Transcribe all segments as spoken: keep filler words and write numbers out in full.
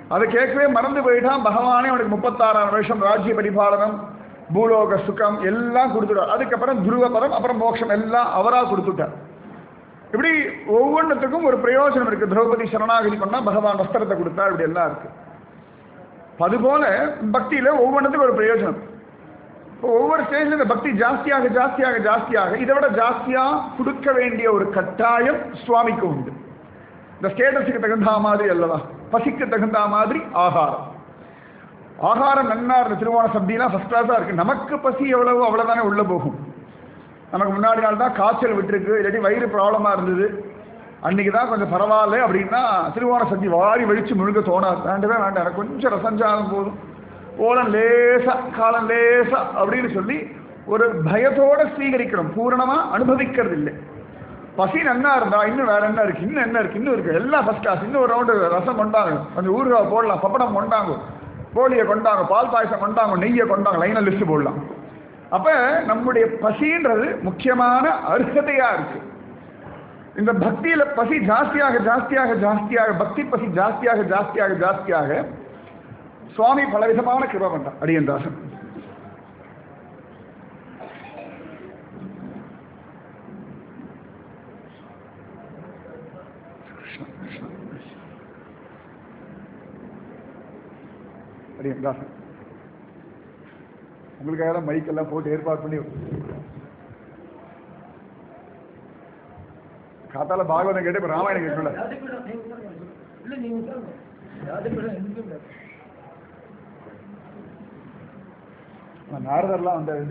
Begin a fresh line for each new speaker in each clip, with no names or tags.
அதை கேட்கவே மறந்து போயிட்டான். பகவானே அவனுக்கு முப்பத்தாறாம் வருஷம் ராஜ்ய பரிபாலனம், பூலோக சுகம் எல்லாம் கொடுத்துட்டார். அதுக்கப்புறம் துருவ பதம், அப்புறம் மோட்சம் எல்லாம் அவராக கொடுத்துட்டார். இப்படி ஒவ்வொன்றுத்துக்கும் ஒரு பிரயோஜனம் இருக்கு. திரௌபதி சரணாகதி பண்ணா பகவான் வஸ்திரத்தை கொடுத்தா, இப்படி எல்லாம் இருக்கு. அதுபோல பக்தியில ஒவ்வொன்றுத்துக்கும் ஒரு பிரயோஜனம். இப்போ ஒவ்வொரு ஸ்டேஜில் இந்த பக்தி ஜாஸ்தியாக ஜாஸ்தியாக ஜாஸ்தியாக இதை விட ஜாஸ்தியா கொடுக்க வேண்டிய ஒரு கட்டாயம் சுவாமிக்கு உண்டு. இந்த ஸ்டேட்டஸுக்கு தகுந்த மாதிரி அல்லவா, பசிக்கு தகுந்த மாதிரி ஆகாரம். ஆகாரம் நன்னா இருந்த திருவோண சப்திலாம் ஃபர்ஸ்ட் கிளாஸாக இருக்கு. நமக்கு பசி எவ்வளவோ அவ்வளோதானே உள்ள போகும். நமக்கு முன்னாடி நாள் தான் காய்ச்சல் விட்டுருக்கு, இல்லாட்டி வயிறு ப்ராப்ளமாக இருந்தது, அன்றைக்கி தான் கொஞ்சம் பரவாயில்ல அப்படின்னா திருவோண சப்தி வாரி வலிச்சு முழுக்க தோணாது. வேண்டவே வேண்டாம், எனக்கு கொஞ்சம் ரசஞ்சாலும் போதும், ஓலம் லேசா காலம் லேசா அப்படின்னு சொல்லி ஒரு பயத்தோட ஸ்வீகரிக்கிறோம், பூரணமா அனுபவிக்கிறது இல்லை. பசி நன்னா இருந்தா இன்னும் வேற என்ன இருக்கு, இன்னும் என்ன இருக்கு, இன்னும் இருக்கு, எல்லாம் ஃபர்ஸ்ட் கிளாஸ். இன்னும் ஒரு ரவுண்டு ரசம் கொண்டாங்க, கொஞ்சம் ஊறுகாய் போடலாம், பப்படம் கொண்டாங்க, கோழியை கொண்டாங்க, பால் பாயசம் கொண்டாங்க, நெய்யை கொண்டாங்க, லைனை லிஸ்ட் போடலாம். அப்ப நம்முடைய பசின்றது முக்கியமான அர்ஹதையா இருக்கு. இந்த பக்தியில பசி ஜாஸ்தியாக ஜாஸ்தியாக ஜாஸ்தியாக பக்தி பசி ஜாஸ்தியாக ஜாஸ்தியாக ஜாஸ்தியாக சுவாமி பலவிதமான கிருபை பண்றார். அடியன் தாசன் அடியன் தாசன் உங்களுக்காக தான் மைக்கெல்லாம் போட்டு ஏற்பாடு பண்ணி காத்தால பாகவதம் கேட்டு இப்ப ராமாயணம் கேட்கல. நாரதர்லாம் வந்து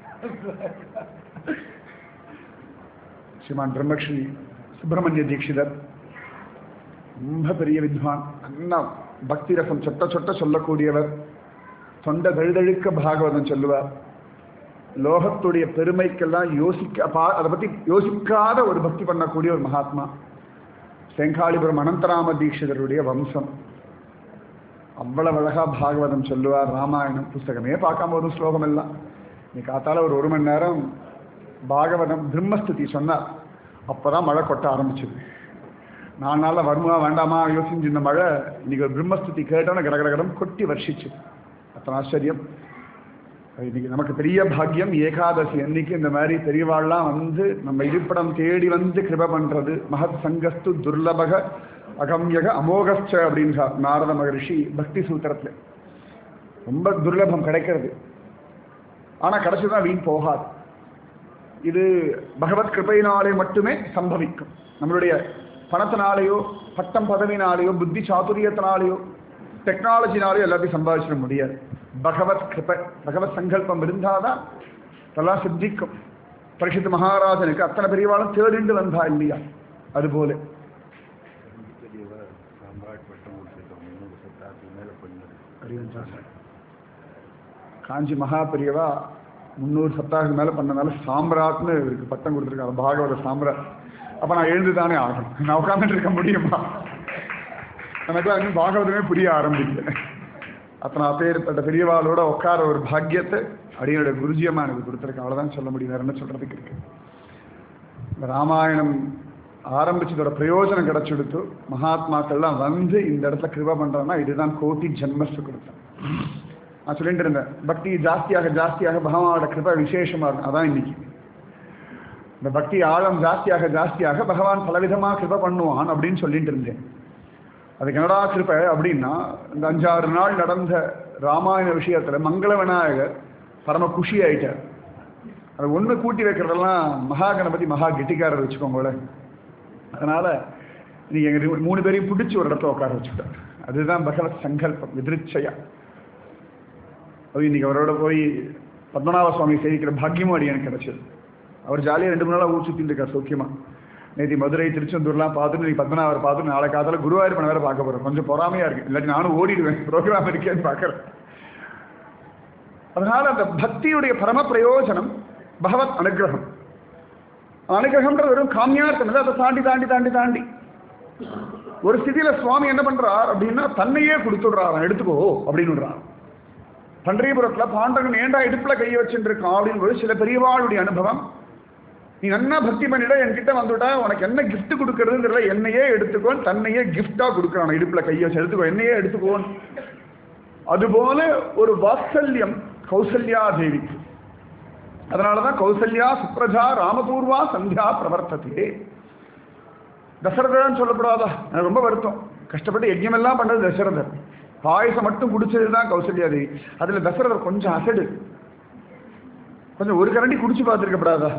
ஸ்ரீமான் பிரம்மஸ்ரீ சுப்பிரமணிய தீட்சிதர் ரொம்ப பெரிய வித்வான், அண்ணா பக்தி ரசம் சொட்ட சொட்ட சொல்லக்கூடியவர், தொண்ட தழுதழுக்க பாகவதம் சொல்லுவார். லோகத்துடைய பெருமைக்கெல்லாம் யோசிக்க அதை பற்றி யோசிக்காத ஒரு பக்தி பண்ணக்கூடிய ஒரு மகாத்மா. செங்காலிபுரம் அனந்தராம தீட்சிதருடைய வம்சம். அவ்வளவு அழகா பாகவதம் சொல்லுவார். ராமாயணம் புஸ்தகமே பார்க்காம ஒரு ஸ்லோகம் எல்லாம் நீ காத்தால ஒரு ஒரு மணி நேரம் பாகவதம் பிரம்மஸ்துதி சொன்னார். அப்போதான் மழை கொட்ட ஆரம்பிச்சது. நாலு நாளில் வருமா வேண்டாமா யோசிச்சு இந்த மழை இன்னைக்கு ஒரு பிரம்மஸ்துதி கேட்டோன்னு கடகடகடம் கொட்டி வர்ஷிச்சு. அத்தனை ஆச்சரியம். இன்னைக்கு நமக்கு பெரிய பாக்கியம். ஏகாதசி அன்னைக்கு இந்த மாதிரி பெரியவாள்லாம் வந்து நம்ம இருப்பிடம் தேடி வந்து கிருப பண்றது. மகத் சங்கஸ்து துர்லபக அகம்யக அமோகஸ்ச அப்படின்றார் நாரத மகரிஷி பக்தி சூத்திரத்துல. ரொம்ப துர்லபம் கிடைக்கிறது, ஆனா கிடைச்சதுதான் வீண் போகாது. இது பகவத் கிருபையினாலே மட்டுமே சம்பவிக்கும். நம்மளுடைய பணத்தினாலேயோ பட்டம் பதவினாலேயோ புத்தி சாதுரியத்தினாலேயோ டெக்னாலஜினாலேயோ எல்லாத்தையும் சம்பாதிச்சிட முடியாது. பகவத் கிருபை பகவத் சங்கல்பம் இருந்தாதான் அதெல்லாம் சித்திக்கும். பரிஷத்து மகாராஜனுக்கு அத்தனை பெரியவாளும் தேடிண்டு வந்தா இல்லையா? அதுபோல காஞ்சி மகா பெரியவா முன்னூறு சப்தாகம் மேல பண்ணனால சாம்ராட்னு இருக்கு பட்டம் கொடுத்துருக்காங்க, பாகவத சாம்ராட். அப்ப நான் எழுந்துதானே ஆகணும், நான் உட்காந்துட்டு இருக்க முடியுமா? எனக்குலாம் இன்னும் பாகவதமே புரிய ஆரம்பிக்கல. அத்தனை அப்பேற்பட்ட பெரியவாளோட உட்கார ஒரு பாக்கியத்தை அடியோட குருஜியமா எனக்கு கொடுத்துருக்கேன். அவ்வளவுதான் சொல்ல முடியும், வேற என்ன சொல்றதுக்கு இருக்கு. இந்த ராமாயணம் ஆரம்பிச்சதோட பிரயோஜனம் கிடைச்செடுத்து மகாத்மாக்கள்லாம் வந்து இந்த இடத்துல கிருபா பண்றாங்கன்னா இதுதான் கோட்டி ஜென்மஸ் கொடுத்தேன். நான் சொல்லிட்டு இருந்தேன் பக்தி ஜாஸ்தியாக ஜாஸ்தியாக பகவானோட கிருபை விசேஷமா இருக்கும். அதான் இன்னைக்கு இந்த பக்தி ஆழம் ஜாஸ்தியாக ஜாஸ்தியாக பகவான் பலவிதமா கிருபை பண்ணுவான் அப்படின்னு சொல்லிட்டு இருந்தேன். அதுக்கு என்னடா கிருபை அப்படின்னா, இந்த அஞ்சாறு நாள் நடந்த ராமாயண விஷயத்துல மங்கள விநாயகர் பரம குஷி ஆயிட்டார். அது ஒண்ணு கூட்டி வைக்கிறதெல்லாம் மகா கணபதி மகா கெட்டிக்காரர் வச்சுக்கோங்கள. அதனால நீங்க எங்க மூணு பேரையும் பிடிச்சி ஒரு இடத்துல உட்கார வச்சுட்டார். அதுதான் பகவத் சங்கல்பம் எதிர்ச்சையா. அது இன்னைக்கு அவரோட போய் பத்மநாப சுவாமி சேவிக்கிற பாக்கியமும் அடி எனக்கு கிடைச்சது. அவர் ஜாலியாக ரெண்டு மூணு நாளாக ஊர் சுற்றிட்டு இருக்கார் சௌக்கியமா. நேற்று மதுரை திருச்செந்தூர்லாம் பார்த்துட்டு நீ பத்மநாபர் பார்த்துட்டு நாளை காலத்தில் குருவாயூர் வேற பார்க்க போகிறேன். கொஞ்சம் பொறாமையா இருக்கு, இல்லாட்டி நானும் ஓடிடுவேன் ப்ரோக்ராம் இருக்கேன்னு பார்க்குறேன். அதனால அந்த பக்தியுடைய பரம பிரயோஜனம் பகவத் அனுகிரகம். அனுகிரகம்ன்றது வெறும் காமியார்த்தம் இல்லை, அதை தாண்டி தாண்டி தாண்டி தாண்டி ஒரு ஸ்திதியில சுவாமி என்ன பண்றார் அப்படின்னா தன்னையே கொடுத்துடுறார், எடுத்துக்கோ அப்படின்னு விடுறார். பண்டரிபுரத்துல பாண்டவன் ஏண்டா இடுப்புல கையை வச்சுட்டு இருக்கான் அப்படின்னு சில பெரியவாளுடைய அனுபவம். நீ நன்னா பக்தி பண்ணிட என்கிட்ட வந்துட்டா உனக்கு என்ன கிஃப்ட் கொடுக்கறதுன்னு தெரியல, என்னையே எடுத்துக்கோன்னு தன்னையே கிஃப்டா கொடுக்குறான். இடுப்புல கையை வச்சு எடுத்துக்கோ, என்னையே எடுத்துக்கோன்னு. அதுபோல ஒரு வாத்சல்யம் கௌசல்யா தேவிக்கு. அதனாலதான் கௌசல்யா சுப்ரஜா ராமபூர்வா சந்தியா பிரவர்த்ததே. தசரதன் சொல்லப்படாதா? எனக்கு ரொம்ப வருத்தம். கஷ்டப்பட்டு யஜ்யம் எல்லாம் பண்ணது தசரதர், பாயசம் மட்டும் குடிச்சதுதான் கௌசல்யா தேவி. அதுல தசரதர் கொஞ்சம் அசடு, கொஞ்சம் ஒரு கரண்டி குடிச்சு பார்த்துருக்கப்படாதா?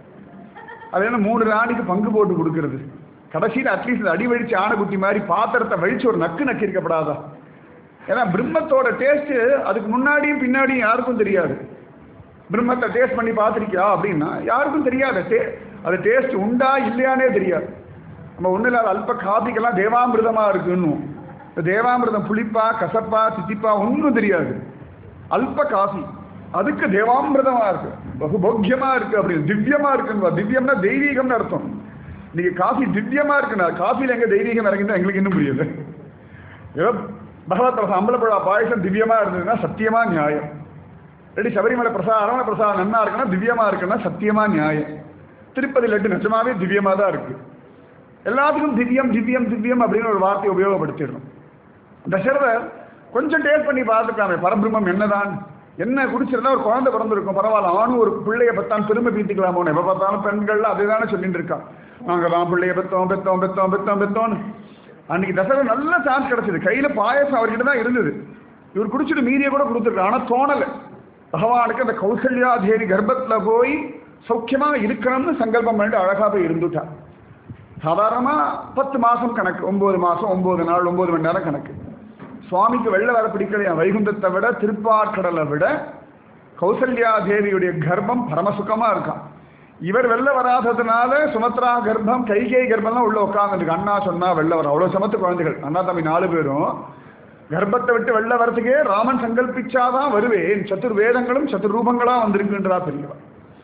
அது என்ன மூணு ராணிக்கு பங்கு போட்டு கொடுக்கறது? கடைசியில் அட்லீஸ்ட் அடி வழிச்சு ஆணைக்குட்டி மாதிரி பாத்திரத்தை வழிச்சு ஒரு நக்கு நக்கு இருக்கப்படாதா? ஏன்னா பிரம்மத்தோட டேஸ்ட் அதுக்கு முன்னாடியும் பின்னாடியும் யாருக்கும் தெரியாது. பிரம்மத்தை டேஸ்ட் பண்ணி பார்த்துருக்கியா அப்படின்னா யாருக்கும் தெரியாது. டே அது டேஸ்ட் உண்டா இல்லையானே தெரியாது. நம்ம ஒன்றும் இல்லாத அல்ப காபிக்கெல்லாம் தேவாமிர்தமா இருக்குன்னு, தேவாமிர்தம் புளிப்பா கசப்பா தித்திப்பா ஒன்றும் தெரியாது. அல்ப காஃபி அதுக்கு தேவாமிர்தமா இருக்கு, பகுபோக்கியமா இருக்கு, அப்படின்னு திவ்யமா இருக்குன்னு. திவ்யம்னா தெய்வீகம்னு அர்த்தம். இன்னைக்கு காஃபி திவ்யமா இருக்குன்னா காஃபில எங்க தெய்வீகம் இறங்கினா எங்களுக்கு இன்னும் புரியுது. ஏதோ பகவத் பிரசாதம் அம்பலப்பழ பாயசம் திவ்யமா இருந்ததுன்னா சத்தியமா நியாயம். ரெடி சபரிமலை பிரசாதம் அரவண பிரசாதம் நன்னா இருக்குன்னா திவ்யமா இருக்குன்னா சத்தியமா நியாயம். திருப்பதி லட்டு நிஜமாவே திவ்யமா தான் இருக்கு. எல்லாத்துக்கும் திவ்யம் திவ்யம் திவ்யம் அப்படின்னு ஒரு வார்த்தையை உபயோகப்படுத்திடணும். தசரதர் கொஞ்சம் டேஸ்ட் பண்ணி பார்த்துக்கலாமே, பரபிரம்மம் என்னதான். என்ன குடிச்சிருந்தா ஒரு குழந்தை பிறந்திருக்கும், பரவாயில்ல, ஆணும் ஒரு பிள்ளைய பத்தான் பெருமை பீத்திக்கலாமோன்னு. எப்போ பார்த்தாலும் பெண்கள் அதே தானே சொல்லிட்டு இருக்கான், நாங்கள் தான் பிள்ளைய பெத்தோம் பெத்தோம் பெத்தோம் பெத்தோம் பெத்தோன்னு. அன்னைக்கு தசரதர் நல்ல சான்ஸ் கிடைச்சது, கையில பாயசம் அவர்கிட்ட தான் இருந்தது. இவர் குடிச்சிட்டு மீதியை கூட கொடுத்துருக்காரு. ஆனால் தோணலை பகவானுக்கு. அந்த கௌசல்யா தேவி கர்ப்பத்துல போய் சௌக்கியமா இருக்கணும்னு சங்கல்பம் பண்ணிட்டு அழகா போய் இருந்துட்டார். சாதாரணமா பத்து மாசம் கணக்கு, ஒன்பது மாசம் ஒன்பது நாள் ஒன்பது மணி நேரம் கணக்கு. சுவாமிக்கு வெள்ள வர பிடிக்கலையா, வைகுந்தத்தை விட திருப்பார்கடலை விட கௌசல்யா தேவியுடைய கர்ப்பம் பரமசுகமா இருக்கான். இவர் வெள்ள வராததுனால சுமத்ரா கர்ப்பம் கைகை கர்ப்பம்லாம் உள்ள உட்காந்துருக்கு. அண்ணா சொன்னா வெள்ள வர அவ்வளவு சமத்து குழந்தைகள், அண்ணா தம்பி நாலு பேரும் கர்ப்பத்தை விட்டு வெள்ள வரத்துக்கே ராமன் சங்கல்பிச்சாதான் வருவேன். சதுர் வேதங்களும் சதுர் ரூபங்களா வந்திருக்குன்றா பெரியவா.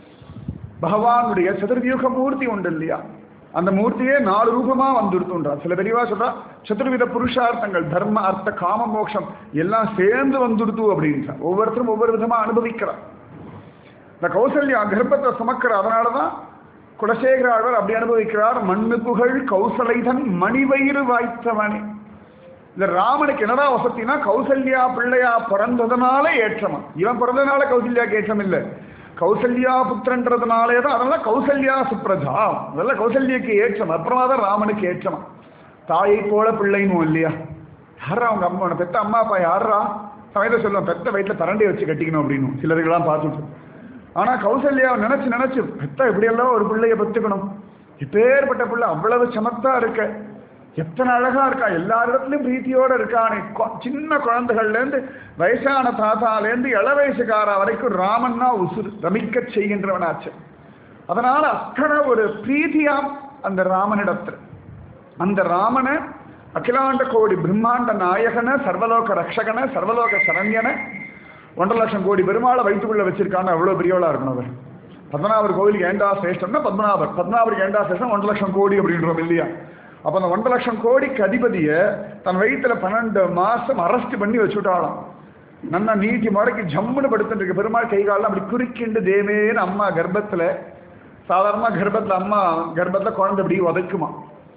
பகவானுடைய சதுர்வியூக மூர்த்தி உண்டு இல்லையா, அந்த மூர்த்தியே நாலு ரூபமா வந்துடுத்துன்றார். சில பெரியவா சொல்றா சதுர்வித புருஷார்த்தங்கள் தர்ம அர்த்த காம மோட்சம் எல்லாம் சேர்ந்து வந்துடுத்து அப்படின்றார். ஒவ்வொருத்தரும் ஒவ்வொரு விதமா அனுபவிக்கிறார். இந்த கௌசல்யா கர்ப்பத்தை சுமக்கிறார். அதனாலதான் குலசேகர ஆழ்வார் அப்படி அனுபவிக்கிறார். மண்ணு புகழ் கௌசலைதன் மணிவயிறு வாய்த்தவனே. இந்த ராமனுக்கு என்னடா வசத்தினா கௌசல்யா பிள்ளையா பிறந்ததுனால ஏற்றமா. இவன் பிறந்ததுனால கௌசல்யாக்கு ஏற்றம் இல்லை, கௌசல்யா புத்திரன்றதுனாலே தான். அதனால கௌசல்யா சுப்ரஜா, அதெல்லாம் கௌசல்யக்கு ஏற்றம். அப்புறமா தான் ராமனுக்கு ஏற்றமா. தாயை போல பிள்ளைன்னு இல்லையா, யாரா அவங்க அம்மா பெத்த அம்மா அப்பா யாரா சமயத்தை சொல்லுவோம், பெத்த வயிற்றுல தரண்டி வச்சு கட்டிக்கணும் அப்படின்னு சிலருக்கெல்லாம் பார்த்துட்டு. ஆனா கௌசல்யாவை நினைச்சு நினைச்சு பெத்த எப்படியெல்லாம் ஒரு பிள்ளைய பெற்றுக்கணும், இப்பேற்பட்ட பிள்ளை அவ்வளவு சமத்தா இருக்க, எத்தனை அழகா இருக்கா, எல்லாரிடத்துலயும் பிரீத்தியோட இருக்கானே. சின்ன குழந்தைகள்ல இருந்து வயசான தாத்தாலேருந்து இள வயசுக்கார வரைக்கும் ராமன்னா உசுர் ரமிக்க செய்கின்றவனாச்சு. அதனால அத்தனை ஒரு பிரீத்தியாம் அந்த ராமனிடத்துல. அந்த ராமனை அகிலாண்ட கோடி பிரம்மாண்ட நாயகனை, சர்வலோக ரக்ஷகனை, சர்வலோக சரண்யனை, ஒன்றரை லட்சம் கோடி பெருமாளை வயிற்றுக்குள்ள வச்சிருக்கான்னு அவ்வளவு பெரியவளா இருக்கணும். அவர் பத்மநாபர் கோவிலுக்கு ஏண்டா சிரேஷ்டம்னா பத்மநாபர், பத்மநாபருக்கு ஏண்டா சிரேஷ்டம் ஒன்றரை லட்சம் கோடி அப்படின்றோம் இல்லையா. அப்போ அந்த ஒன்றரை லட்சம் கோடிக்கு அதிபதியை தன் வயிற்றுல பன்னெண்டு மாசம் அரெஸ்ட் பண்ணி வச்சுட்டாலாம். நல்லா நீட்டி முறைக்கு ஜம்முன்னு படுத்துட்டு இருக்கு பெருமாள். கை காலம் அப்படி குறுக்கிண்டு தேவேன்னு அம்மா கர்ப்பத்துல, சாதாரணமா கர்ப்பத்துல அம்மா கர்ப்பத்துல குழந்தை அப்படி உதைக்குமா.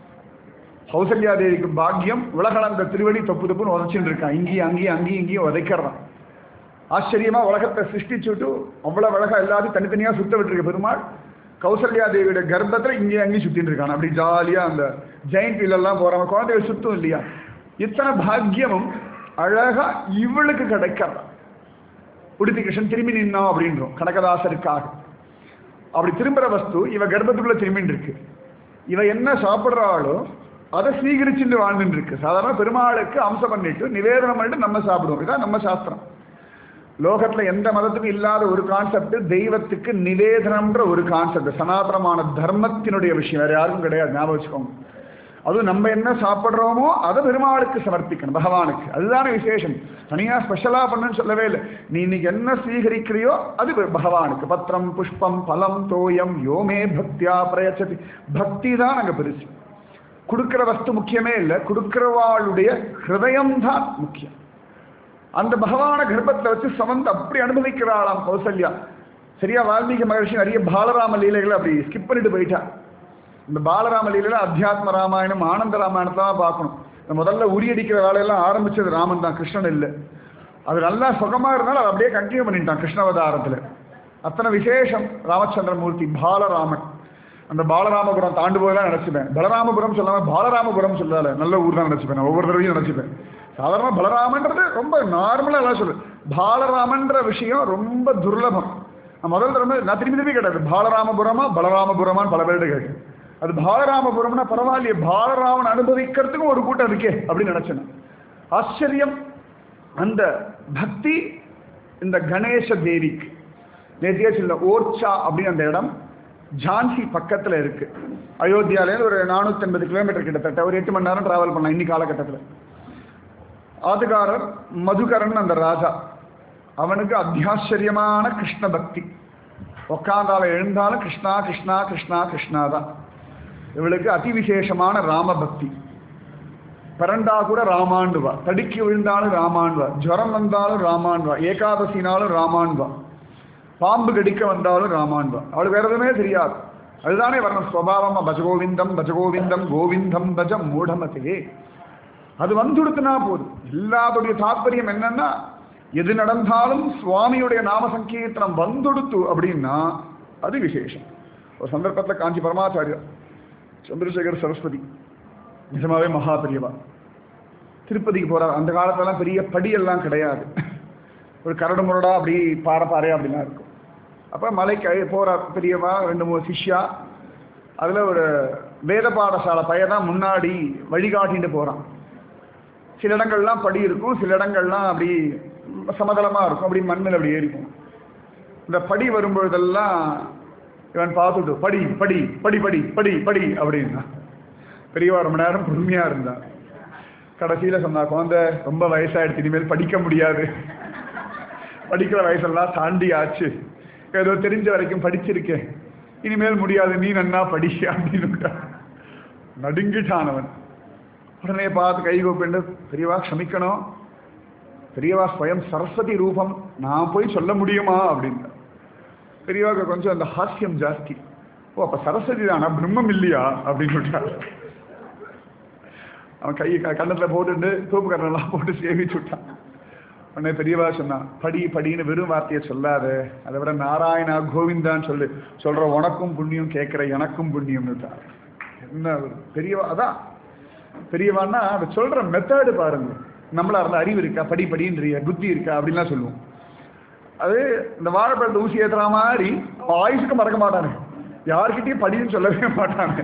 கௌசல்யா தேவிக்கு பாக்கியம், உலகளந்த திருவடி தொப்பு தொப்புன்னு உதச்சுட்டு இருக்கான். இங்கேயும் அங்கேயும் அங்கேயும் இங்கேயும் உதைக்கிறான். ஆச்சரியமா உலகத்தை சிருஷ்டிச்சுட்டு அவ்வளவு அழகா எல்லாத்தையும் தனித்தனியா சுத்த விட்டுருக்கு பெருமாள். கௌசல்யா தேவியோட கர்ப்பத்துல இங்கேயும் அங்கேயும் சுத்திட்டு இருக்கான். அப்படி ஜாலியா அந்த ஜெயிண்ட் வீல் எல்லாம் போறாங்க, குழந்தைகள் சுத்தும் இல்லையா. இத்தனை பாக்கியமும் அழகா இவளுக்கு கிடைக்கிறான். உடுத்தி கிருஷ்ணன் திரும்பி நின்னா அப்படின்றோம் கனகதாசருக்காக. அப்படி திரும்புற வஸ்து இவ கர்ப்பத்துக்குள்ள திரும்பின்னு இருக்கு. இவ என்ன சாப்பிட்றாளோ அதை ஸ்வீகரிச்சுட்டு வாழ்ந்துட்டு இருக்கு. சாதாரண பெருமாளுக்கு அம்சம் பண்ணிட்டு நிவேதனம் பண்ணிட்டு நம்ம சாப்பிடுவோம். இதான் நம்ம சாஸ்திரம். லோகத்துல எந்த மதத்துக்கும் இல்லாத ஒரு கான்செப்ட் தெய்வத்துக்கு நிவேதனம்ன்ற ஒரு கான்செப்ட். சனாதனமான தர்மத்தினுடைய விஷயம், வேற யாருக்கும் கிடையாது, ஞாபகம் வச்சுக்கோங்க. அதுவும் நம்ம என்ன சாப்பிட்றோமோ அதை பெருமாளுக்கு சமர்ப்பிக்கணும், பகவானுக்கு. அதுதானே விசேஷம். தனியா ஸ்பெஷலா பண்ணுன்னு சொல்லவே இல்லை. நீ இன்னைக்கு என்ன ஸ்வீகரிக்கிறியோ அது பகவானுக்கு. பத்திரம் புஷ்பம் பலம் தோயம் யோமே பக்தியா பிரயச்சதி. பக்தி தான் அங்க பெருசு. கொடுக்கிற வஸ்து முக்கியமே இல்லை, கொடுக்கிறவாளுடைய ஹிருதயம்தான் முக்கியம். அந்த பகவான கர்ப்பத்தை வச்சு சமந்து அப்படி அனுபவிக்கிறாளாம் கௌசல்யா. சரியா வால்மீகி மகர்ஷி நிறைய பாலராம லீலைகளை அப்படி ஸ்கிப் பண்ணிட்டு போயிட்டா. இந்த பாலராம லீலையில அத்தியாத்ம ராமாயணம் ஆனந்த ராமாயணத்தை தான் பார்க்கணும். இந்த முதல்ல உரியடிக்கிற வேலையெல்லாம் ஆரம்பிச்சது ராமன் தான், கிருஷ்ணன் இல்லை. அது நல்லா சுகமா இருந்தாலும் அதை அப்படியே கண்டினியூ பண்ணிட்டான் கிருஷ்ணவதாரத்துல. அத்தனை விசேஷம் ராமச்சந்திரமூர்த்தி பாலராமன். அந்த பாலராமபுரம் தாண்டு போதெல்லாம் நினைச்சுப்பேன். பலராமபுரம் சொல்லாம பாலராமபுரம் சொல்லால நல்ல ஊர் தான் நினைச்சுப்பேன். ஒவ்வொரு தடவையும் நினைச்சுப்பேன். சாதாரண பலராமன்றது ரொம்ப நார்மலா எல்லாம் சொல்லு. பாலராமன்ற விஷயம் ரொம்ப துர்லபம். நான் முதல் தடவை நான் திரும்பி திரும்பி கேட்டது பாலராமபுரமா பலராமபுரமான்னு பல பேர்கிட்ட கேட்டேன். அது பாலராமபுரம்னா பரவாயில்லையே, பாலராமன் அனுபவிக்கிறதுக்கும் ஒரு கூட்டம் இருக்கே அப்படின்னு நினைச்சேன். ஆச்சரியம். அந்த பக்தி இந்த கணேச தேவிக்கு நேத்தியே சொல்ல ஓர்ச்சா அப்படின்னு அந்த இடம் ஜான்சி பக்கத்தில் இருக்கு. அயோத்தியாலேருந்து ஒரு நானூற்றி ஐம்பது கிலோமீட்டர் கிட்டத்தட்ட ஒரு எட்டு மணி நேரம் டிராவல் பண்ணலாம் இன்னி காலகட்டத்தில். ஆதுகாரர் மதுகரன் அந்த ராஜா, அவனுக்கு அத்தியாச்சரியமான கிருஷ்ண பக்தி. உக்காந்தால எழுந்தாலும் கிருஷ்ணா கிருஷ்ணா கிருஷ்ணா கிருஷ்ணா தான். இவளுக்கு அதிவிசேஷமான ராம பக்தி. பிறண்டா கூட ராமாண்டுவா, தடுக்கி விழுந்தாலும் ராமாண்டுவா, ஜுரம் வந்தாலும் ராமாண்டுவா, ஏகாதசினாலும் ராமாண்டுவா, பாம்பு கடிக்க வந்தாலும் ராமாண்டுவா. அவளுக்கு வேற எதுவுமே தெரியாது. அதுதானே வரணும் ஸ்வபாவமா. பஜகோவிந்தம் பஜகோவிந்தம் கோவிந்தம் பஜ மூடமதே. அது வந்துடுத்துனா போதும். எல்லாத்துடைய தாற்பயம் என்னன்னா எது நடந்தாலும் சுவாமியுடைய நாம சங்கீர்த்தனம் வந்துடுத்து அப்படின்னா அது விசேஷம். ஒரு சந்தர்ப்பத்தில் காஞ்சி பரமாச்சாரியர் சந்திரசேகர் சரஸ்வதி நிஜமாவே மகா பெரியவா திருப்பதிக்கு போறார். அந்த காலத்துலலாம் பெரிய படியெல்லாம் கிடையாது. ஒரு கரடு முரடா அப்படி பாறை பாறையா அப்படிலாம் இருக்கும். அப்போ மலைக்கு போறார் பெரியவா, ரெண்டு மூணு சிஷ்யா. அதில் ஒரு வேத பாடசாலை பையன் தான் முன்னாடி வழிகாட்டிட்டு போகிறான். சில இடங்கள்லாம் படி இருக்கும், சில இடங்கள்லாம் அப்படி சமதளமாக இருக்கும், அப்படி மண்ணில் அப்படி ஏறிக்கும். இந்த படி வரும்பொழுதெல்லாம் இவன் பார்த்துட்டு படி படி படி படி படி படி அப்படின்னா பெரியவா ரொம்ப நேரம் பொறுமையாக இருந்தான். கடைசியில் சொன்னா, குழந்தை ரொம்ப வயசாகிடுச்சு, இனிமேல் படிக்க முடியாது, படிக்கிற வயசெல்லாம் தாண்டி ஆச்சு, ஏதோ தெரிஞ்ச வரைக்கும் படிச்சிருக்கேன், இனிமேல் முடியாது, நீ நன்னா படி அப்படின்னு நடுங்கிட்டானவன். உடனே பார்த்து கை கூப்பிட்டு, பெரியவா க்ஷமிக்கணும், பெரியவா ஸ்வயம் சரஸ்வதி ரூபம், நான் போய் சொல்ல முடியுமா அப்படின்னு. பெரியவாக்கு கொஞ்சம் அந்த ஹாஸ்யம் ஜாஸ்தி. ஓ அப்போ சரஸ்வதி தானா, பிரம்மம் இல்லையா அப்படின்னு விட்டார். அவன் கை கண்ணத்தில் போட்டுட்டு தூப்பு கண்ணெல்லாம் போட்டு சேவிச்சு விட்டான். உடனே பெரியவா சொன்னான், படி படின்னு வெறும் வார்த்தையை சொல்லாத, அதை விட நாராயணா கோவிந்தான்னு சொல்லு, சொல்ற உனக்கும் புண்ணியம், கேட்குற எனக்கும் புண்ணியம்னு விட்டார். என்ன பெரியவா, அதான் பெரியவான்னா அதை சொல்ற மெத்தடு பாருங்க. நம்மளா இருந்த அறிவு இருக்கா, படி படின்றிய புத்தி இருக்கா அப்படின்லாம் சொல்லுவோம். அது இந்த வாழைப்பழத்தை ஊசி ஏற்றுற மாதிரி ஆயுசுக்கு மறக்க மாட்டானு, யார்கிட்டையும் படின்னு சொல்லவே மாட்டானு,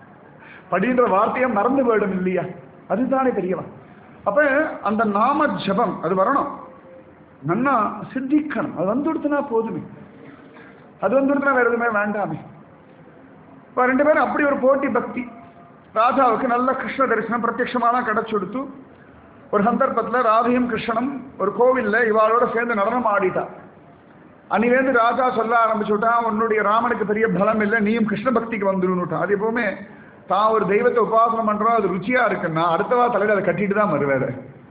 படின்ற வார்த்தையை மறந்து போயிடும் இல்லையா, அதுதானே பெரியவா. அப்ப அந்த நாம ஜபம் அது வரணும், நன்னா சித்திக்கணும். அது வந்துடுத்துனா போதுமே, அது வந்துடுத்துனா வேற எதுவுமே வேண்டாமே. இப்போ ரெண்டு பேரும் அப்படி ஒரு போட்டி பக்தி. ராதாவுக்கு நல்ல கிருஷ்ண தரிசனம் பிரத்யட்சமாக தான் கிடைச்சு கொடுத்து. ஒரு சந்தர்ப்பத்தில் ராதையும் கிருஷ்ணனும் ஒரு கோவிலில் இவாளோட சேர்ந்து நடனம் ஆடிட்டா. அன்னிலேருந்து ராஜா சொல்ல ஆரம்பிச்சுட்டா, உன்னுடைய ராமனுக்கு பெரிய பலம் இல்லை, நீயும் கிருஷ்ண பக்திக்கு வந்துருன்னுட்டான். அது எப்பவுமே தான் ஒரு தெய்வத்தை உபாசனம் பண்றோம், அது ருச்சியா இருக்குன்னா அடுத்தவா தலையில அதை கட்டிட்டு தான் வருவாரு.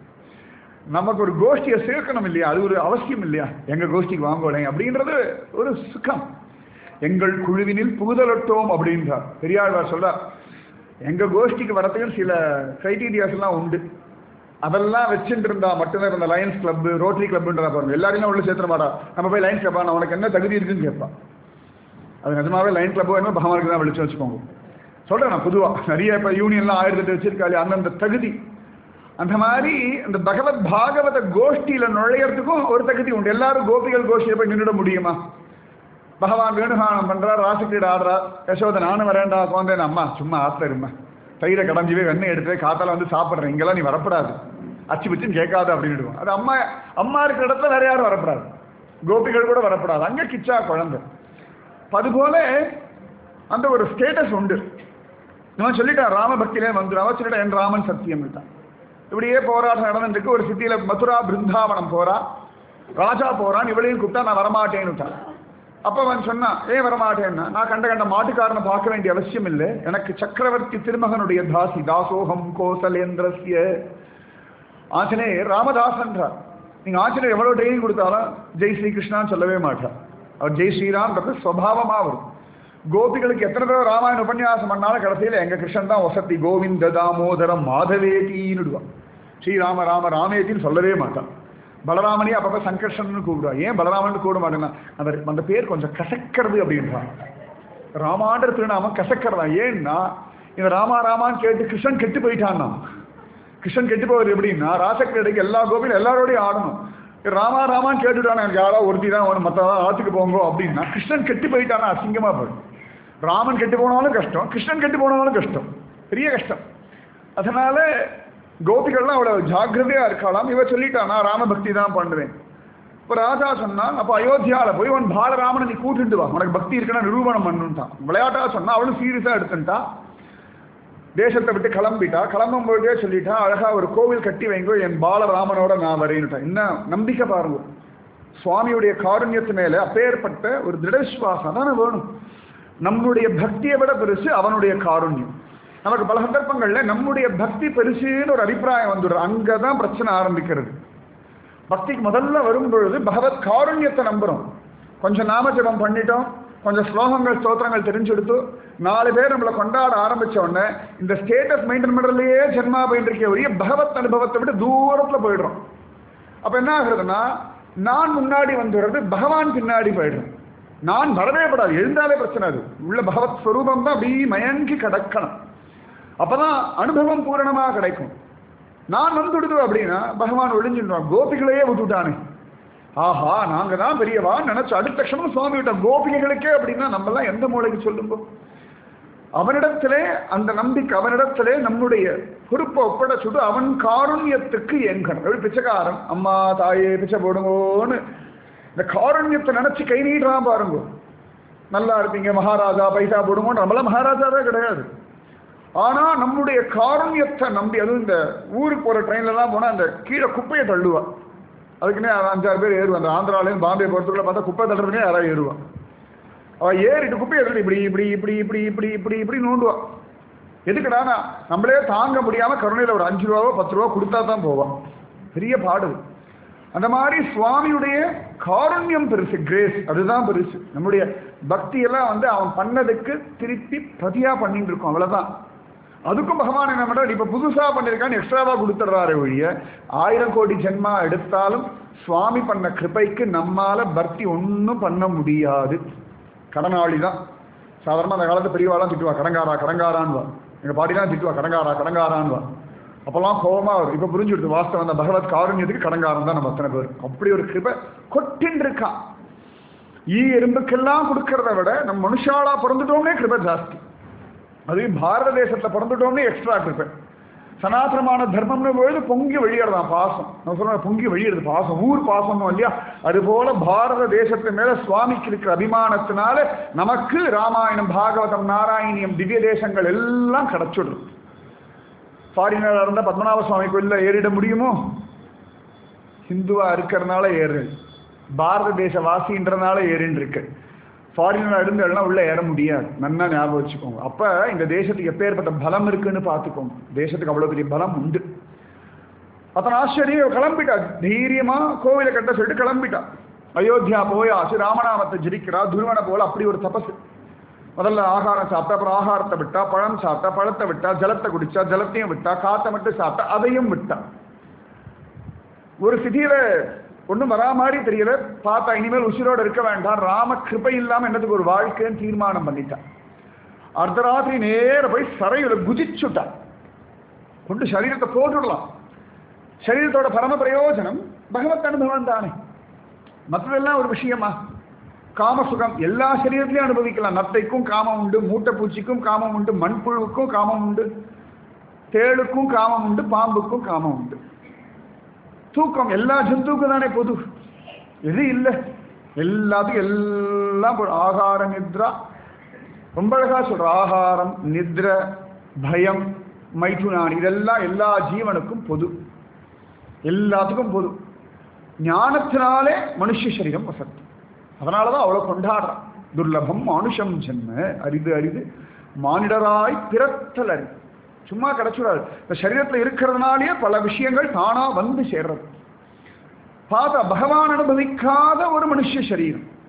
நமக்கு ஒரு கோஷ்டியை சேர்க்கணும் இல்லையா, அது ஒரு அவசியம் இல்லையா, எங்க கோஷ்டிக்கு வாங்கோடேன் அப்படின்றது ஒரு சுகம். எங்கள் குழுவினில் புகுதலட்டோம் அப்படின்றார் பெரியாழ்வார் சொல்றார். எங்க கோஷ்டிக்கு வரத்துக்கு சில கிரைட்டீரியாஸ் எல்லாம் உண்டு. அதெல்லாம் வச்சுட்டு இருந்தா மட்டும்தான் இந்த லயன்ஸ் கிளப் ரோட்டரி கிளப்ன்றா பாருங்க, எல்லாரையும் உள்ள சேர்த்துட மாட்டா. நம்ம போய் லைன்ஸ் கிளப்பா, நான் உனக்கு என்ன தகுதி இருக்குன்னு கேட்பான். அது நிஜமாவே லைன் கிளப்போ என்ன பகவானுக்கு தான் வெளிச்சு வச்சுக்கோங்க சொல்றேன். நான் பொதுவாக நிறைய இப்போ யூனியன்லாம் ஆயிரத்தி வச்சிருக்காரு, அந்தந்த தகுதி. அந்த மாதிரி இந்த பகவத் பாகவத கோஷ்டியில நுழையறதுக்கும் ஒரு தகுதி உண்டு. எல்லாரும் கோபிகள் கோஷ்டியை போய் நின்றுட முடியுமா? பகவான் வேணுகானம் பண்றார், ராசிக்கிரீட ஆடுறார், யசோதை நானும் வரேன்டா குழந்தைன்னு, அம்மா சும்மா ஆத்துல இருமா, தயிரை கடைஞ்சிவே வெண்ணெய் எடுத்து காத்தால வந்து சாப்பிட்றேன், இங்கெல்லாம் நீ வரப்படாது, அச்சு பிச்சுன்னு கேட்காது அப்படின்னுடுவோம். அது அம்மா அம்மா இருக்கிற இடத்துல வேற யாரும் வரப்படாது, கோபிகள் கூட வரப்படாது, அங்கே கிச்சா குழந்தை. அதுபோல அந்த ஒரு ஸ்டேட்டஸ் உண்டு. நான் சொல்லிட்டேன் ராம பக்தியிலே வந்து அவன் சொல்லிட்டேன் என் ராமன் சத்தியம் தான். இப்படியே போராட்டம் நடந்துருக்கு. ஒரு சிட்டியில மதுரா பிருந்தாவனம் போறா, ராஜா போறான், இவளையும் கூப்பிட்டா நான் வரமாட்டேன்னு விட்டான். அப்ப அவன் சொன்னான், ஏன் வரமாட்டேன்னா, நான் கண்ட கண்ட மாட்டுக்காரனை பார்க்க வேண்டிய அவசியம் இல்லை, எனக்கு சக்கரவர்த்தி திருமகனுடைய தாசி, தாசோகம் கோசலேந்திரஸ்ய. ஆஞ்சநேயர் ராமதாசன்றார். நீங்க ஆஞ்சநேயர் எவ்வளவு ட்ரைனிங் கொடுத்தாலும் ஜெய் ஸ்ரீகிருஷ்ணான்னு சொல்லவே மாட்டார். அவர் ஜெய் ஸ்ரீராம்ன்றது சுவாவமா வரும். கோபிகளுக்கு எத்தனை தடவை ராமாயண உபன்யாசம் பண்ணாலும் கடைசியில் எங்க கிருஷ்ணன் தான் வசதி கோவிந்த தாமோதரம் மாதவேதின்னுடுவான். ஸ்ரீராம ராம ராமேத்தின்னு சொல்லவே மாட்டான். பலராமனே அப்பப்போ சங்கர்ஷன் கூப்பிடுவா. ஏன் பலராமன் கூப்பிட மாட்டேன்னா அந்த அந்த பேர் கொஞ்சம் கசக்கிறது அப்படின்றான். ராமான்ற திருநாமம் கசக்கிறதா. ஏன்னா இந்த ராமா ராமான்னு கேட்டு கிருஷ்ணன் கெட்டு போயிட்டான்னா, கிருஷ்ணன் கெட்டு போவது எப்படின்னா ராசக்கிரடைக்கு எல்லா கோபிலும் எல்லாரோடையும் ஆடணும். ராமா ராமான்னு கேட்டுட்டானா எனக்கு யாராவது ஒருத்தி தான் வேணும், மற்றதான் ஆற்றுக்கு போங்க அப்படின்னா கிருஷ்ணன் கெட்டு போயிட்டானா அசிங்கமா போயிடும். ராமன் கெட்டு போனாலும் கஷ்டம், கிருஷ்ணன் கெட்டு போனாலும் கஷ்டம், பெரிய கஷ்டம். அதனால கோபிகள்லாம் அவ்வளவு ஜாக்கிரதையா இருக்கலாம். இவ சொல்லிட்டானா ராமபக்தி தான் பண்ணுவேன். இப்போ ராஜா சொன்னான், அப்போ அயோத்தியாவில் போய் உன் பாலராமனை நீ கூட்டிட்டு வா, உனக்கு பக்தி இருக்குன்னா நிரூபணம் பண்ணுட்டான். விளையாட்டா சொன்னா அவளும் சீரியஸா எடுத்துட்டா. தேசத்தை விட்டு கிளம்பிட்டா. கிளம்பும் பொழுதே சொல்லிட்டா அழகா ஒரு கோவில் கட்டி வைங்கோ, என் பாலராமனோட நான் வரேன்னுட்டான். என்ன நம்பிக்கை பாருங்க, சுவாமியுடைய காருண்யத்து மேல அப்பேற்பட்ட ஒரு திடவிஸ்வாசம் தானே வேணும். நம்முடைய பக்தியை விட பெருசு அவனுடைய காருண்யம். நமக்கு பல சந்தர்ப்பங்கள்ல நம்முடைய பக்தி பெருசுன்னு ஒரு அபிப்பிராயம் வந்துடுறது. அங்கதான் பிரச்சனை ஆரம்பிக்கிறது. பக்திக்கு முதல்ல வரும் பொழுது பகவத் காருண்யத்தை நம்புறோம். கொஞ்சம் நாமஜபம் பண்ணிட்டோம், கொஞ்சம் ஸ்லோகங்கள் ஸ்தோத்திரங்கள் தெரிஞ்செடுத்து நாலு பேர் நம்மளை கொண்டாட ஆரம்பிச்ச உடனே இந்த ஸ்டேட்டஸ் மெயின்டைன் பண்றதுலயே ஜென்மா போயிட்டு ஒரே பகவத் அனுபவத்தை விட்டு தூரத்துல போயிடுறோம். அப்ப என்ன ஆகுறதுன்னா நான் முன்னாடி வந்துடுறது, பகவான் பின்னாடி போயிடுறேன். நான் வரவே படாது, எழுந்தாலே பிரச்சனை. அது உள்ள பகவத் ஸ்வரூபம் தான் அப்படி மயங்கி கிடக்கணும். அப்பதான் அனுபவம் பூரணமா கிடைக்கும். நான் வந்துடுது அப்படின்னா பகவான் ஒழிஞ்சுடுவான். கோபிகளையே விட்டுட்டானே, ஆஹா நாங்க தான் பெரியவா நினைச்சு அடுத்த க்ஷணம் சுவாமி விட்ட கோபிகைகளுக்கே அப்படின்னா நம்ம எல்லாம் எந்த மூளைக்கு சொல்லுங்க. அவனிடத்திலே அந்த நம்பிக்கை, அவனிடத்திலே நம்முடைய பொறுப்பை ஒப்படைச்சுட்டு அவன் காருண்யத்துக்கு எங்கணும். எப்படி பிச்சைக்காரன் அம்மா தாயே பிச்சை போடுங்கோன்னு இந்த காருண்யத்தை நினைச்சு கை நீட்டுறான் பாருங்க. நல்லா இருப்பீங்க மகாராஜா பைசா போடுங்கன்னு. நம்மளாம் மகாராஜாவே கிடையாது. ஆனா நம்முடைய காருண்யத்தை நம்பி, அதுவும் இந்த ஊருக்கு போற ட்ரெயின்ல எல்லாம் போனா அந்த கீழே குப்பையை தள்ளுவா. அதுக்குன்னே அஞ்சாறு பேர் ஏறுவான். அந்த ஆந்திராலேருந்து பாம்பே போகிறதுக்குள்ள பார்த்தா குப்பை தள்ளுறதுனே யாராவது ஏறுவான். அவள் ஏறிட்டு குப்பையை தள்ளி இப்படி இப்படி இப்படி இப்படி இப்படி இப்படி இப்படி நோண்டுவான். எதுக்குடானா நம்மளே தாங்க முடியாம கருணையில் ஒரு அஞ்சு ரூபாவோ பத்து ரூபா கொடுத்தா தான் போவான். பெரிய பாடு. அந்த மாதிரி சுவாமியுடைய காருண்யம் பெருசு, கிரேஸ் அதுதான் பெருசு. நம்முடைய பக்தியெல்லாம் வந்து அவன் பண்ணதுக்கு திருப்பி பதியா பண்ணிட்டு இருக்கோம், அவ்வளவுதான். அதுக்கும் பகவான் என்ன பண்றாரு, இப்ப புதுசா பண்ணிருக்கான்னு எக்ஸ்ட்ராவா கொடுத்துடுறாரு ஒழிய ஆயிரம் கோடி ஜென்மா எடுத்தாலும் சுவாமி பண்ண கிருபைக்கு நம்மால பக்தி ஒன்றும் பண்ண முடியாது. கடனாளி தான். சாதாரணமா அந்த காலத்து பெரியவாலாம் திட்டுவா, கடங்காரா கடங்காரான்வா. எங்க பாட்டிலாம் திட்டுவா, கடங்காரா கடங்காரான்வா. அப்பெல்லாம் கோபமா வரும். இப்ப புரிஞ்சு கொடுத்து வாஸ்தவம் அந்த பகவத் காருண்யத்துக்கு கடங்காரம் தான் நம்ம அத்தனை பேர். அப்படி ஒரு கிருபை கொட்டின்னு இருக்கான். ஈ எறும்புக்கெல்லாம் கொடுக்கறத விட நம்ம மனுஷாலா பிறந்துட்டோம்னே கிருபை ஜாஸ்தி. அதுவும் பாரத தேசத்துல பிறந்துட்டோம்னே எக்ஸ்ட்ரா கிருபை. சனாதனமான தர்மம்னு பொழுது பொங்கி வெளியிடலாம் பாசம். நான் சொல்ற பொங்கி வெளியிடுது பாசம், ஊர் பாசம் இல்லையா? அது போல பாரத தேசத்து மேல சுவாமிக்கு இருக்கிற அபிமானத்தினால நமக்கு ராமாயணம் பாகவதம் நாராயணியம் திவ்ய தேசங்கள் எல்லாம் கிடைச்சிடுது. ஃபாரினராக இருந்தால் பத்மநாப சுவாமி கோயிலில் ஏறிட முடியுமோ? ஹிந்துவா இருக்கிறதுனால ஏறு, பாரத தேச வாசின்றதுனால ஏறின்னு இருக்கு. ஃபாரினராக இருந்தெல்லாம் உள்ள ஏற முடியாது. நல்லா ஞாபகம் வச்சுக்கோங்க. அப்போ இந்த தேசத்துக்கு எப்பேற்பட்ட பலம் இருக்குன்னு பார்த்துக்கோங்க. தேசத்துக்கு அவ்வளோ பெரிய பலம் உண்டு. அத்தனை ஆச்சரியம் கிளம்பிட்டா, தைரியமா கோவிலை கட்ட சொல்லிட்டு கிளம்பிட்டா. அயோத்தியா போயாச்சு, ராமநாமத்தை ஜிரிக்கிறா, துருவனை போல அப்படி ஒரு தபசு. முதல்ல ஆகாரம் சாப்பிட்டா, அப்புறம் ஆகாரத்தை விட்டா, பழம் சாப்பிட்டா, பழத்தை விட்டா, ஜலத்தை குடிச்சா, ஜலத்தையும் விட்டா, காற்றை மட்டும் சாப்பிட்டா, அதையும் விட்டா. ஒரு சிதியில ஒன்றும் வரா மாதிரி தெரியல. பார்த்தா இனிமேல் உசிரோடு இருக்க வேண்டாம், ராம கிருபை இல்லாமல் என்னதுக்கு ஒரு வாழ்க்கைன்னு தீர்மானம் பண்ணிட்டான். அர்த்தராத்திரி நேர போய் சரையில குதிச்சுட்டான். கொண்டு சரீரத்தை போட்டுடலாம். சரீரத்தோட பரம பிரயோஜனம் பகவத் அனுபவம் தானே. மற்றதெல்லாம் ஒரு விஷயமா? காமசுகம் எல்லா சரீரத்திலையும் அனுபவிக்கலாம். நத்தைக்கும் காமம் உண்டு, மூட்டை பூச்சிக்கும் காமம் உண்டு, மண்புழுவுக்கும் காமம் உண்டு, தேளுக்கும் காமம் உண்டு, பாம்புக்கும் காமம் உண்டு. தூக்கம் எல்லா ஜந்துக்கும் தானே பொது. எது இல்லை எல்லாத்துக்கும் எல்லாம் ஆகாரம் நித்ரா. ரொம்ப அழகா சொல்ற ஆகாரம் நித்ர பயம் மைதுனான் இதெல்லாம் எல்லா ஜீவனுக்கும் பொது, எல்லாத்துக்கும் பொது. ஞானத்தினாலே மனுஷ சரீரம் வசதி. அதனாலதான் அவ்வளவு கொண்டாடுறான். துர்லபம் மானுஷம் ஜென்ம, அரிது அரிது மானிடராய் பிறத்தல் அறிவு. சும்மா கிடைச்சுடாது. இந்த சரீரத்தில் இருக்கிறதுனாலேயே பல விஷயங்கள் தானா வந்து சேர்றது. பார்த்தா பகவான் அனுபவிக்காத ஒரு மனுஷ சரீரம்.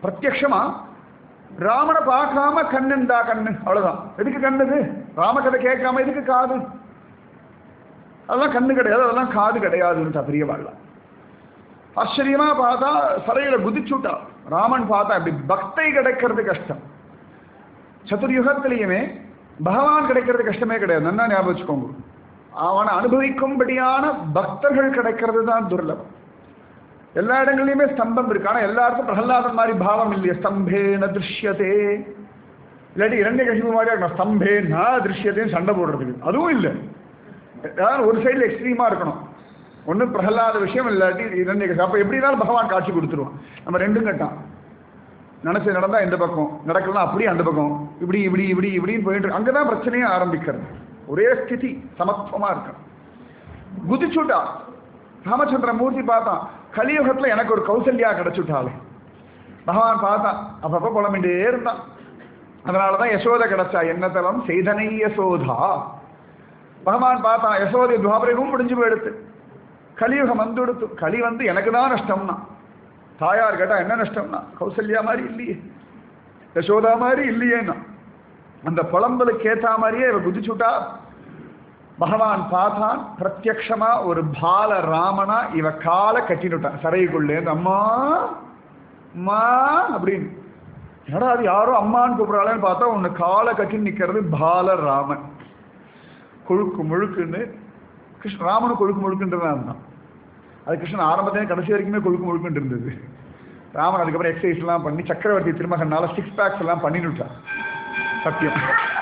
பிரத்யக்ஷமா ராமனை பார்க்காம கண்ணுண்டா கண்ணு, அவ்வளவுதான். எதுக்கு கண்ணுது? ராமகதை கேட்காம எதுக்கு காது? அதெல்லாம் கண்ணு கிடையாது, அதெல்லாம் காது கிடையாதுன்னு பெரியவாள்லாம் ஆச்சரியமா பார்த்தா சரையில குதிச்சுட்டா. ராமன் பார்த்தா இப்படி பக்தை கிடைக்கிறது கஷ்டம். சதுர்யுகத்திலையுமே பகவான் கிடைக்கிறது கஷ்டமே கிடையாது. நல்லா ஞாபகம் வச்சுக்கோங்க. அவனை அனுபவிக்கும்படியான பக்தர்கள் கிடைக்கிறது தான் துர்லபம். எல்லா இடங்கள்லையுமே ஸ்தம்பம் இருக்கு, ஆனா எல்லாருக்கும் பிரகலாதன் மாதிரி பாவம் இல்லையே. ஸ்தம்பே ந திருஷ்யத்தே, இல்லாட்டி இரண்டு கட்சி மாதிரியா இருக்கணும். ஸ்தம்பே ந திருஷ்யத்தையும் சண்டை போடுறதுக்கு அதுவும் இல்லை. ஏதாவது ஒரு சைடில் எக்ஸ்ட்ரீமா இருக்கணும். ஒன்று பிரகலாத விஷயம், இல்லாட்டி இரண்டு கட்சி. அப்போ எப்படி இருந்தாலும் பகவான் காட்சி கொடுத்துருவான். நம்ம ரெண்டும் கட்டான் நினைச்சு நடந்தா இந்த பக்கம், நடக்கலாம் அப்படியே அந்த பக்கம், இப்படி இப்படி இப்படி இப்படின்னு போயிட்டு அங்கதான் பிரச்சனையே ஆரம்பிக்கிறது. ஒரே ஸ்திதி சமத்துவமா இருக்கு. குதிச்சுட்டா. ராமச்சந்திர மூர்த்தி பார்த்தான், கலியுகத்துல எனக்கு ஒரு கௌசல்யா கிடைச்சுட்டாலே. பகவான் பார்த்தான், அப்பப்ப புலம்பிண்டே இருந்தான். அதனாலதான் யசோதை கிடைச்சா. என்ன தலம் செய்தனை யசோதா. பகவான் பார்த்தான், யசோதை துவாபரமும் முடிஞ்சு போயிடுத்து. கலியுகம் வந்து எடுத்து. களி வந்து எனக்கு தான் நஷ்டம்னா. தாயார் கேட்டா என்ன நஷ்டம்னா, கௌசல்யா மாதிரி இல்லையே, யசோதா மாதிரி இல்லையேன்னா. அந்த புலம்பலுக்கு ஏற்ற மாதிரியே இவ குதிச்சுட்டா. பகவான் பார்த்தான், பிரத்யக்ஷமா ஒரு பால ராமனா இவ காலை கட்டினுட்டான் சரைக்குள்ளே. அம்மா அம்மா அப்படின்னு. ஏடா அது யாரோ அம்மான்னு கூப்பிடறாளேன்னு பார்த்தா ஒன்னு காலை கட்டி நிக்கிறது பால ராமன். கொழுக்கு முழுக்குன்னு கிருஷ்ண ராமனு கொழுக்கு முழுக்குன்றதான் இருந்தான். அது கிருஷ்ணன் ஆரம்பத்திலே கடைசி வரைக்குமே கொழுக்கு முழுக்குன்னு இருந்தது. ராமன் அதுக்கப்புறம் எக்ஸசைஸ் எல்லாம் பண்ணி சக்கரவர்த்தி திருமகனால சிக்ஸ் பேக்ஸ் எல்லாம் பண்ணினுட்டான். சத்தியம்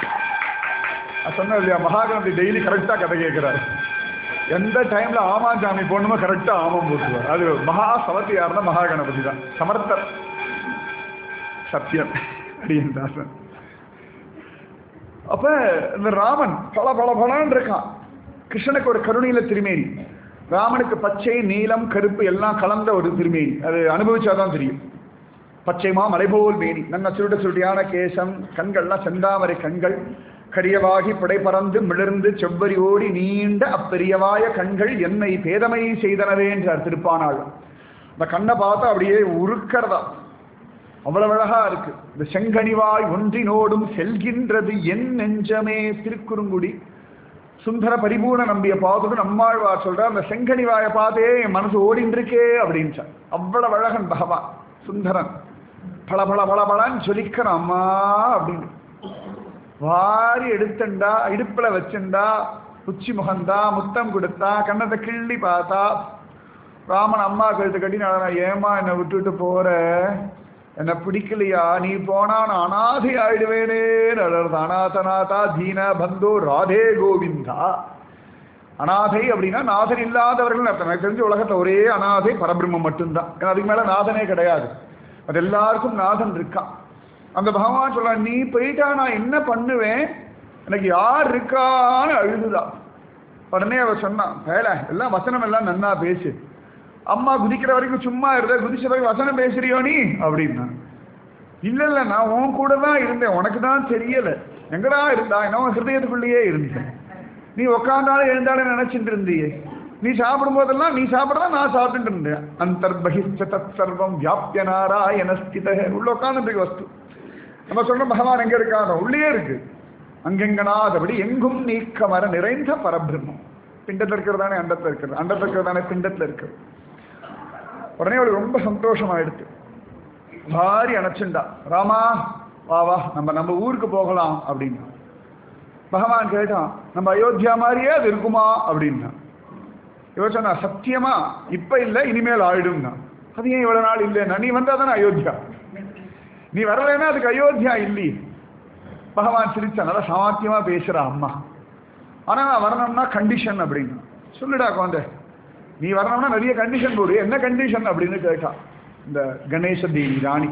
சொன்ன இல்லையா, மகாகணபதி டெய்லி கரெக்டா கதை கேட்கிறாரு. எந்த டைம்ல ஆமாஞ்சாமி போடணுமோ கரெக்டா ஆமம் போட்டுருவார். அது மகா சமத்தி யாருன்னா மகாகணபதி தான், சமர்த்தர். சத்தியம் அடியன் தாசன். அப்ப இந்த ராமன் பல பல பலான் இருக்கான். கிருஷ்ணனுக்கு ஒரு கருணையில திருமேனி, ராமனுக்கு பச்சை நீலம் கருப்பு எல்லாம் கலந்த ஒரு திருமேனி. அது அனுபவிச்சாதான் தெரியும். பச்சைமா மலைபோல் மேனி, நல்ல சுருட்ட சுருட்டியான கேசம், கண்கள்லாம் செந்தாமரை கண்கள், கரியவாகி படை பறந்து மிளர்ந்து செவ்வரி ஓடி நீண்ட அப்பெரியவாய கண்கள் என்னை பேதமை செய்தனவே என்றார் திருப்பானாள். அந்த கண்ணை பார்த்தா அப்படியே உருக்கிறதா, அவ்வளவு அழகா இருக்கு. இந்த செங்கனிவாய் ஒன்றினோடும் செல்கின்றது என் நெஞ்சமே. திருக்குறுங்குடி சுந்தர பரிபூர்ண நம்பிய பார்த்துட்டு நம்மாழ்வார் சொல்ற, அந்த செங்கனிவாயை பார்த்தே என் மனசு ஓடின்னு இருக்கே அப்படின்னு. அவ்வளவு அழகன் பகவான் சுந்தரன். பல பல பல பலன்னு சொல்லிக்கிறான் அம்மா அப்படின்னு. வாரி எடுத்துண்டா, இடுப்புல வச்சுண்டா, உச்சி முகந்தா, முத்தம் கொடுத்தா, கண்ணத்தை கிள்ளி பார்த்தா. ராமன் அம்மா கழுத்து கட்டி நான் ஏமா என்னை விட்டுட்டு போற, என்னை பிடிக்கலையா, நீ போனா நான் அநாதை ஆயிடுவேனே. அநாதநாதா தீன பந்தோ ராதே கோவிந்தா. அநாதை அப்படின்னா நாதன் இல்லாதவர்கள் அர்த்தம். எனக்கு தெரிஞ்ச உலகத்துல ஒரே அநாதை பரபிரம்மம் மட்டும்தான். ஏன்னா அதுக்கு மேல நாதனே கிடையாது. அது எல்லாருக்கும் நாதன் இருக்கான். அந்த பகவான் சொல்ற, நீ போயிட்டா நான் என்ன பண்ணுவேன், எனக்கு யார் இருக்கான்னு அழுதுதான். உடனே அவர் சொன்னான், வேலை எல்லாம் வசனம் எல்லாம் நன்னா பேசு, அம்மா குதிக்கிற வரைக்கும் சும்மா இருந்த, குதிச்ச வரைக்கும் வசனம் பேசுறியோ நீ அப்படின்னா. இல்ல இல்ல நான் உன் கூட தான் இருந்தேன், உனக்கு தான் தெரியல. எங்கடா இருந்தா என்ன, உன் ஹிருதயத்துக்குள்ளேயே இருந்தேன். நீ உக்காந்தாலும் எழுந்தாலும் நினைச்சிட்டு இருந்தியே. நீ சாப்பிடும் போதெல்லாம் நீ சாப்பிட்றதா நான் சாப்பிட்டு இருந்தேன். அந்தர்பகிஷ்ட தத் சர்வம் வியாபிய நாராயண ஸ்தித. உள்ள உட்காந்துட்டு வஸ்து நம்ம சொல்ற பகவான் எங்க இருக்கானோ உள்ளே இருக்கு. அங்கெங்கனாதபடி எங்கும் நீக்கமர நிறைந்த பரபிரம்மம். பிண்டத்தில் இருக்கிறதானே அண்டத்தில் இருக்கிறது, அண்டத்தில் இருக்கிறதானே பிண்டத்தில் இருக்கிறது. உடனே அவளுக்கு ரொம்ப சந்தோஷமாயிடுச்சு. பாரி அணைச்சுண்டா, ராமா வா வா நம்ம நம்ம ஊருக்கு போகலாம் அப்படின்னா. பகவான் கேட்டான், நம்ம அயோத்தியா மாதிரியே அது இருக்குமா அப்படின்னா. இவ சொன்னா, சத்தியமா இப்ப இல்லை இனிமேல் ஆயிடும்னா. அது ஏன் இவ்வளவு நாள் இல்லைன்னா, நீ வந்தா தானே அயோத்தியா, நீ வரலைன்னா அதுக்கு அயோத்தியா இல்லையே. பகவான் சிரிச்சா, நல்லா சாமர்த்தியமா பேசுறா அம்மா. ஆனா நான் வரணும்னா கண்டிஷன் அப்படின்னு. சொல்லுடா குழந்தை, நீ வரணும்னா நிறைய கண்டிஷன் போடு. என்ன கண்டிஷன் அப்படின்னு கேட்டா இந்த கணேச தேவி ராணி.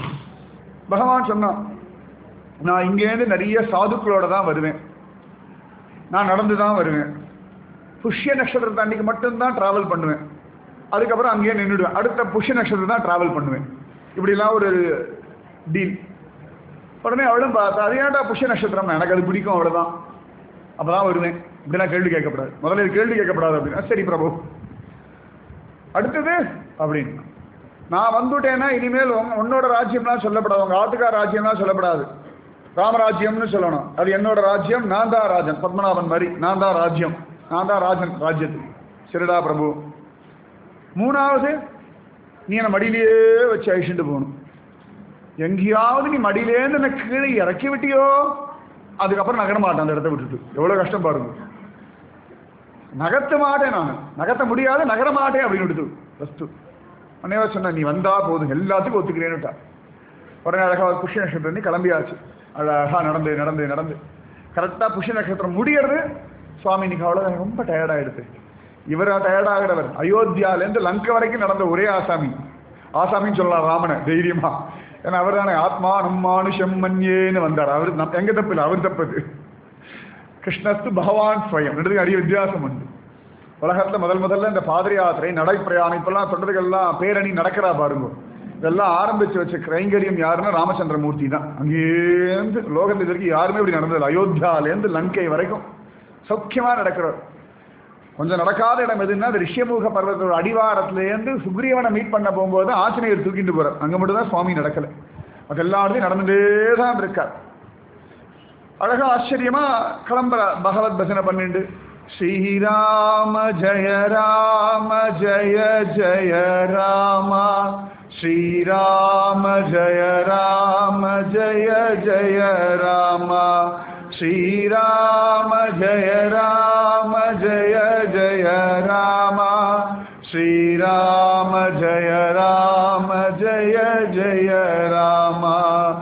பகவான் சொன்னான், நான் இங்கேருந்து நிறைய சாதுக்களோட தான் வருவேன், நான் நடந்து தான் வருவேன், புஷ்ய நட்சத்திரத்தை அன்னைக்கு மட்டும்தான் டிராவல் பண்ணுவேன், அதுக்கப்புறம் அங்கேயே நின்றுடுவேன், அடுத்த புஷ்ய நட்சத்திரம் தான் டிராவல் பண்ணுவேன். இப்படிலாம் ஒரு டீல். உடனே அவளும் பார்த்தா, அது ஏன்டா புஷ்ய நட்சத்திரம், எனக்கு அது பிடிக்கும் அவ்வளோதான், அப்போதான் வருவேன். இப்படிலாம் கேள்வி கேட்கப்படாது, முதல்ல கேள்வி கேட்கப்படாது அப்படின்னா. சரி பிரபு அடுத்தது அப்படின்னு. நான் வந்துட்டேன்னா இனிமேல் உன்னோட ராஜ்யம்லாம் சொல்லப்படாது, உங்க ஆத்துக்கார ராஜ்யம்லாம் சொல்லப்படாது, ராமராஜ்யம்னு சொல்லணும். அது என்னோட ராஜ்யம், நான் தான் ராஜன், பத்மநாபன் மாதிரி நான் தான் ராஜ்யம், நான் தான் ராஜன் ராஜ்யத்துக்கு. சரிடா பிரபு. மூணாவது, நீ என்னை மடியிலேயே வச்சு அழிச்சுட்டு போகணும். எங்கேயாவது நீ மடியிலேருந்து என்னை கீழே இறக்கி விட்டியோ அதுக்கப்புறம் நகர மாட்டேன் அந்த இடத்த விட்டுட்டு. எவ்வளோ கஷ்டம் பாருங்க. நகர்த்த மாட்டேன், நான் நகர்த்த முடியாது, நகர மாட்டேன் அப்படின்னு விடுத்து ஃபஸ்ட்டு. அன்னையா சொன்ன நீ வந்தா போதும் எல்லாத்துக்கும் ஒத்துக்கிறேன்னுட்டா. உடனே அழகாக புஷ்ய நட்சத்திரம் கிளம்பியாச்சு. அழகாக நடந்து நடந்து நடந்து கரெக்டாக புஷ்ய நட்சத்திரம் முடியறது. சுவாமி இன்னைக்கு அவ்வளோ ரொம்ப டயர்டாகிடுது. இவரா டயர்டாகிறவர். அயோத்தியாலேருந்து லங்கை வரைக்கும் நடந்த ஒரே ஆசாமி. ஆசாமின்னு சொல்லலாம் ராமனை தைரியமா. ஏன்னா அவர் தானே ஆத்மா நம்மானுஷம் மன்யேன்னு வந்தார். அவர் நம் எங்க தப்பு இல்லை, அவர் தப்பது. கிருஷ்ணஸ்து பகவான் ஸ்வயம். ரெண்டுக்கு நிறைய வித்தியாசம் உண்டு. உலகத்தில் முதல் முதல்ல இந்த பாத யாத்திரை நடைப்பிரயாணம் இப்பெல்லாம் சொல்றதுக்கெல்லாம் பேரணி நடக்கிறா பாருங்க. இதெல்லாம் ஆரம்பிச்சு வச்ச கைங்கரியம் யாருன்னா ராமச்சந்திரமூர்த்தி தான். அங்கேருந்து லோகத்தில் இதற்கு யாருமே இப்படி நடந்ததில்லை. அயோத்தியாலேருந்து லங்கை வரைக்கும் சௌக்கியமா நடக்கிறார். கொஞ்சம் நடக்காத இடம் எதுன்னா அது ரிஷ்யமுக பர்வத்தோட அடிவாரத்திலேருந்து சுக்ரீவனை மீட் பண்ண போகும்போது ஆஞ்சநேயர் தூக்கிட்டு போறார். அங்கே மட்டும்தான் சுவாமி நடக்கலை. அது எல்லா இடத்தையும் நடந்துட்டே தான் இருக்கார். அழகா ஆச்சரியமா கிளம்புற பகவத் பஜனை பண்ணிண்டு ஸ்ரீராம ஜெய ராம ஜெய ஜெய ராமா ஸ்ரீராம ஜெய ராம ஜெய ஜெய ராமா ஸ்ரீராம ஜெய ராம ஜெய ஜெய ராமா ஸ்ரீராம ஜெய ராம ஜெய ஜெய ராமா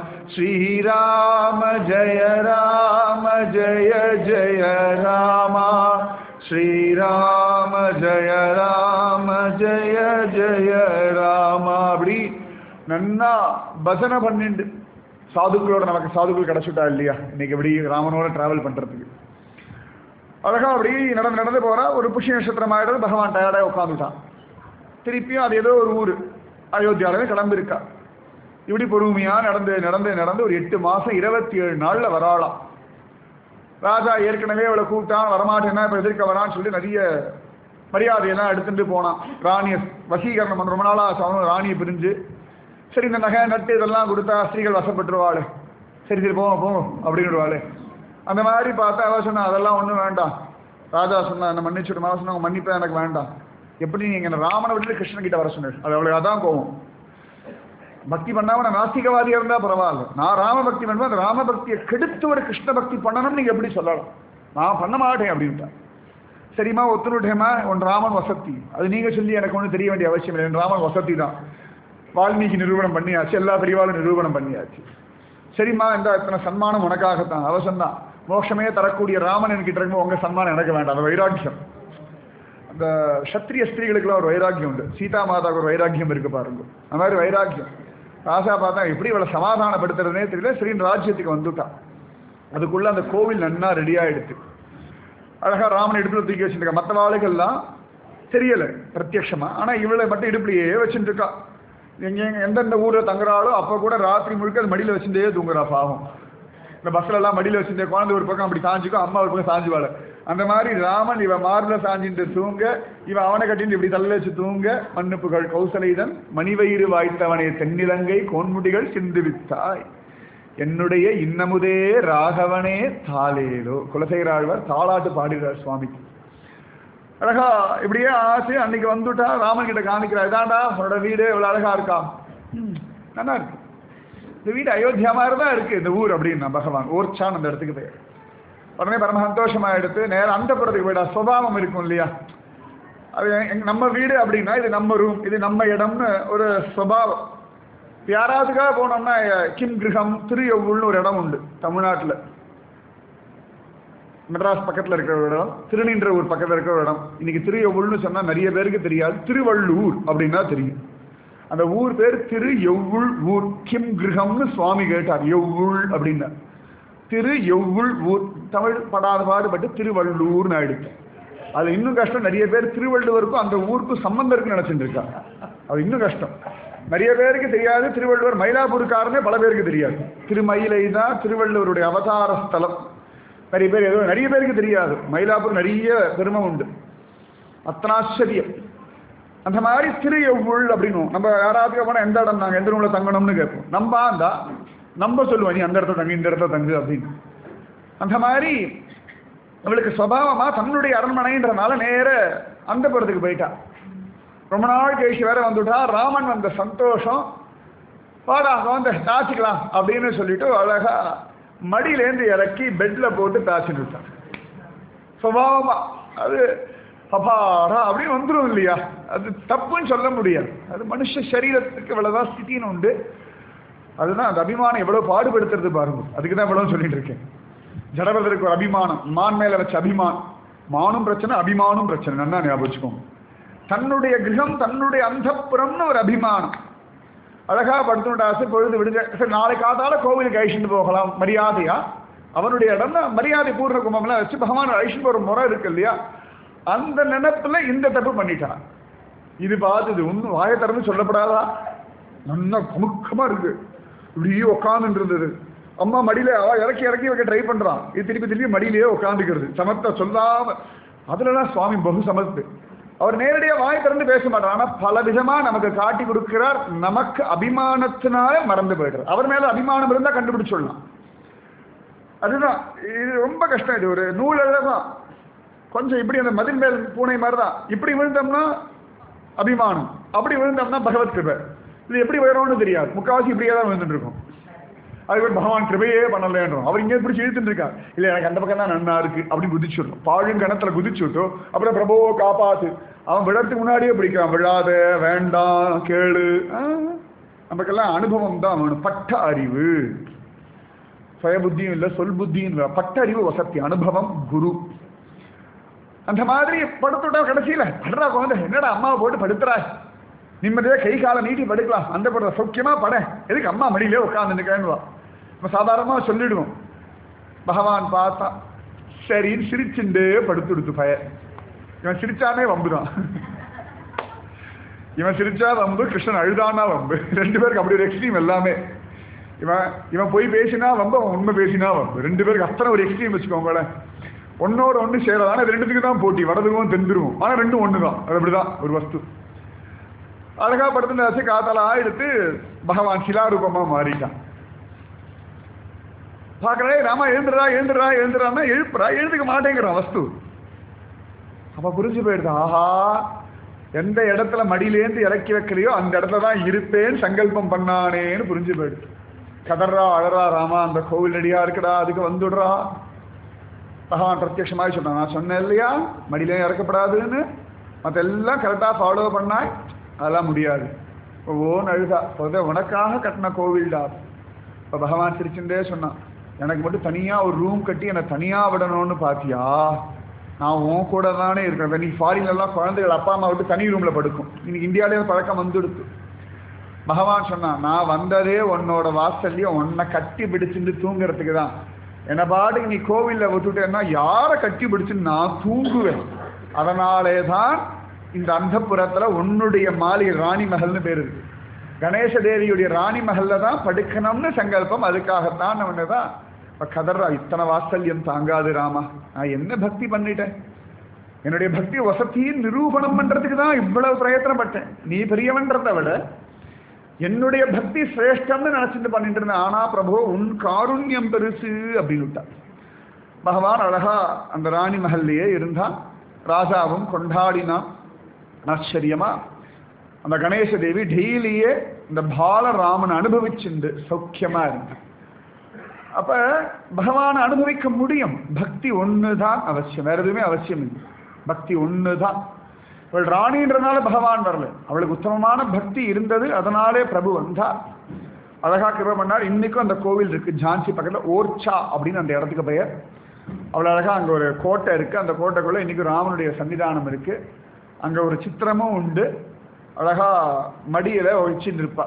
ஸ்ரீராம ஜெய ராம ஜெய ஜெய ராமா ஸ்ரீராம ஜெய ராம ஜெய ஜெய ராமா. அப்படி நன்னா பஜனை பண்ணிண்டு சாதுக்களோட நமக்கு சாதுக்கள் கிடைச்சிட்டா இல்லையா இன்னைக்கு எப்படி ராமனோட டிராவல் பண்றதுக்கு. அழகா அப்படி நடந்து நடந்து போறா. ஒரு புஷ்ய நட்சத்திரம் ஆயிடுறது. பகவான் டயர்டாக உட்காந்துட்டான். திருப்பியும் அது ஏதோ ஒரு ஊர் அயோத்தியாவே கிளம்பிருக்கா. இப்படி பொறுமையா நடந்து நடந்து நடந்து ஒரு எட்டு மாசம் இருபத்தி ஏழு நாள்ல வராளாம். ராஜா ஏற்கனவே அவளை கூப்பிட்டான், வரமாட்டேன்னா இப்ப எதிர்க்க வரான்னு சொல்லி நிறைய மரியாதையெல்லாம் எடுத்துட்டு போனான். ராணியை வசீகரணம் பண்ண ரொம்ப நாளா அவனும் ராணியை பிரிஞ்சு சரி இந்த நகை நட்டு இதெல்லாம் கொடுத்தா ஸ்திரீகள் வசப்பட்டுருவாள். சரி சரி போவோம் போவோம் அப்படின்னுடுவாள். அந்த மாதிரி பார்த்தா அவ சொன்னா அதெல்லாம் ஒன்றும் வேண்டாம். ராஜா சொன்னா என்ன மன்னிச்சுட்டு மாவ சொன்னா மன்னிப்பா எனக்கு வேண்டாம். எப்படி நீங்க என்ன ராமனை விட்டுட்டு கிருஷ்ணன் கிட்ட வர சொன்னேன். அது அவளுக்கு அதான் கோவம். பக்தி பண்ணாம நான் நாஸ்திகவாதியா இருந்தா பரவாயில்ல, நான் ராம பக்தி பண்ணுவேன். அந்த ராம பக்தியை கெடுத்து ஒரு கிருஷ்ண பக்தி பண்ணணும்னு நீங்க எப்படி சொல்லலாம்? நான் பண்ண மாட்டேன் அப்படின்ட்டா. சரிம்மா ஒத்துனுட்டேமா, உன் ராமன் வசதி அது நீங்க சொல்லி எனக்கு ஒன்றும் தெரிய வேண்டிய அவசியம் இல்லை. என் ராமன் வசதி தான். வால்மீகி நிரூபணம் பண்ணியாச்சு, எல்லா பெரியவாளும் நிரூபணம் பண்ணியாச்சு. சரிம்மா இந்த இத்தனை சன்மானம் உனக்காகத்தான். அவசரம் தான். மோட்சமே தரக்கூடிய ராமன் என்கிட்ட இருக்கும்போது உங்க சன்மானம் எனக்கு வேண்டாம். அந்த வைராக்கியம் அந்த சத்திரிய ஸ்திரீகளுக்குலாம் ஒரு வைராக்கியம் உண்டு. சீதா மாதாவுக்கு ஒரு வைராக்கியம் இருக்கு பாருங்க. அந்த மாதிரி வைராக்கியம் ராசா பார்த்தா எப்படி இவளை சமாதானப்படுத்துறதுனே தெரியல. சரின்னு ராஜ்யத்துக்கு வந்துட்டான். அதுக்குள்ள அந்த கோவில் நன்னா ரெடி ஆயிடுச்சு. அழகா ராமன் இடுப்புல தூக்கி வச்சுருக்கா. மற்ற வாளுகள்லாம் தெரியல பிரத்யட்சமா. ஆனா இவளை மட்டும் இடுப்புலையே வச்சுட்டு இருக்கா. எங்க எந்தெந்த ஊர்ல தங்குறாளோ அப்ப கூட ராத்திரி முழுக்க அது மடியில வச்சுட்டே தூங்குறா பாவம். இந்த பஸ்ல எல்லாம் மடியில வச்சுட்டே குழந்தை ஒரு பக்கம் அப்படி சாஞ்சுக்கும், அம்மா ஒரு பக்கம் சாஞ்சுவாள். அந்த மாதிரி ராமன் இவன் மார்ல சாஞ்சிட்டு தூங்க, இவன் அவனை கட்டிட்டு இப்படி தள்ள வச்சு தூங்க. மன்னுப்புகள் கௌசலைதன் மணிவயிறு வாய்த்தவனே தென்னிலங்கை கோன்முடிகள் சிந்துவித்தாய் என்னுடைய இன்னமுதே ராகவனே தாளேலோ. குலசேகராழ்வார் தாளாட்டு பாடுகிறார் சுவாமிக்கு. அழகா இப்படியே ஆசை அன்னைக்கு வந்துட்டா. ராமன் கிட்ட காமிக்கிறா, இதாண்டா உன்னோட வீடு எவ்வளவு அழகா இருக்கா. நல்லா இருக்கு இந்த வீடு, அயோத்தியா மாதிரி தான் இருக்கு இந்த ஊர் அப்படின்னா பகவான் ஓர்ச்சான் அந்த இடத்துக்கு போய் உடனே பரம சந்தோஷமா எடுத்து நேரம் அந்த புறத்துக்கு போயிடா. சுபாவம் இருக்கும் இல்லையா, அது நம்ம வீடு அப்படின்னா இது நம்ம ரூம், இது நம்ம இடம்னு ஒரு சுபாவம். யாராவதுக்காக போனோம்னா கிம் கிரகம் திருயொவ்வூர்னு ஒரு இடம் உண்டு தமிழ்நாட்டில். மெட்ராஸ் பக்கத்தில் இருக்கிற ஒரு இடம், திருநின்ற ஊர் பக்கத்தில் இருக்கிற ஒரு இடம். இன்னைக்கு திருயொவ்வூர்னு சொன்னால் நிறைய பேருக்கு தெரியாது. திருவள்ளூர் அப்படின்னா தெரியும். அந்த ஊர் பேர் திரு எவ்வுள் ஊர். கிம் கிரகம்னு சுவாமி கேட்டார். எவ்வுள் அப்படின்னா திரு எவ்வுள் ஊர். தமிழ் படாத பாடுபட்டு திருவள்ளூர்னு ஆயிடுச்சு. அது இன்னும் கஷ்டம். நிறைய பேர் திருவள்ளுவருக்கும் அந்த ஊருக்கும் சம்பந்தம் இருக்குன்னு நினைச்சிட்டு இருக்காங்க. அது இன்னும் கஷ்டம். நிறைய பேருக்கு தெரியாது திருவள்ளுவர் மயிலாப்பூருக்காரனே பல பேருக்கு தெரியாது. திருமயிலை தான் திருவள்ளுவருடைய அவதார ஸ்தலம். நிறைய பேர் ஏதோ நிறைய பேருக்கு தெரியாது. மயிலாப்பூர் நிறைய பெருமை உண்டு. அத்தனாச்சரியம். அந்த மாதிரி திரு எவ்வுள் அப்படின்னும். நம்ம யாராவது போனால் எந்த இடம் நாங்கள் எந்த ரூமில் தங்கணும்னு கேட்போம். நம்ம இருந்தா நம்ம சொல்லுவோம் நீ அந்த இடத்துல தங்கு இந்த இடத்துல தங்கு அப்படின்னு. அந்த மாதிரி அவளுக்கு சுபாவமாக தன்னுடைய அரண்மனைன்றனால நேர அந்த புறத்துக்கு போயிட்டா. ரொம்ப நாள் கழிச்சு வேற வந்துட்டா. ராமன் வந்த சந்தோஷம், வாடா வந்து தாச்சிக்கலாம் அப்படின்னு சொல்லிட்டு அழகா மடியிலேருந்து இறக்கி பெட்ல போட்டு தாச்சின்னு விட்டான். சுபாவமா அது அபாரா அப்படின்னு வந்துடும் இல்லையா? அது தப்புன்னு சொல்ல முடியாது. அது மனுஷ சரீரத்துக்கு இவ்வளவுதான் ஸ்திதின்னு உண்டு. அதுதான் அந்த அபிமானம் எவ்வளவு பாடுபடுத்துறது பாருங்க. அதுக்கு தான் இவ்வளவு சொல்லிட்டு இருக்கேன். ஜடபரதருக்கு ஒரு அபிமானம், மான் மேல வச்ச அபிமானம். மானும் பிரச்சனை, அபிமானும் பிரச்சனை. நல்லா ஞாபகம் வச்சுக்கோங்க. தன்னுடைய கிரகம், தன்னுடைய அந்தப்புறம்னு ஒரு அபிமானம். அழகா படுத்துட்டாசு பொழுது விடுங்க. சரி நாளை காத்தால கோவிலுக்கு அழிச்சுட்டு போகலாம் மரியாதையா. அவனுடைய இடம்னா மரியாதை பூர்ண கும்பம்லாம் வச்சு பகவான் அழிச்சுட்டு ஒரு முறை இருக்கு இல்லையா? அந்த நினைப்புல இந்த தப்பு பண்ணிட்டான். இது பார்த்தது ஒன்றும் வாயை திறந்து சொல்லப்படாதா? நல்லா கமுக்கமா இருக்கு. இப்படியே உட்காந்துட்டு இருந்தது. அம்மா மடியில அவ இறக்கி இறக்கி வைக்க ட்ரை பண்றான். இது திருப்பி திருப்பி மடியிலேயே உட்காந்துக்கிறது. சமர்த்த சொல்லாம அதுலலாம் சுவாமி பகு சமர்த்து. அவர் நேரடியாக வாய் திறந்து பேச மாட்டார். ஆனா பல விதமா நமக்கு காட்டி கொடுக்கிறார். நமக்கு அபிமானத்தினால மறந்து போயிடுறார். அவர் மேல அபிமானம் இருந்தா கண்டுபிடிச்சு சொல்லலாம். அதுதான் இது ரொம்ப கஷ்டம். இது ஒரு நூல் தான் கொஞ்சம் இப்படி அந்த மதில் மேல் பூனை மாதிரி தான். இப்படி விழுந்தோம்னா அபிமானம், அப்படி விழுந்தோம்னா பகவத் கிருபை. இது எப்படி வரோம்னு தெரியாது. முக்கால்வாசி இப்படியே தான் விழுந்துட்டு இருக்கும். அதுக்கு பகவான் கிருபையே பண்ணலன்றோம். அவர் இங்கே பிடிச்சி இழுத்துட்டு இருக்கா. இல்லை எனக்கு அந்த பக்கம் தான் நன்னா இருக்கு அப்படின்னு குதிச்சுடணும். பாழும் கணத்துல குதிச்சுட்டு அப்புறம் பிரபோ காப்பாத்து. அவன் விழறதுக்கு முன்னாடியே பிடிக்கிறான். விழாத, வேண்டாம், கேளு. நமக்கெல்லாம் அனுபவம் தான் வேணும். பட்ட அறிவு, சுய புத்தியும் இல்லை, சொல் புத்தியும் இல்லை. பட்ட அறிவு வசதி, அனுபவம் குரு. அந்த மாதிரி படுத்துட்டா கடைசியில படுறா குழந்தை, என்னடா அம்மாவை போட்டு படுத்துறா, நிம்மதியா கை காலை நீட்டி படுக்கலாம், அந்த படுற சௌக்கியமா பட, எதுக்கு அம்மா மடியிலே உட்காந்துருக்கேன்னுவா. நம்ம சாதாரணமாக சொல்லிடுவோம். பகவான் பார்த்தா சரின்னு சிரிச்சுண்டே படுத்து கொடுத்து பய. இவன் சிரிச்சானே வம்புதான். இவன் சிரிச்சா வம்பு, கிருஷ்ணன் அழுதானா வம்பு. ரெண்டு பேருக்கு அப்படி ஒரு எக்ஸ்ட்ரீம் எல்லாமே. இவன் இவன் போய் பேசினா வம்பு, அவன் உண்மை பேசினா வம்பு. ரெண்டு பேருக்கு அத்தனை ஒரு எக்ஸ்ட்ரீம் வச்சுக்கோங்களேன். ஒன்னோட ஒன்று சேராது. ஆனால் ரெண்டுத்துக்கு தான் போட்டி, வடதுருவோம் தென்துருவோம். ஆனால் ரெண்டும் ஒன்று தான். அது அப்படிதான் ஒரு வஸ்து. அழகா படுத்துட்டாச்சு. காத்தலா எடுத்து பகவான் சிலாரூபமா மாறிட்டான். பார்க்கறே ராமா எழுந்துடுறா எழுந்துடுறா எழுந்துடுறான்னா எழுப்புறா, எழுதுக்க மாட்டேங்கிறான் வஸ்து. அப்ப புரிஞ்சு போயிடுது. ஆஹா, எந்த இடத்துல மடியிலேருந்து இறக்கி வைக்கலையோ அந்த இடத்துல தான் இருப்பேன்னு சங்கல்பம் பண்ணானேன்னு புரிஞ்சு போயிடுது. கதறா அழறா, ராமா அந்த கோவில் அடியா இருக்குடா, அதுக்கு வந்துடுறா. பகவான் பிரத்யட்சமாக சொன்னான், நான் சொன்னேன் இல்லையா மடியிலே இறக்கப்படாதுன்னு. மற்ற எல்லாம் கரெக்டாக ஃபாலோ பண்ணாய், அதெல்லாம் முடியாது. ஓன்னு அழுதா. உனக்காக கட்டின கோவில்டா. இப்போ பகவான் சிரிச்சுட்டே சொன்னான், எனக்கு மட்டும் தனியாக ஒரு ரூம் கட்டி என்னை தனியாக விடணும்னு பார்த்தியா? நான் உன் கூட தானே இருக்கிறேன். நீ ஃபாரின்லாம் குழந்தைகள் அப்பா அம்மா விட்டு தனி ரூமில் படுக்கும். இன்னைக்கு இந்தியாவிலே பழக்கம் வந்துடுத்து. பகவான் சொன்னான், நான் வந்ததே உன்னோட வாசல்லையும் உன்னை கட்டி பிடிச்சிட்டு தூங்குறதுக்கு தான். என்னை பாட்டுக்கு நீ கோவிலில் விட்டுட்டேன்னா யாரை கட்டி பிடிச்சுன்னு நான் தூங்குவேன். அதனாலே தான் இந்த அந்தப்புறத்தில் உன்னுடைய மாளிகை ராணி மகள்னு பேர் இருக்கு. கணேச தேவியுடைய ராணி மகல்ல தான் படுக்கணும்னு சங்கல்பம். அதுக்காகத்தான் அவனு தான் இப்போ கதறா, இத்தனை வாத்சல்யம் தாங்காது ராமா, நான் என்ன பக்தி பண்ணிட்டேன். என்னுடைய பக்தி வசதியின் நிரூபணம் பண்ணுறதுக்கு தான் இவ்வளவு பிரயத்தனப்பட்டேன். நீ பெரியவன்றதை விட என்னுடைய பக்தி சிரேஷ்டம்னு நினச்சிட்டு பண்ணிட்டு இருந்தேன். ஆனா பிரபு உன் காருண்யம் பெருசு அப்படின்னு விட்டான். பகவான் அழகா அந்த ராணி மகல்லையே இருந்தான். ராஜாவும் கொண்டாடினான். ஆச்சரியமா அந்த கணேச தேவி டெய்லியே இந்த பாலராமன் அனுபவிச்சுண்டு சௌக்கியமா இருந்தான். அப்ப பகவானை அனுபவிக்க முடியும். பக்தி ஒண்ணுதான் அவசியம், வேற எதுவுமே அவசியம் இல்லை. பக்தி ஒண்ணுதான். அவள் ராணின்றனால பகவான் வரல, அவளுக்கு உத்தமமான பக்தி இருந்தது. அதனாலே பிரபு வந்தார். அழகா கிருபை பண்ணார். இன்னைக்கும் அந்த கோவில் இருக்கு ஜான்சி பக்கத்துல, ஓர்ச்சா அப்படின்னு அந்த இடத்துக்கு பெயர். அவ்வளோ அழகா அங்க ஒரு கோட்டை இருக்கு. அந்த கோட்டைக்குள்ள இன்னைக்கு ராமனுடைய சன்னிதானம் இருக்கு. அங்க ஒரு சித்திரமும் உண்டு. அழகா மடியில வச்சுட்டு இருப்பா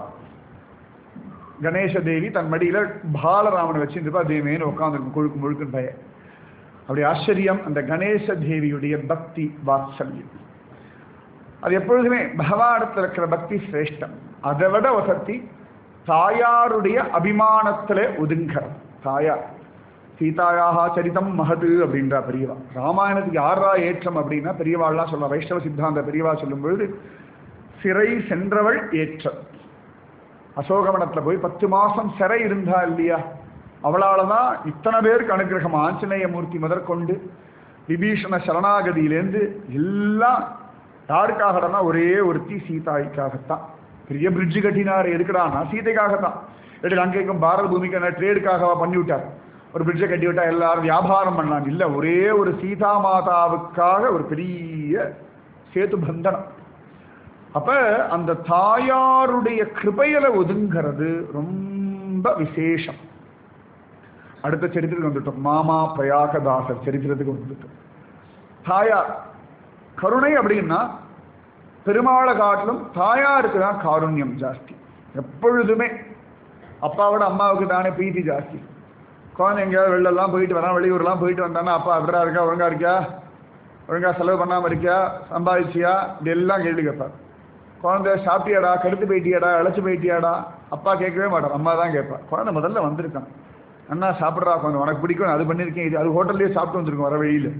கணேச தேவி. தன் மடியில பாலராமனை வச்சுட்டு இருப்பா. தேவேன்னு உட்காந்துருக்கும் கொழுக்கு முழுக்குன்னு பய. அப்படி ஆச்சரியம் அந்த கணேச தேவியுடைய பக்தி வாத்சல்யம். அது எப்பொழுதுமே பகவானிடத்தில் இருக்கிற பக்தி சிரேஷ்டம். அதை விட வசதி தாயாருடைய அபிமானத்திலே ஒதுங்கிறது. தாயார் சீதாயாக சரிதம் மகது அப்படின்றா பெரியவா. ராமாயணத்துக்கு யாரா ஏற்றம் அப்படின்னா பெரியவாள்லாம் சொல்ல, வைஷ்ணவ சித்தாந்த பெரியவா சொல்லும் பொழுது சிறை சென்றவள் ஏற்ற. அசோகவனத்துல போய் பத்து மாசம் சிறை இருந்தா இல்லையா, அவளாலதான் இத்தனை பேருக்கு அனுகிரகம். ஆஞ்சநேய மூர்த்தி முதற்கொண்டு விபீஷண சரணாகதியிலேருந்து எல்லாம் யாருக்காகனா ஒரே ஒருத்தி சீதாய்க்காகத்தான். பெரிய பிரிட்ஜு கட்டினார் எதுக்குடானா சீதைக்காகத்தான். எடுத்து அங்கேயும் பாரத பூமிக்கு ட்ரேடுக்காக பண்ணி விட்டார். ஒரு பிரிட்ஜை கட்டி விட்டா எல்லாரும் வியாபாரம் பண்ணலாம் இல்லை, ஒரே ஒரு சீதா மாதாவுக்காக ஒரு பெரிய சேது பந்தனம். அப்ப அந்த தாயாருடைய கிருபையில ஒதுங்கிறது ரொம்ப விசேஷம். அடுத்த சரித்திரத்துக்கு வந்துட்டோம். மாமா பிரயாகதாசர் சரித்திரத்துக்கு வந்துட்டோம். தாயார் கருணை அப்படின்னா பெருமாளை காட்டிலும் தாயாருக்கு தான் காருண்யம் ஜாஸ்தி. எப்பொழுதுமே அப்பாவோட அம்மாவுக்கு தானே பிரீத்தி ஜாஸ்தி. குழந்தை எங்கேயாவது வெளிலெல்லாம் போயிட்டு வரான், வெளியூர்லாம் போயிட்டு வந்தானா அப்பா அப்படிடா இருக்கா, ஒழுங்கா இருக்கியா, ஒழுங்கா செலவு பண்ணாமல் இருக்கியா, சம்பாதிச்சியா, இப்படி எல்லாம் கேள்வி கேட்பார். குழந்தை சாப்பிட்டியாடா, கடுத்து போயிட்டியாடா, இழைச்சி போயிட்டியாடா, அப்பா கேட்கவே மாட்டார், அம்மா தான் கேட்பார். குழந்தை முதல்ல வந்திருக்கான், அண்ணா சாப்பிட்றா, குழந்தை உனக்கு பிடிக்கும், அது பண்ணியிருக்கேன், இது அது ஹோட்டல்லேயே சாப்பிட்டு வந்துருக்கும் வர வழியில்.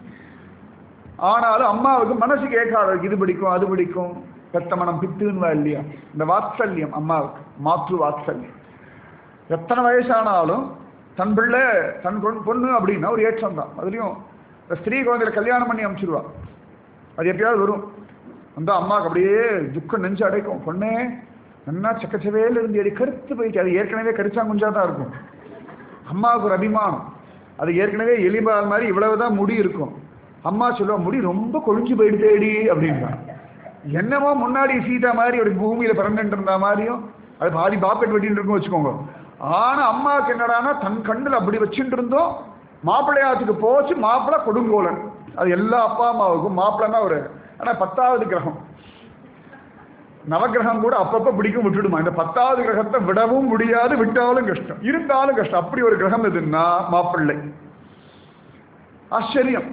ஆனாலும் அம்மாவுக்கு மனசு கேட்காது, இது பிடிக்கும் அது பிடிக்கும். பெத்த மனம் பித்துன்னுவா இல்லையா, இந்த வாத்சல்யம் அம்மாவுக்கு, மாற்று வாத்சல்யம். எத்தனை வயசானாலும் தன் பிள்ளை தன் பொன் பொண்ணு அப்படின்னா ஒரு ஏற்றம் தான். அதுலேயும் இந்த ஸ்திரீ குழந்தையில கல்யாணம் பண்ணி அனுப்பிச்சிடுவா, அது எப்பயாவது வரும். அந்த அம்மாவுக்கு அப்படியே துக்கம் நெஞ்சு அடைக்கும். பொண்ணே நல்லா சக்கச்சவையில் இருந்து எடி கருத்து போயிட்டு, அது ஏற்கனவே கரிச்சா குஞ்சா தான் இருக்கும். அம்மாவுக்கு ஒரு அபிமானம், அது ஏற்கனவே எலிபால் மாதிரி இவ்வளவுதான் முடி இருக்கும். அம்மா சொல்லுவா முடி ரொம்ப கொழிஞ்சு போயிட்டு தேடி அப்படின்னா. என்னமோ முன்னாடி சீதா மாதிரி ஒரு பூமியில பிறந்துட்டு இருந்தா மாதிரியும் அது பாதி பாக்கெட் வெட்டின்னு இருக்கும் வச்சுக்கோங்க. ஆனா அம்மாவுக்கு என்னடானா தன் கண்ணில் அப்படி வச்சுட்டு இருந்தோம். மாப்பிள்ளையாத்துக்கு போச்சு, மாப்பிள்ளை கொடுங்கோலன். அது எல்லா அப்பா அம்மாவுக்கும் மாப்பிள்ளைன்னா ஒரு ஆனா பத்தாவது கிரகம். நவகிரகம் கூட அப்பப்ப பிடிக்கும் விட்டுடுமா. இந்த பத்தாவது கிரகத்தை விடவும் முடியாது, விட்டாலும் கஷ்டம், இருந்தாலும் கஷ்டம். அப்படி ஒரு கிரகம் எதுன்னா மாப்பிள்ளை. ஆச்சரியம்.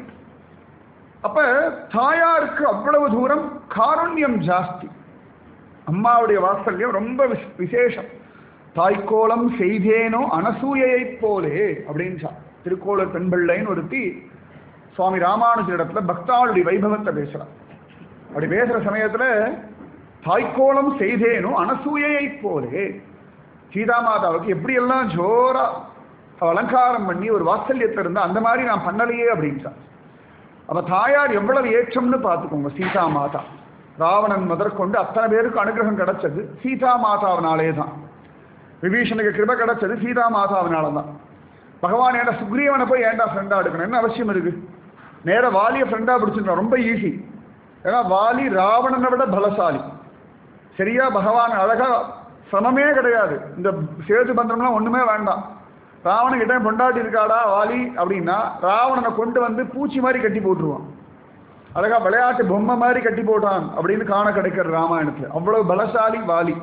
அப்ப தாயாருக்கு அவ்வளவு தூரம் காருண்யம் ஜாஸ்தி. அம்மாவுடைய வாத்சல்யம் ரொம்ப விசேஷம். தாய்க்கோலம் செய்தேனோ அனசூயை போலே அப்படின்னு திருக்கோளர் பெண்பிள்ளைன்னு ஒருத்தி சுவாமி ராமானுஜரிடத்துல பக்தாளுடைய வைபவத்தை பேசுறான். அப்படி பேசுற சமயத்துல தாய்க்கோலம் செய்தேனோ அனசூயை போலே, சீதாமாதாவுக்கு எப்படியெல்லாம் ஜோரா அலங்காரம் பண்ணி ஒரு வாத்சல்யத்தை இருந்தா அந்த மாதிரி நான் பண்ணலையே அப்படின்ட்டான். அப்ப தாயார் எவ்வளவு ஏற்றம்னு பார்த்துக்கோங்க. சீதா மாதா ராவணன் முதற்கொண்டு அத்தனை பேருக்கு அனுகிரகம் கிடைச்சது சீதா மாதாவினாலே தான். விபீஷனுக்கு கிருபை கிடைச்சது சீதா மாதாவினால தான். பகவான் ஏன்டா சுக்ரீவனை போய் ஏன்டா ஃப்ரெண்டா எடுக்கணும், என்ன அவசியம் இருக்கு? நேர வாலியை ஃப்ரெண்டா பிடிச்சிருந்தோம், ரொம்ப ஈஸி. ஏன்னா வாலி ராவணனை விட பலசாலி. சரியா, பகவான் அழகா சமமே கிடையாது. இந்த சேது பந்தம்லாம் ஒண்ணுமே வேண்டாம். ராவணன் கிட்ட பொண்டாட்டி இருக்காடா வாலி அப்படின்னா ராவணனை கொண்டு வந்து பூச்சி மாதிரி கட்டி போட்டுருவான். அழகா விளையாட்டு பொம்மை மாதிரி கட்டி போட்டான் அப்படின்னு காண கிடைக்கிற ராமாயணத்துல. அவ்வளவு பலசாலி வாலி.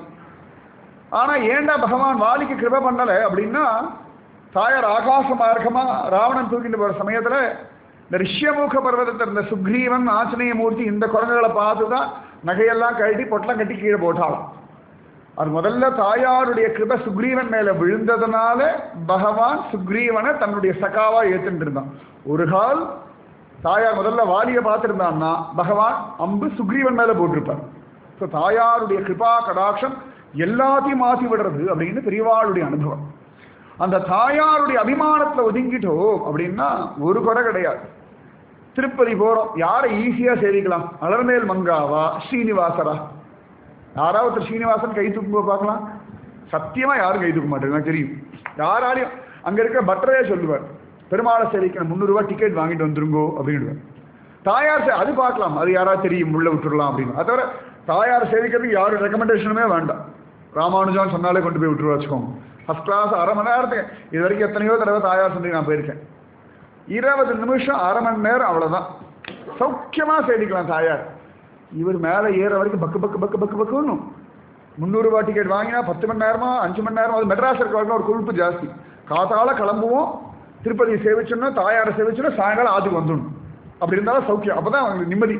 ஆனா ஏண்டா பகவான் வாலிக்கு கிருபை பண்ணலை அப்படின்னா, தாயார் ஆகாச மார்க்கமா ராவணன் தூக்கிட்டு போற சமயத்துல இந்த ரிஷ்யமுக பர்வதத்தை இருந்த சுக்ரீவன் ஆஞ்சநேய மூர்த்தி இந்த குரங்குகளை பார்த்துதான் நகையெல்லாம் கழட்டி பொட்டலம் கட்டி கீழே போட்டாலும். அது முதல்ல தாயாருடைய கிருபை சுக்ரீவன் மேல விழுந்ததுனால பகவான் சுக்ரீவனை தன்னுடைய சகாவா ஏத்துட்டு இருந்தான். ஒரு கால் தாயார் முதல்ல வாலியை பார்த்துருந்தான்னா பகவான் அம்பு சுக்ரீவன் மேல போட்டிருப்பார். ஸோ தாயாருடைய கிருபா கடாட்சம் எல்லாத்தையும் மாற்றி விடுறது அப்படின்னு பெரியவாளுடைய அனுபவம். அந்த தாயாருடைய அபிமானத்துல ஒதுங்கிட்டோ அப்படின்னா ஒரு குறை கிடையாது. திருப்பதி போறோம், யாரை ஈஸியா சேவிக்கலாம்? அலர்மேல் மங்காவா, ஸ்ரீனிவாசரா? யாராவது ஸ்ரீனிவாசன் கை தூக்கும்போது பார்க்கலாம். சத்தியமா யாரும் கை தூக்க மாட்டேங்க, எனக்கு தெரியும். யாராலையும் அங்க இருக்க பட்டரையே சொல்லுவார், பெருமாளை சேவிக்க முந்நூறு ரூபாய் டிக்கெட் வாங்கிட்டு வந்துருங்கோ அப்படின்னு. தாயார் அது பார்க்கலாம், அது யாராவது தெரியும் உள்ள விட்டுடலாம் அப்படின்னு. அதை தவிர தாயார் சேவிக்கிறதுக்கு யாரும் ரெக்கமெண்டேஷனுமே வேண்டாம். ராமானுஜான் சொன்னாலே கொண்டு போய் விட்டுருவா வச்சுக்கோங்க. ஃபர்ஸ்ட் கிளாஸ் அரை மணி நேரத்துக்கு இது வரைக்கும் எத்தனையோ தடவை தாயார் சந்தைக்கு நான் போயிருக்கேன். இருபது நிமிஷம் அரை மணி நேரம் அவ்வளோதான், சௌக்கியமா சேவிக்கலாம் தாயார். இவர் மேலே ஏற வரைக்கும் பக்கு பக்கு பக்கு பக்கு பக்குன்னு முந்நூறுரூவா டிக்கெட் வாங்கினா பத்து மணி நேரமா அஞ்சு மணி நேரமா. அது மெட்ராஸ் இருக்க வரைக்கும் ஒரு கொழுப்பு ஜாஸ்தி. காத்தால கிளம்புவோம், திருப்பதி சேவிச்சோன்னா தாயாரை சேவிச்சோன்னா சாயங்காலம் ஆத்துக்கு வந்துடணும். அப்படி இருந்தாலும் சௌக்கியம், அப்போதான் அவங்களுக்கு நிம்மதி.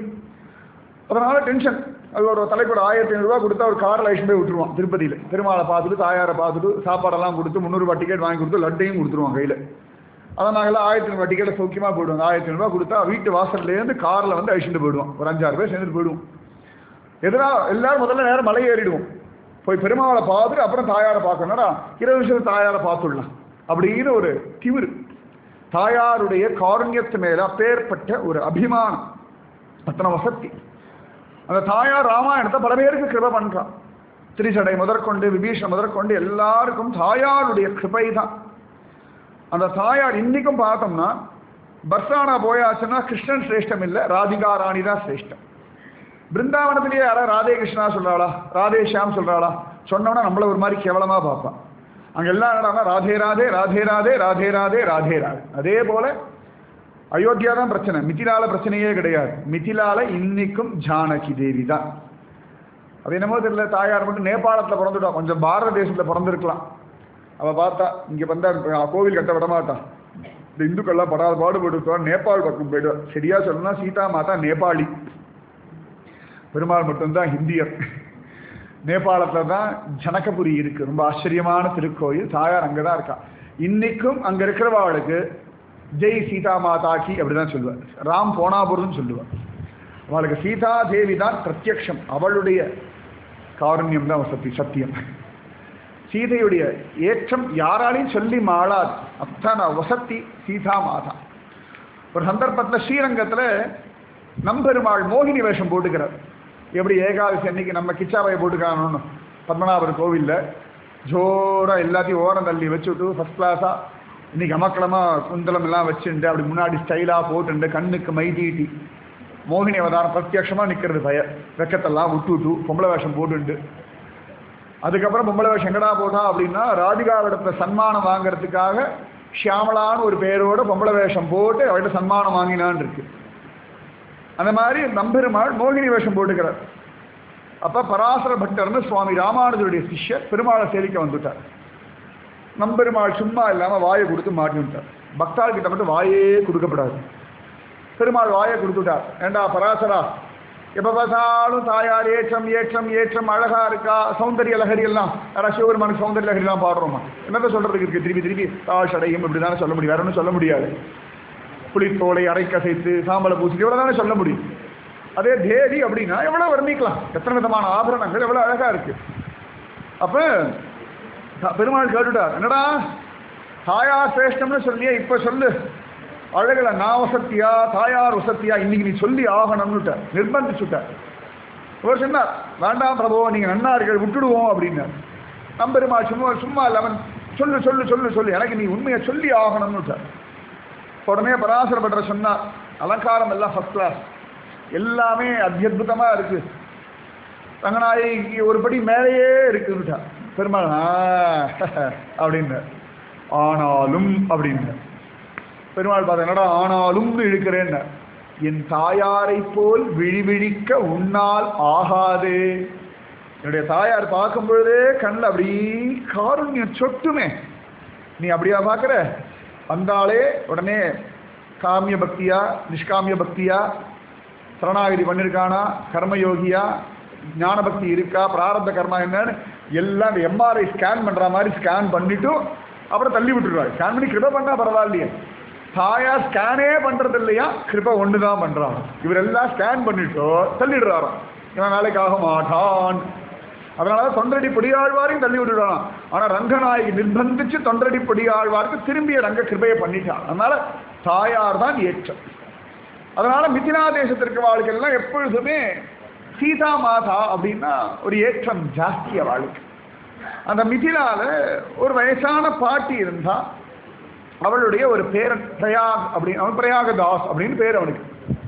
அதனால டென்ஷன். அது ஒரு தலைக்கு ஒரு ஆயிரத்தி ஐநூறுரூவா கொடுத்தா ஒரு காரில் ஐஷன் போய் விட்டுருவான் திருப்பதியில். பெருமாளை பார்த்துட்டு தாயாரை பார்த்துட்டு சாப்பாடெல்லாம் கொடுத்து முந்நூறுரூவா டிக்கெட் வாங்கி கொடுத்து லட்டையும் கொடுத்துருவான் கையில். அதை நாங்கள்லாம் ஆயிரத்தி ஐநூறுவா டிக்கெட்டை சௌக்கியமாக போயிடுவோம். ஆயிரத்தி ஐநூறுரூவா கொடுத்தா வீட்டு வாசல்லேருந்து காரில் வந்து ஐஷன் போயிடுவோம். ஒரு அஞ்சாறு பேர் சேர்ந்துட்டு போயிடுவோம். எதுனா எல்லாரும் முதல்ல நேரம் மலை ஏறிடுவோம், போய் பெருமாளை பார்த்துட்டு அப்புறம் தாயாரை பார்க்கணும்னா இருபது நிமிஷம் தாயாரை பார்த்துடலாம் அப்படின்னு ஒரு திமிரு. தாயாருடைய காருண்யத்து மேல அப்பேற்பட்ட ஒரு அபிமானம், அத்தனை வசதி. அந்த தாயார் ராமாயணத்தை பல பேருக்கு கிருபை பண்றான். திரிசடை முதற்கொண்டு விபீஷன் முதற்கொண்டு எல்லாருக்கும் தாயாருடைய கிருபை தான். அந்த தாயார் இன்னைக்கும் பார்த்தோம்னா பர்சானா போயாச்சுன்னா கிருஷ்ணன் சிரேஷ்டம் இல்லை, ராதிகா ராணி தான் சிரேஷ்டம். பிருந்தாவனத்திலேயே யாராவது ராதே கிருஷ்ணா சொல்றாளா, ராதே ஷியாம் சொல்றாளா சொன்னோம்னா நம்மள ஒரு மாதிரி கேவலமா பார்ப்பான். அங்க எல்லாம் என்னடா ராதே ராதே ராதே ராதே ராதே ராதே ராதே ராதே. அதே போல அயோத்தியா தான் பிரச்சனை, மிதிலால பிரச்சனையே கிடையாது. மிதிலால இன்னைக்கும் ஜானகி தேவி தான். அது என்னமோ தெரியல, தாயார் மட்டும் நேபாளத்துல பிறந்துட்டா, கொஞ்சம் பாரத தேசத்துல பிறந்திருக்கலாம். அவ பார்த்தா இங்க வந்தா கோவில் கட்ட விட மாட்டான், இந்த இந்துக்கள்லாம் படாத பாடுபட்டு நேபாள் பக்கம் போயிடுவார். சரியா சொல்லணும்னா சீதா மாதா நேபாளி, பெருமாள் மட்டும்தான் ஹிந்தியர். நேபாளத்துல தான் ஜனகபுரி இருக்கு, ரொம்ப ஆச்சரியமான திருக்கோயில். தாயார் அங்கதான் இருக்கா. இன்னைக்கும் அங்க இருக்கிறவாளுக்கு ஜெய் சீதா மாதா கி அப்படிதான் சொல்லுவார், ராம் போனாபுரம் சொல்லுவார். அவளுக்கு சீதா தேவி தான் பிரத்யக்ஷம், அவளுடைய காருண்யம் தான் வசதி சத்தியம். சீதையுடைய ஏற்றம் யாராலையும் சொல்லி மாளாது, அத்தனை வசதி சீதா மாதா. ஒரு சந்தர்ப்பத்தில் ஸ்ரீரங்கத்தில் நம்பெருமாள் மோகினி வேஷம் போட்டுக்கிறார். எப்படி ஏகாதசி அன்னைக்கு நம்ம கிச்சாவையை போட்டுக்கானோன்னு பத்மநாபர் கோவிலில் ஜோராக எல்லாத்தையும் ஓரம் தள்ளி வச்சுட்டு ஃபஸ்ட் கிளாஸாக இன்னைக்கு அமக்களமாக குந்தலம் எல்லாம் வச்சுட்டு அப்படி முன்னாடி ஸ்டைலாக போட்டுண்டு கண்ணுக்கு மை தீட்டி மோகினி அவதாரம் பிரத்யட்சமாக நிற்கிறது பய வெக்கத்தெல்லாம் விட்டு விட்டு பொம்பளை வேஷம் போட்டுண்டு. அதுக்கப்புறம் பொம்பளை வேஷம் எங்கடா போட்டா அப்படின்னா ராதிகாவிடத்துல சன்மானம் வாங்கிறதுக்காக ஷியாமலான்னு ஒரு பேரோட பொம்பளை வேஷம் போட்டு அவர்கிட்ட சன்மானம் வாங்கினான் இருக்கு. அந்த மாதிரி நம்பெருமாள் மோகினி வேஷம் போட்டுக்கிறார். அப்ப பராசர பக்தர்னு சுவாமி ராமானுஜருடைய சிஷ்யர் பெருமாளை சேவிக்க வந்துட்டார். நம்பெருமாள் சும்மா இல்லாம வாயை கொடுத்து மாட்டிவிட்டார். பக்தாள் கிட்ட மட்டும் வாயே கொடுக்கப்படாது. பெருமாள் வாயை கொடுத்துட்டார். ஏண்டா பராசரா, எப்ப பார்த்தாலும் தாயார் ஏற்றம் ஏற்றம் ஏற்றம் அழகா இருக்கா, சௌந்தரிய லகரி எல்லாம் யாரா சிவபெருமானுக்கு சௌந்தரிய லகரி எல்லாம் பாடுறோமா, என்னதான் சொல்றதுக்கு இருக்கு, திருப்பி திருப்பி தாழ் சடையும் இப்படிதானே சொல்ல முடியும், வேற ஒன்றும் சொல்ல முடியாது. புளித்தோலை அரைக்கசைத்து சாம்பலை பூசி எவ்வளவு தானே சொல்ல முடியும். அதே தேவி அப்படின்னா எவ்வளவு வர்ணிக்கலாம், எத்தனை விதமான ஆபரணங்கள் எவ்வளவு அழகா இருக்கு. அப்ப பெருமாள் கேட்டுட்டார், என்னடா தாயார் சிரேஷ்டம்னு சொல்லியே இப்ப சொல்லு, அழகுல நான் வசத்தியா தாயார் வசத்தியா இன்னைக்கு நீ சொல்லி ஆகணும்னுட்ட நிர்பந்திச்சுட்டார். இவர் சொன்னார், வேண்டாம் பிரபோ நீங்க நன்னார்கள் விட்டுடுவோம் அப்படின்னார். நம்பெருமாள் சும்மா சும்மா இல்லாம சொல்லு சொல்லு சொல்லு சொல்லு எனக்கு நீ உண்மையை சொல்லி ஆகணும்னுட்டார். உடனே பராசர பட்டர் சொன்னார், அலங்காரம் எல்லாம் ஃபர்ஸ்ட் கிளாஸ், எல்லாமே அத்தியுதமா இருக்கு, ரங்கநாயகி ஒரு படி மேலேயே இருக்குன்னுட்டா. பெருமாள் அப்படின்னார். ஆனாலும் அப்படின்னார். பெருமாள் பார்த்த, என்னடா ஆனாலும்னு இழுக்கிறேன், என் தாயாரை போல் விழிவிழிக்க உன்னால் ஆகாது. என்னுடைய தாயார் பார்க்கும் பொழுதே கண்ணில் அப்படி காருண்யம் சொட்டுமே, நீ அப்படியா பார்க்குற? வந்தாலே உடனே காமிய பக்தியா நிஷ்காமிய பக்தியா, சரணாகதி பண்ணியிருக்கானா, கர்மயோகியா, ஞான பக்தி இருக்கா, பிராரப்த கர்மா என்னன்னு எல்லாம் எம்ஆர்ஐ ஸ்கேன் பண்ணுற மாதிரி ஸ்கேன் பண்ணிவிட்டு அப்புறம் தள்ளி விட்டுருவாரு. ஸ்கேன் பண்ணி கிருபை பண்ணால் பரவாயில்லையே, தாயார் ஸ்கேனே பண்ணுறது இல்லையா, கிருபை ஒன்று தான் பண்ணுறான். இவர் எல்லாம் ஸ்கேன் பண்ணிட்டோ தள்ளிடுறாராம், இவன் வேலைக்கு ஆக மாட்டான். அதனால தொண்டரடி பொடியாழ்வாரையும் தள்ளி விட்டுடுறான். ஆனால் ரங்கநாயகி நிர்பந்திச்சு தொண்டரடி பொடியாழ்வாருக்கு திரும்பிய ரங்க கிருபையை பண்ணிட்டான். அதனால தாயார் தான் ஏற்றம். அதனால மிதிலா தேசத்திற்கு வாழ்க்கைலாம் எப்பொழுதுமே சீதா மாதா அப்படின்னா ஒரு ஏற்றம் ஜாஸ்தி அவளுக்கு. அந்த மிதிலால ஒரு வயசான பாட்டி இருந்தா, அவளுடைய ஒரு பேரன் பிரயாக் அப்படின்னு, அவன் பிரயாகதாஸ் அப்படின்னு பேர் அவனுக்கு.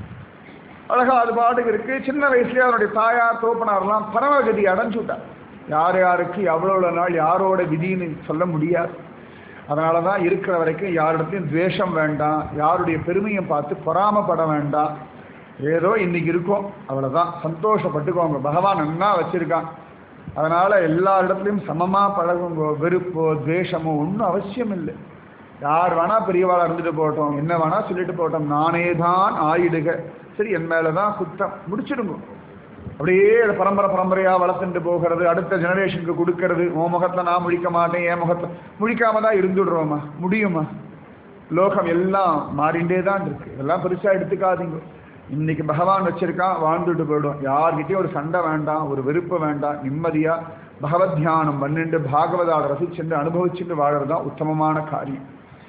அழகா அது பாட்டுக்கு இருக்கு. சின்ன வயசுலேயே அவனுடைய தாயார் தோப்பனாரெல்லாம் பரமகதி அடைஞ்சுட்டார். யார் யாருக்கு எவ்வளோ நாள் யாரோட விதின்னு சொல்ல முடியாது. அதனால தான் இருக்கிற வரைக்கும் யாரிடத்தையும் துவேஷம் வேண்டாம், யாருடைய பெருமையை பார்த்து பொறாமப்பட வேண்டாம். ஏதோ இன்னைக்கு இருக்கும் அவ்வளோதான், சந்தோஷப்பட்டுக்கோங்க. பகவான் நன்னா வச்சிருக்கான். அதனால எல்லா இடத்துலையும் சமமாக பழகுங்க. வெறுப்போ துவேஷமோ ஒன்றும் அவசியம் இல்லை. யார் வேணா பெரியவாளாக இருந்துட்டு போட்டோம், என்ன வேணா சொல்லிட்டு போட்டோம், நானே தான் ஆயிடுக, சரி என் மேலே தான் குத்தம், முடிச்சிடுங்க. அப்படியே பரம்பரை பரம்பரையாக வளர்த்துட்டு போகிறது, அடுத்த ஜெனரேஷனுக்கு கொடுக்கறது. உன் முகத்தில் நான் முழிக்க மாட்டேன், என் முகத்தை முழிக்காம தான் இருந்துடுறோமா, முடியுமா? லோகம் எல்லாம் மாறிண்டே தான் இருக்கு. இதெல்லாம் பெருசாக எடுத்துக்காதீங்க. இன்னைக்கு பகவான் வச்சிருக்கான், வாழ்ந்துட்டு போயிடும். யார்கிட்டயும் ஒரு சண்டை வேண்டாம், ஒரு வெறுப்பு வேண்டாம். நிம்மதியா பகவத் தியானம் பண்ணிட்டு பாகவதால் ரசிச்சுட்டு அனுபவிச்சுட்டு வாழறதுதான் உத்தமமான காரியம்.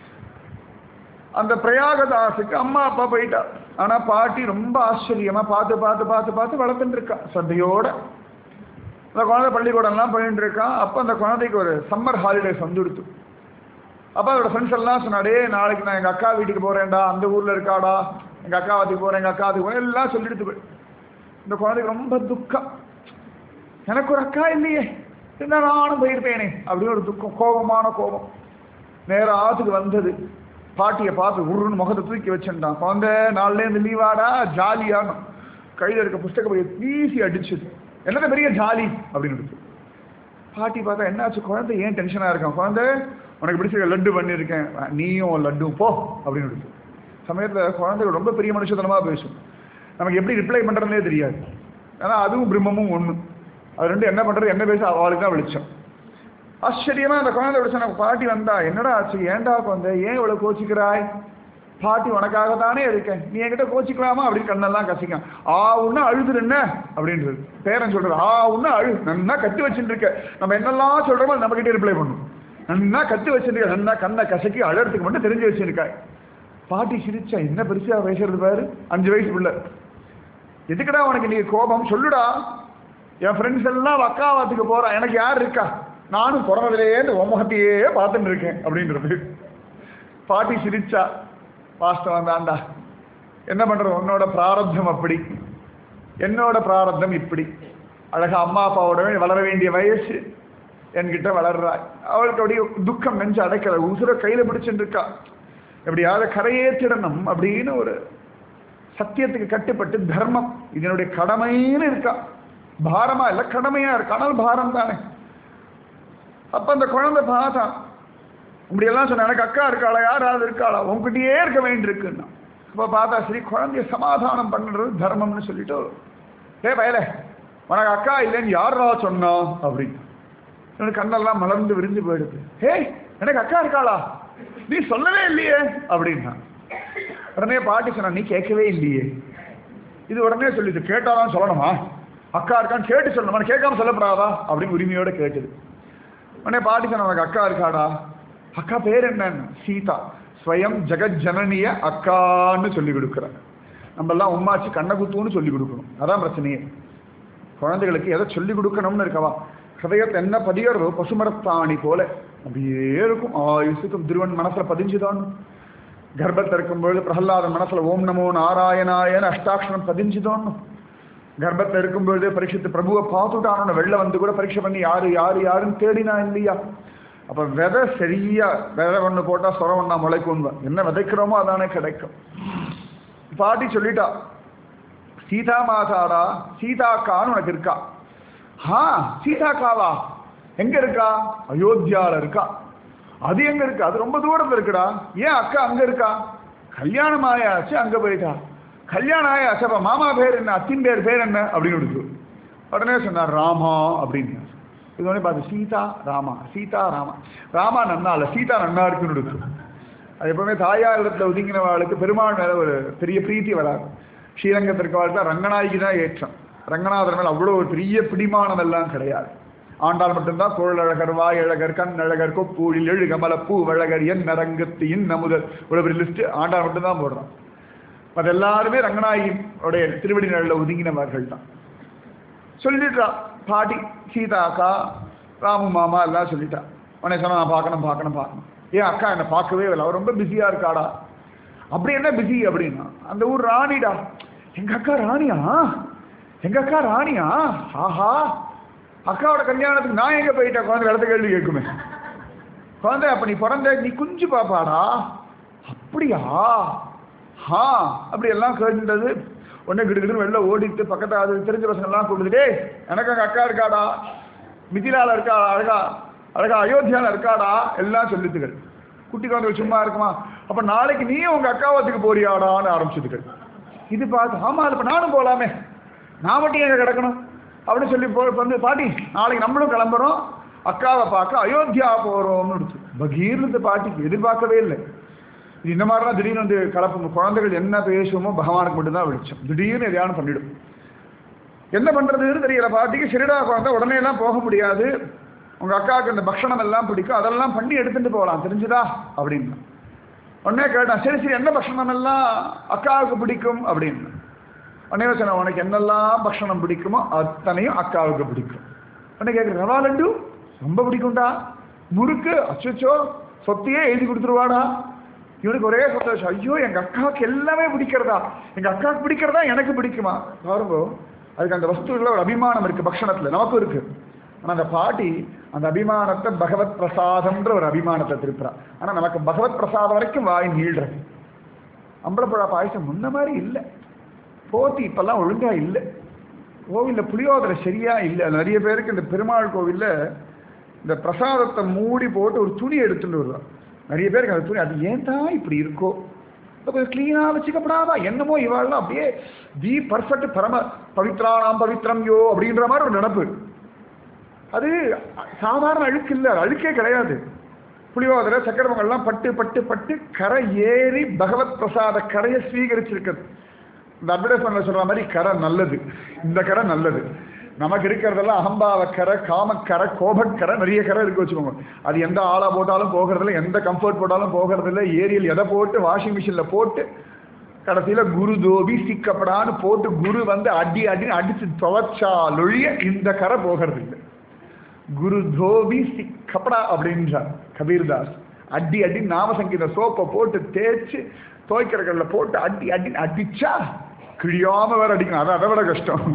அந்த பிரயாகதாசுக்கு அம்மா அப்பா போயிட்டா. ஆனா பாட்டி ரொம்ப ஆச்சரியமா பார்த்து பார்த்து பார்த்து பார்த்து வளர்த்துட்டு இருக்கா சந்தையோட. அந்த குழந்தை பள்ளிக்கூடம்லாம் போயிட்டு இருக்கான். அப்போ அந்த குழந்தைக்கு ஒரு சம்மர் ஹாலிடேஸ் வந்துடுத்து. அப்போ அதோட ஃப்ரெண்ட்ஸ் எல்லாம் சொன்னாடே, நாளைக்கு நான் எங்கள் அக்கா வீட்டுக்கு போகிறேன்டா, அந்த ஊரில் இருக்காடா, எங்கள் அக்கா வாத்துக்கு போகிறேன், எங்கள் அக்கா வாத்துக்கு போகிறேன் எல்லாம் சொல்லிடுத்து போய். இந்த குழந்தைக்கு ரொம்ப துக்கம். எனக்கு ஒரு அக்கா இல்லையே, என்ன நானும் போயிருப்பேனே அப்படின்னு ஒரு துக்கம், கோபமான கோபம். நேரம் ஆற்றுக்கு வந்தது. பாட்டியை பார்த்து உருன்னு முகத்தை தூக்கி வச்சுட்டான். குழந்தை நாலுலேருந்து லீவாடா, ஜாலியான கையில் இருக்க புஸ்தக போய் வீசி அடிச்சுது. என்னது பெரிய ஜாலி அப்படின்னு. பாட்டி பார்த்தா என்னாச்சு, குழந்தை ஏன் டென்ஷனாக இருக்கான்? குழந்தை உனக்கு பிடிச்ச லட்டு பண்ணியிருக்கேன், நீயும் லட்டு போ அப்படின்னு. சமயத்தில் குழந்தைகள் ரொம்ப பெரிய மனுஷத்தனமாக பேசும். நமக்கு எப்படி ரிப்ளை பண்ணுறதுனே தெரியாது. ஏன்னா அதுவும் பிரம்மமும் ஒன்று. அது ரெண்டு என்ன பண்ணுறது என்ன பேச அவளுக்கு தான் வெளிச்சம். ஆச்சரியமாக அந்த குழந்தை விളിச்ச பாட்டி வந்தா, என்னடா ஆச்சு, ஏண்டா குழந்தை, ஏன் இவ்வளோ கோச்சிக்கிறாய்? பாட்டி உனக்காக தானே இருக்கேன், நீ என்கிட்ட கோச்சிக்கலாமா அப்படின்னு கண்ணெல்லாம் கசிக்கான். ஆ உன்ன அழுதுரு என்ன அப்படின்றது. பேரன் சொல்றது, ஆ உன்ன அழு, நன்னா கட்டி வச்சுட்டு இருக்க, நம்ம என்னெல்லாம் சொல்றோமோ நம்ம கிட்டே ரிப்ளை பண்ணும். நன்னா கட்டி வச்சுருக்க, நன்னா கண்ணை கசக்கி அழறதுக்கு மட்டும் தெரிஞ்சு வச்சுருக்காய். பாட்டி சிரிச்சா, என்ன பெருசா பேசுறது பாரு, அஞ்சு வயசு பிள்ளை. எதுக்குடா உனக்கு நீ கோபம் சொல்லுடா. என் ஃப்ரெண்ட்ஸ் எல்லாம் அக்காவாத்துக்கு போறான், எனக்கு யார் இருக்கா, நானும் பிறந்ததுலேயே இந்த முகத்தையே பார்த்துட்டு இருக்கேன் அப்படின்றது. பாட்டி சிரிச்சா, வாஸ்தவம் தான்டா, என்ன பண்றது, உன்னோட பிராரப்தம் அப்படி, என்னோட பிராரப்தம் இப்படி. அழகா அம்மா அப்பாவோடவே வளர வேண்டிய வயசு என்கிட்ட வளர்றாய். அவளுக்கு அப்படியே துக்கம் நெஞ்சு அடைக்கல, உசுர கையில பிடிச்சுட்டு இருக்கா. எப்படியாவது கரையேற்றிடணும் அப்படின்னு ஒரு சத்தியத்துக்கு கட்டுப்பட்டு தர்மம் இதனுடைய கடமைன்னு இருக்கா. பாரமா இல்லை, கடமையா இருக்கு. ஆனால் பாரம் தானே. அப்ப அந்த குழந்தை பார்த்தா, இப்படியெல்லாம் சொன்ன, எனக்கு அக்கா இருக்காளா, யாராவது இருக்காளா, உங்ககிட்டயே இருக்க வேண்டியிருக்குன்னா. அப்போ பார்த்தா சரி, குழந்தைய சமாதானம் பண்ணுறது தர்மம்னு சொல்லிட்டு, ஏ பயல உனக்கு அக்கா இல்லைன்னு யாரா சொன்னா அப்படின்னு. எனக்கு கண்ணெல்லாம் மலர்ந்து விரிஞ்சு போயிடுது. ஹே எனக்கு அக்கா இருக்காளா, நீ சொல்லவே இல்லையே அப்படின்னா. உடனே பாட்டி சொன்னா, நீ கேட்கவே இல்லையே. இது உடனே சொல்லிது, கேட்டாதான் சொல்லணுமா, அக்கா இருக்கான்னு கேட்டு சொல்லணுமா, கேட்காம சொல்லப்படாதா அப்படின்னு உரிமையோட கேட்டுது. உடனே பாட்டி சொன்ன, உனக்கு அக்கா இருக்காடா, அக்கா பேர் என்னன்னு, சீதா, ஸ்வயம் ஜெகத் ஜனனிய அக்கான்னு சொல்லி கொடுக்குறாங்க. நம்ம எல்லாம் உம்மாச்சு கண்ணை குத்துன்னு சொல்லி கொடுக்கணும், அதான் பிரச்சனையே. குழந்தைகளுக்கு எதை சொல்லி கொடுக்கணும்னு இருக்கவா, ஹதயத்தை என்ன பதியறதோ பசுமரத்தாணி போல அப்படியே இருக்கும், ஆயுசுக்கும். திருவன் மனசுல பதிஞ்சுதான். கர்ப்பத்தை இருக்கும்பொழுது பிரகலாதன் மனசுல ஓம் நமோ நாராயணாயன்னு அஷ்டாட்சரம் பதிஞ்சுதான். கர்ப்பத்தை இருக்கும்பொழுதே பரீட்சித்து பிரபுவை பார்த்துட்டானு வெளில வந்து கூட பரீட்சை பண்ணி யாரு யாரு யாருன்னு தேடினா இல்லையா. அப்ப விதை சரியா, விதை ஒண்ணு போட்டா சொரம் ஒண்ணா முளைக்கும், என்ன விதைக்கிறோமோ அதானே கிடைக்கும். பாட்டி சொல்லிட்டா, சீதா மாதாடா, சீதாக்கான்னு உனக்கு இருக்கா. ஆ சீதாக்காவா, எங்க இருக்கா, அயோத்தியால இருக்கா. அது எங்க இருக்கா, அது ரொம்ப தூரத்துல இருக்குடா. ஏன் அக்கா அங்க இருக்கா, கல்யாணம் ஆயாச்சு அங்க போயிட்டா. கல்யாணம் ஆயாச்சு, அப்ப மாமா பேர் என்ன, அத்தின் பேர் பேர் என்ன அப்படின்னு இருக்கு. உடனே சொன்னார் ராமா அப்படின்னு. இது உடனே பார்த்து சீதா ராமா, சீதா ராமா, ராமா நன்னா இல்லை, சீதா நன்னா இருக்குன்னு இருக்கு. அது எப்பவுமே தாயார் இடத்துல ஒதுங்கினவாளுக்கு பெருமாள் மேல ஒரு பெரிய பிரீத்தி வராது. ஸ்ரீரங்கத்திற்கு வாழ்க்கை ரங்கநாயகி தான் ஏற்றம். ரங்கநாதர் மேல அவ்வளோ ஒரு பெரிய பிடிமானம் எல்லாம் கிடையாது. ஆண்டாள் மட்டும்தான் குழலழகர், வாயழகர், கண் அழகர், கொப்பூழில் எழு கமல பூ வழகர், என் நரங்கத்து இன் நமுதல், ஒரு பெரிய லிஸ்ட் ஆண்டாள் மட்டும்தான் போடுறான். அது எல்லாருமே ரங்கநாயகியோடைய திருவடி நிழலில் ஒதுங்கினவர்கள் தான். சொல்லிட்டா பாட்டி, சீதா அக்கா, ராமு மாமா எல்லாம் சொல்லிட்டா. உடனே சொன்னா, நான் பார்க்கணும் பார்க்கணும் பார்க்கணும். ஏன் அக்கா என்னை பார்க்கவே இல்லை, அவர் ரொம்ப பிஸியா இருக்காடா. அப்படி என்ன பிஸி அப்படின்னா, அந்த ஊர் ராணிடா. எங்க அக்கா ராணியா, எங்க அக்கா ராணியா, ஆஹா, அக்காவோட கல்யாணத்துக்கு நான் எங்க போயிட்டேன், குழந்தை இடத்த கேள்வி கேட்குமே. குழந்தை அப்ப நீ பிறந்த நீ குஞ்சு பாப்பாடா, அப்படியா, ஹா அப்படி எல்லாம் கேட்டுன்றது. உடனே கிடுகிட்டு வெளில ஓடிட்டு பக்கத்து அது தெரிஞ்ச பசங்க எல்லாம் கூப்பிடுது, எனக்கு அங்கே அக்கா இருக்காடா, மிதிலால இருக்கா, அழகா அழகா அயோத்தியால இருக்காடா, எல்லாம் சொல்லித்துகள். குட்டி குழந்தைகள் சும்மா இருக்குமா, அப்ப நாளைக்கு நீயும் உங்க அக்காவத்துக்கு போறியாடான்னு ஆரம்பிச்சுதுகள். இது பார்த்து, ஆமா இப்ப நானும் போகலாமே, நான் மட்டும் எங்க கிடக்கணும் அப்படின்னு சொல்லி போ வந்து, பாட்டி நாளைக்கு நம்மளும் கிளம்புறோம், அக்காவை பார்க்க அயோத்தியா போறோம்னு எடுத்து பகீர்னு பாட்டிக்கு எதிர்பார்க்கவே இல்லை. இந்த மாதிரிலாம் திடீர்னு வந்து கலப்பு குழந்தைகள் என்ன பேசுவோமோ பகவானுக்கு மட்டும்தான் வெளிச்சம். திடீர்னு எதையானு பண்ணிடும். என்ன பண்றதுன்னு தெரியல பாட்டிக்கு. சரிடா குழந்தை, உடனே எல்லாம் போக முடியாது, உங்க அக்காவுக்கு இந்த பக்ஷணம் எல்லாம் பிடிக்கும், அதெல்லாம் பண்ணி எடுத்துட்டு போகலாம், தெரிஞ்சுதா அப்படின்னு. உடனே கேட்டான், சரி சரி என்ன பக்ஷணம் எல்லாம் அக்காவுக்கு பிடிக்கும் அப்படின்னு. உடனே சொன்ன, உனக்கு என்னெல்லாம் பக்ஷணம் பிடிக்குமோ அத்தனையும் அக்காவுக்கு பிடிக்கும். உடனே கேட்குற, ரவா லட்டு ரொம்ப பிடிக்கும்டா, முறுக்கு அச்சோ சொத்தையே எழுதி கொடுத்துருவாடா. இவனுக்கு ஒரே சந்தோஷம், ஐயோ எங்க அக்காவுக்கு எல்லாமே பிடிக்கிறதா, எங்க அக்காவுக்கு பிடிக்கிறதா எனக்கு பிடிக்குமா பாருங்கோ. அதுக்கு அந்த வஸ்துல ஒரு அபிமானம் இருக்கு, பக்ஷணத்துல நமக்கும் இருக்கு. ஆனா அந்த பாட்டி அந்த அபிமானத்தை பகவத் பிரசாதம்ன்ற ஒரு அபிமானத்தை திருப்புறா. ஆனா நமக்கு பகவத் பிரசாதம் வரைக்கும் வாய் நீள்றது. அம்பலப்பழ பாயசம் முன்ன மாதிரி இல்லை, போத்தி இப்பெல்லாம் ஒழுங்கா இல்லை, கோவிலில் புளியோதரை சரியா இல்லை. நிறைய பேருக்கு இந்த பெருமாள் கோவிலில் இந்த பிரசாதத்தை மூடி போட்டு ஒரு துணி எடுத்துட்டு வருவாங்க. நிறைய பேருக்கு அந்த துணி அது ஏன் தான் இப்படி இருக்கோ, கொஞ்சம் கிளீனாக வச்சுக்கப்படாதா என்னமோ இவாள்லாம் அப்படியே தி பர்ஃபெக்ட் பரம பவித்ரானாம் பவித்ரம் யோ அப்படின்ற மாதிரி ஒரு நினப்பு. அது சாதாரண அழுக்கு இல்லை, அழுக்கே கிடையாது. புளியோதரை சக்கரை பொங்கல்லாம் பட்டு பட்டு பட்டு கரை ஏறி பகவத் பிரசாத கரையை ஸ்வீகரிச்சிருக்கிறது. இந்த அட்வர்டைஸ்மெண்ட்ல சொல்ற மாதிரி கரை நல்லது, இந்த கரை நல்லது. நமக்கு இருக்கிறதெல்லாம் அகம்பாவ கரை, காமக்கரை, கோபக்கரை, நிறைய கரை இருக்கு வச்சுக்கோங்க. அது எந்த ஆளா போட்டாலும் போகிறதில்ல, எந்த கம்ஃபர்ட் போட்டாலும் போகிறதில்ல. ஏரியல் எதை போட்டு வாஷிங் மிஷினில் போட்டு கடைசியில் குரு தோபி சிக்கப்படான்னு போட்டு குரு வந்து அடி அடின்னு அடிச்சு துவச்சாலொழிய இந்த கரை போகிறது இல்லை. குரு தோபி சிக்கப்படா அப்படின்றார் கபீர்தாஸ். அடி அடி நாமசங்கீத சோப்பை போட்டு தேய்ச்சி துவைக்கிற கல்ல போட்டு அடி அடி அடிச்சா கிழியாம வேற அடிக்கணும். அது அதை விட கஷ்டம்.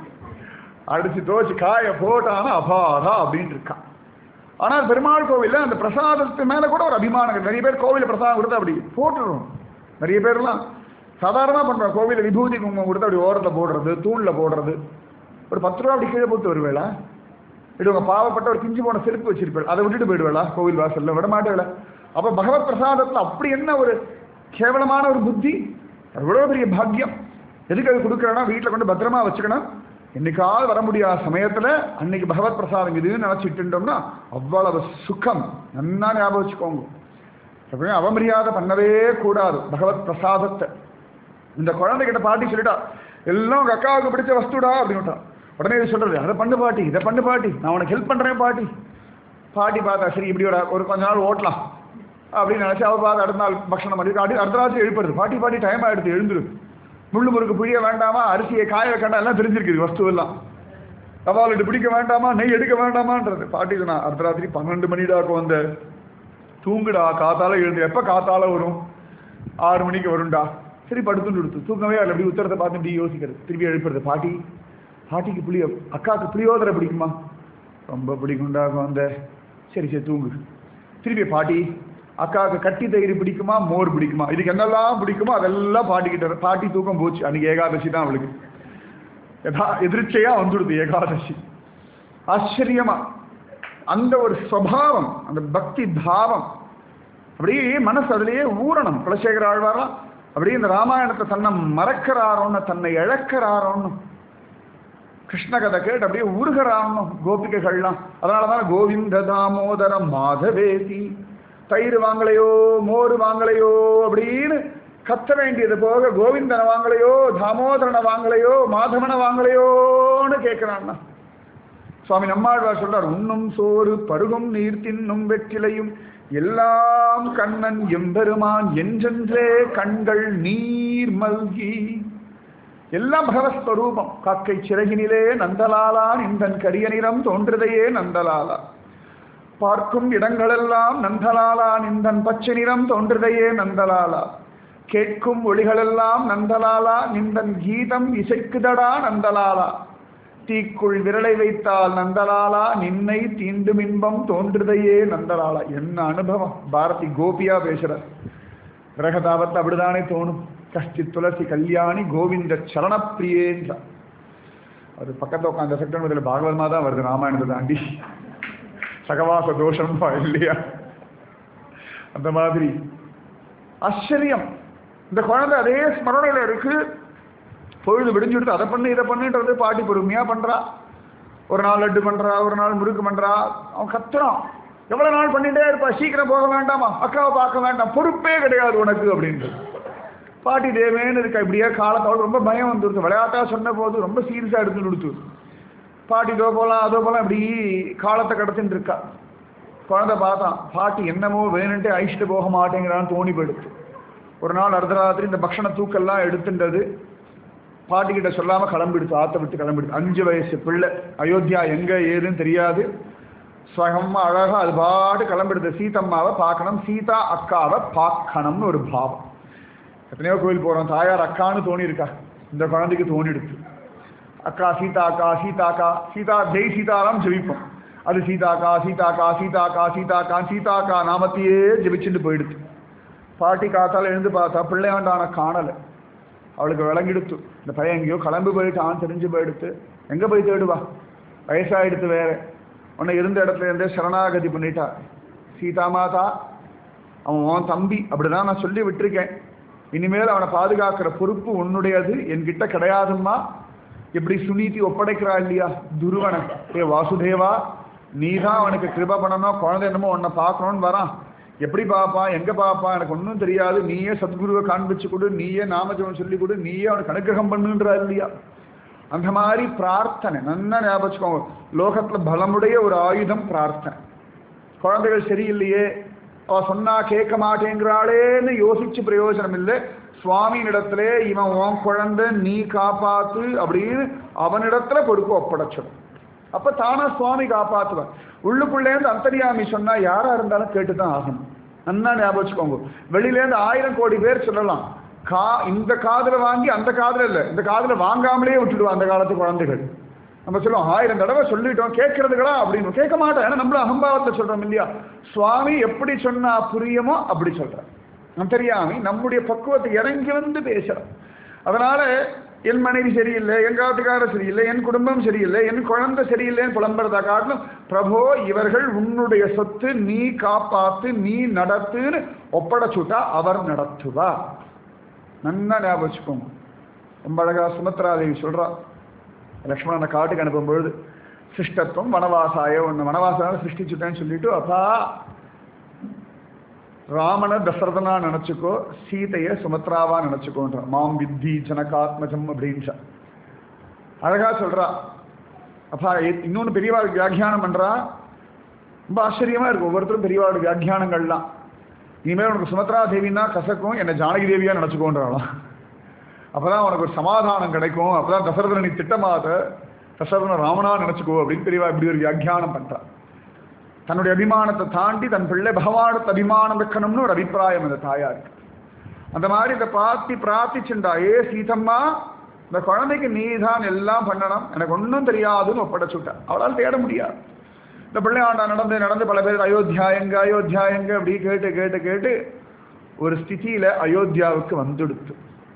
அடிச்சு துவைச்சு காய போட்டானா அபாரா அப்படின்னு இருக்கான். ஆனால் பெருமாள் கோவிலில் அந்த பிரசாதத்து மேலே கூட ஒரு அபிமானம். நிறைய பேர் கோவிலில் பிரசாதம் கொடுத்து அப்படி போட்டுருவோம். நிறைய பேர்லாம் சாதாரணமாக பண்ணுறோம். கோவிலில் விபூதி குங்குமம் கொடுத்து அப்படி ஓரத்தில் போடுறது, தூணில் போடுறது. ஒரு பத்து ரூபா அப்படி கீழே போட்டு வருவேளா, விடுவாங்க. பாவப்பட்ட ஒரு பிஞ்சு போன செருப்பு வச்சிருப்பேன், அதை விட்டுட்டு போயிடுவேளா கோவில் வாசலில், விட மாட்டேவில. அப்போ பகவத் பிரசாதத்தில் அப்படி என்ன ஒரு கேவலமான ஒரு புத்தி, எவ்வளோ பெரிய பாக்கியம். எதுக்கு அது கொடுக்குறேன்னா வீட்டில் கொண்டு பத்திரமா வச்சுக்கணும். என்னைக்காவது வர முடியாத சமயத்தில் அன்னைக்கு பகவத் பிரசாதம் இதுன்னு நினச்சிட்டுட்டோம்னா அவ்வளவு சுகம். நன்னா ஞாபகம் வச்சுக்கோங்க. எப்பவுமே அவமரியாதை பண்ணவே கூடாது பகவத் பிரசாதத்தை. இந்த குழந்தைகிட்ட பாட்டி சொல்லிட்டா, எல்லாம் உங்கள் அக்காவுக்கு பிடிச்ச வஸ்துடா அப்படின்னுட்டா. உடனே இது சொல்றது, அதை பண்ணு பாட்டி, இதை பண்ணு பாட்டி, நான் உனக்கு ஹெல்ப் பண்ணுறேன் பாட்டி. பாட்டி பார்த்தா சரி இப்படி ஒரு ஒரு கொஞ்ச நாள் ஓட்டலாம் அப்படின்னு நினச்சி அவள் பார்த்து அடுத்த நாள் பக்ஷணம் பண்ணி காட்டி அடுத்த ராத்திரி எழுப்புறது. பாட்டி பாட்டி டைம் ஆகிடுது, எழுந்துரு, முள்ளு முறுக்கு புழிய வேண்டாமா, அரிசியை காய வைக்கண்டா, எல்லாம் தெரிஞ்சிருக்குது வஸ்து எல்லாம். தவாலிட்டு பிடிக்க வேண்டாமா, நெய் எடுக்க வேண்டாமான்றது. பாட்டி நான் அடுத்த ராத்திரி பன்னெண்டு மணிடாக்கும் வந்த தூங்குடா, காத்தால எழுந்து. எப்போ காத்தால வரும்? ஆறு மணிக்கு வரும்டா. சரி படுத்துன்னு கொடுத்து தூங்கவே இல்லை. அப்படி உத்தரத்தை பார்த்து இப்படி யோசிக்கிறது, திருப்பி எழுப்புறது. பாட்டி பாட்டிக்கு புளியோ அக்காவுக்கு புளியோதரை பிடிக்குமா? ரொம்ப பிடிக்கும்டாக்கும் வந்த. சரி சரி தூங்கு. திருப்பி பாட்டி அக்காவுக்கு கட்டி தயிர் பிடிக்குமா, மோர் பிடிக்குமா? இதுக்கு என்னெல்லாம் பிடிக்குமோ அதெல்லாம் பாட்டிக்கிட்ட. பாட்டி தூக்கம் போச்சு. அன்னைக்கு ஏகாதசி தான் அவளுக்கு. எதா எதிர்ச்சையா வந்துடுது ஏகாதசி. ஆச்சரியமா அந்த ஒரு ஸ்வபாவம், அந்த பக்தி பாவம் அப்படியே மனசு அதிலேயே ஊறணும். குலசேகர ஆழ்வாரெல்லாம் அப்படியே இந்த ராமாயணத்தை தன்னை மறக்கிறாரோன்னு, தன்னை இழக்கிறாரோன்னு, கிருஷ்ண கதை கேட்டு அப்படியே உருகிறான்னு கோபிகைகள்லாம். அதனால தான் கோவிந்த தாமோதர மாதவேசி, தயிர் வாங்கலையோ மோர் வாங்கலையோ அப்படின்னு கத்த வேண்டியது போக கோவிந்தனை வாங்கலையோ, தாமோதரனை வாங்கலையோ, மாதவனை வாங்கலையோன்னு கேட்கிறான்னா. சுவாமி நம்மாழ்வார் சொல்றார், உண்ணும் சோறு பருகும் நீர் தின்னும் வெற்றிலையும் எல்லாம் கண்ணன் எம்பெருமான் என்றென்றே கண்கள் நீர் மல்கி. எல்லாம் பகவஸ்வரூபம். காக்கை சிறகினிலே நந்தலாலா நின்றன் கரிய நிறம் தோன்றுதையே நந்தலாலா. பார்க்கும் இடங்களெல்லாம் நந்தலாலா நின்றன் பச்சை நிறம் தோன்றுதையே நந்தலாலா. கேட்கும் ஒளிகளெல்லாம் நந்தலாலா நின்றன் கீதம் இசைக்குதடா நந்தலாலா. தீக்குள் விரலை வைத்தால் நந்தலாலா நின்னை தீண்டும் இன்பம் தோன்றுதையே நந்தலாலா. என்ன அனுபவம். பாரதி கோபியா பேசுற ரகதாவத்தை அப்படிதானே தோணும். கஷ்டி துளசி கல்யாணி கோவிந்த சரணப்பிரியேன்ற அது பக்கத்தில் உட்காந்து செப்டம்பர் பாகவதமாக தான் வருது. ராமாயணத்தை தாண்டி சகவாச தோஷம் இல்லையா? அந்த மாதிரி ஆச்சரியம். இந்த குழந்தை அதே ஸ்மரணையில் இருக்கு. பொழுது விடிஞ்சு விடுத்து அதை பண்ணு இதை பண்ணுன்றது பாட்டி பொறுமையாக பண்ணுறா. ஒரு நாள் லட்டு பண்ணுறா, ஒரு நாள் முறுக்கு பண்ணுறா. அவன் கத்துறான், எவ்வளவு நாள் பண்ணிட்டே இருப்பா, சீக்கிரம் போக வேண்டாமா, அக்காவை பார்க்க வேண்டாம், பொறுப்பே கிடையாது உனக்கு அப்படின்ட்டு. பாட்டி தேவேன்னு இருக்கா. இப்படியே காலத்தோடு ரொம்ப பயம் வந்துடுது. விளையாட்டா சொன்ன போது ரொம்ப சீரியஸாக எடுத்துட்டு கொடுத்து பாட்டி இதோ போகலாம் அதோ போகலாம் இப்படி காலத்தை கடத்தின்னு இருக்கா. குழந்தை பார்த்தான், பாட்டி என்னமோ வேணுன்ட்டு அழிச்சிட்டு போக மாட்டேங்கிறான்னு தோணி போயிடுச்சு. ஒரு நாள் அர்த்தராத்திரி இந்த பக்ஷண தூக்கெல்லாம் எடுத்துட்டது பாட்டிக்கிட்ட சொல்லாமல் கிளம்பிடுச்சு, ஆற்ற விட்டு கிளம்பிடுச்சு. அஞ்சு வயசு பிள்ளை, அயோத்தியா எங்கே ஏதுன்னு தெரியாது, ஸ்வகமாக அழகாக அது பாட்டு கிளம்பிடுது. சீதம்மாவை பார்க்கணும், சீதா அக்காவை பார்க்கணும்னு ஒரு பாவம். எத்தனையோ கோயில் போகிறோம், தாயார் அக்கான்னு தோணி இருக்கா, இந்த குழந்தைக்கு தோணிடுச்சு. அக்கா சீதாக்கா சீதாக்கா சீதா ஜெய் சீதாராம் ஜெபிப்போம், அது சீதாக்கா சீதாக்கா சீதாக்கா சீதாக்கா சீதாக்கா நாமத்தையே ஜெபிச்சுட்டு போயிடுச்சு. பாட்டி காத்தால் எழுந்து பார்த்தா பிள்ளையாண்டான காணலை. அவளுக்கு விளங்கிடுத்து, இந்த பையன் எங்கேயோ கிளம்பி போயிட்டான் தெரிஞ்சு போயிடுத்து. எங்கே போய் தேடுவா, வயசாகிடுத்து வேற. உன்னை இருந்த இடத்துல இருந்தே சரணாகதி பண்ணிட்டா. சீதா மாதா அவன் உன் தம்பி அப்படிதான் நான் சொல்லி விட்டுருக்கேன், இனிமேல் அவனை பாதுகாக்கிற பொறுப்பு உன்னுடையது, என்கிட்ட கிடையாதும்மா. எப்படி சுனீதி ஒப்படைக்கிறா இல்லையா துருவனை, ஏ வாசுதேவா நீ தான் அவனுக்கு கிருபா பண்ணணும், குழந்தை என்னமோ உன்னை பார்க்கணும்னு வரான், எப்படி பார்ப்பான் எங்கே பார்ப்பான் எனக்கு ஒன்றும் தெரியாது, நீயே சத்குருவை காண்பிச்சு கொடு, நீயே நாமஜபம் சொல்லி கொடு, நீயே அவனுக்கு அனுகிரகம் பண்ணுன்றா இல்லையா. அந்த மாதிரி பிரார்த்தனை நல்லா ஞாபகம். லோகத்தில் பலமுடைய ஒரு ஆயுதம் பிரார்த்தனை. குழந்தைகள் சரியில்லையே, அவ சொன்னா கேட்க மாட்டேங்கிறாளேன்னு யோசிச்சு பிரயோஜனம் இல்லை. சுவாமியினிடத்திலே இவன் உன் குழந்தை நீ காப்பாத்து அப்படின்னு அவனிடத்துல பொறுப்பு ஒப்படைச்சிடும். அப்ப தானா சுவாமி காப்பாற்றுவான். உள்ளுக்குள்ளேருந்து அந்தரியாமி சொன்னா யாரா இருந்தாலும் கேட்டுதான் ஆகணும். நல்லா ஞாபகம் வச்சுக்கோங்க. வெளியிலேருந்து ஆயிரம் கோடி பேர் சொல்லலாம், கா இந்த காதுல வாங்கி அந்த காதுல இல்லை, இந்த காதுல வாங்காமலே விட்டுடுவோம் அந்த காலத்து குழந்தைகள். நம்ம சொல்லுவோம் ஆயிரம் தடவை சொல்லிட்டோம் கேட்கறதுகளா அப்படின்னு, கேட்க மாட்டோம். ஏன்னா நம்மளும் அகம்பாவத்தை சொல்றோம் இல்லையா. சுவாமி எப்படி சொன்னா புரியுமோ அப்படி சொல்றேன். அந்தரியாமி நம்முடைய பக்குவத்தை இறங்கி வந்து பேசுறோம். அதனால என் மனைவி சரியில்லை, என் காட்டுக்காரர் சரியில்லை, என் குடும்பம் சரியில்லை, என் குழந்தை சரியில்லைன்னு புலம்புறதா காட்டிலும், பிரபோ இவர்கள் உன்னுடைய சொத்து, நீ காப்பாத்து நீ நடத்துன்னு ஒப்படைச்சுட்டா அவர் நடத்துவா. நல்லா ஞாபகம் வச்சுக்கோங்க. ரொம்ப அழகா சுமத்ராதேவி சொல்றா, லக்ஷ்மணனை காட்டுக்கு அனுப்பும் பொழுது சிஷ்டத்துவம் வனவாசாய ஒன்று வனவாசான சிருஷ்டிச்சுட்டேன்னு சொல்லிட்டு, அப்பா ராமனை தசரதனா நினைச்சுக்கோ, சீதையை சுமத்ராவா நினைச்சுக்கோன்ற, மாம் வித்தி ஜனகாத்மஜம் அப்படின்ற அழகா சொல்றா. அப்பா இன்னொன்று பெரியவாளுக்கு வியாக்கியானம் பண்றா, ரொம்ப ஆச்சரியமா இருக்கு. ஒவ்வொருத்தரும் பெரியவாளுக்கு வியாக்கியானங்கள்லாம். இனிமேல் உனக்கு சுமத்ரா தேவின்னா கசக்கும், என்னை ஜானகி தேவியா நினைச்சுக்கோன்றாளாம். அப்பதான் உனக்கு ஒரு சமாதானம் கிடைக்கும், அப்பதான் தசரதனை நீ திட்டமாத தசரதனை ராமனா நினைச்சுக்கோ அப்படின்னு பெரியவா இப்படி ஒரு வியாக்கியானம் பண்றா. தன்னுடைய அபிமானத்தை தாண்டி தன் பிள்ளை பகவானுக்கு அபிமானம் வைக்கணும்னு ஒரு அபிப்பிராயம் அந்த தாயாருக்கு. அந்த மாதிரி இந்த பார்த்தி பிரார்த்திச்சுண்டா, ஏ சீதம்மா இந்த குழந்தைக்கு நீ தான் எல்லாம் பண்ணணும், எனக்கு ஒன்றும் தெரியாதுன்னு ஒப்படைச்சுட்டா. அவளால் தேட முடியாது. இந்த பிள்ளையாண்டா நடந்து நடந்து பல பேர் அயோத்தியா எங்க அயோத்தியா எங்க அப்படி கேட்டு கேட்டு கேட்டு ஒரு ஸ்திதியில அயோத்தியாவுக்கு வந்துடுத்து.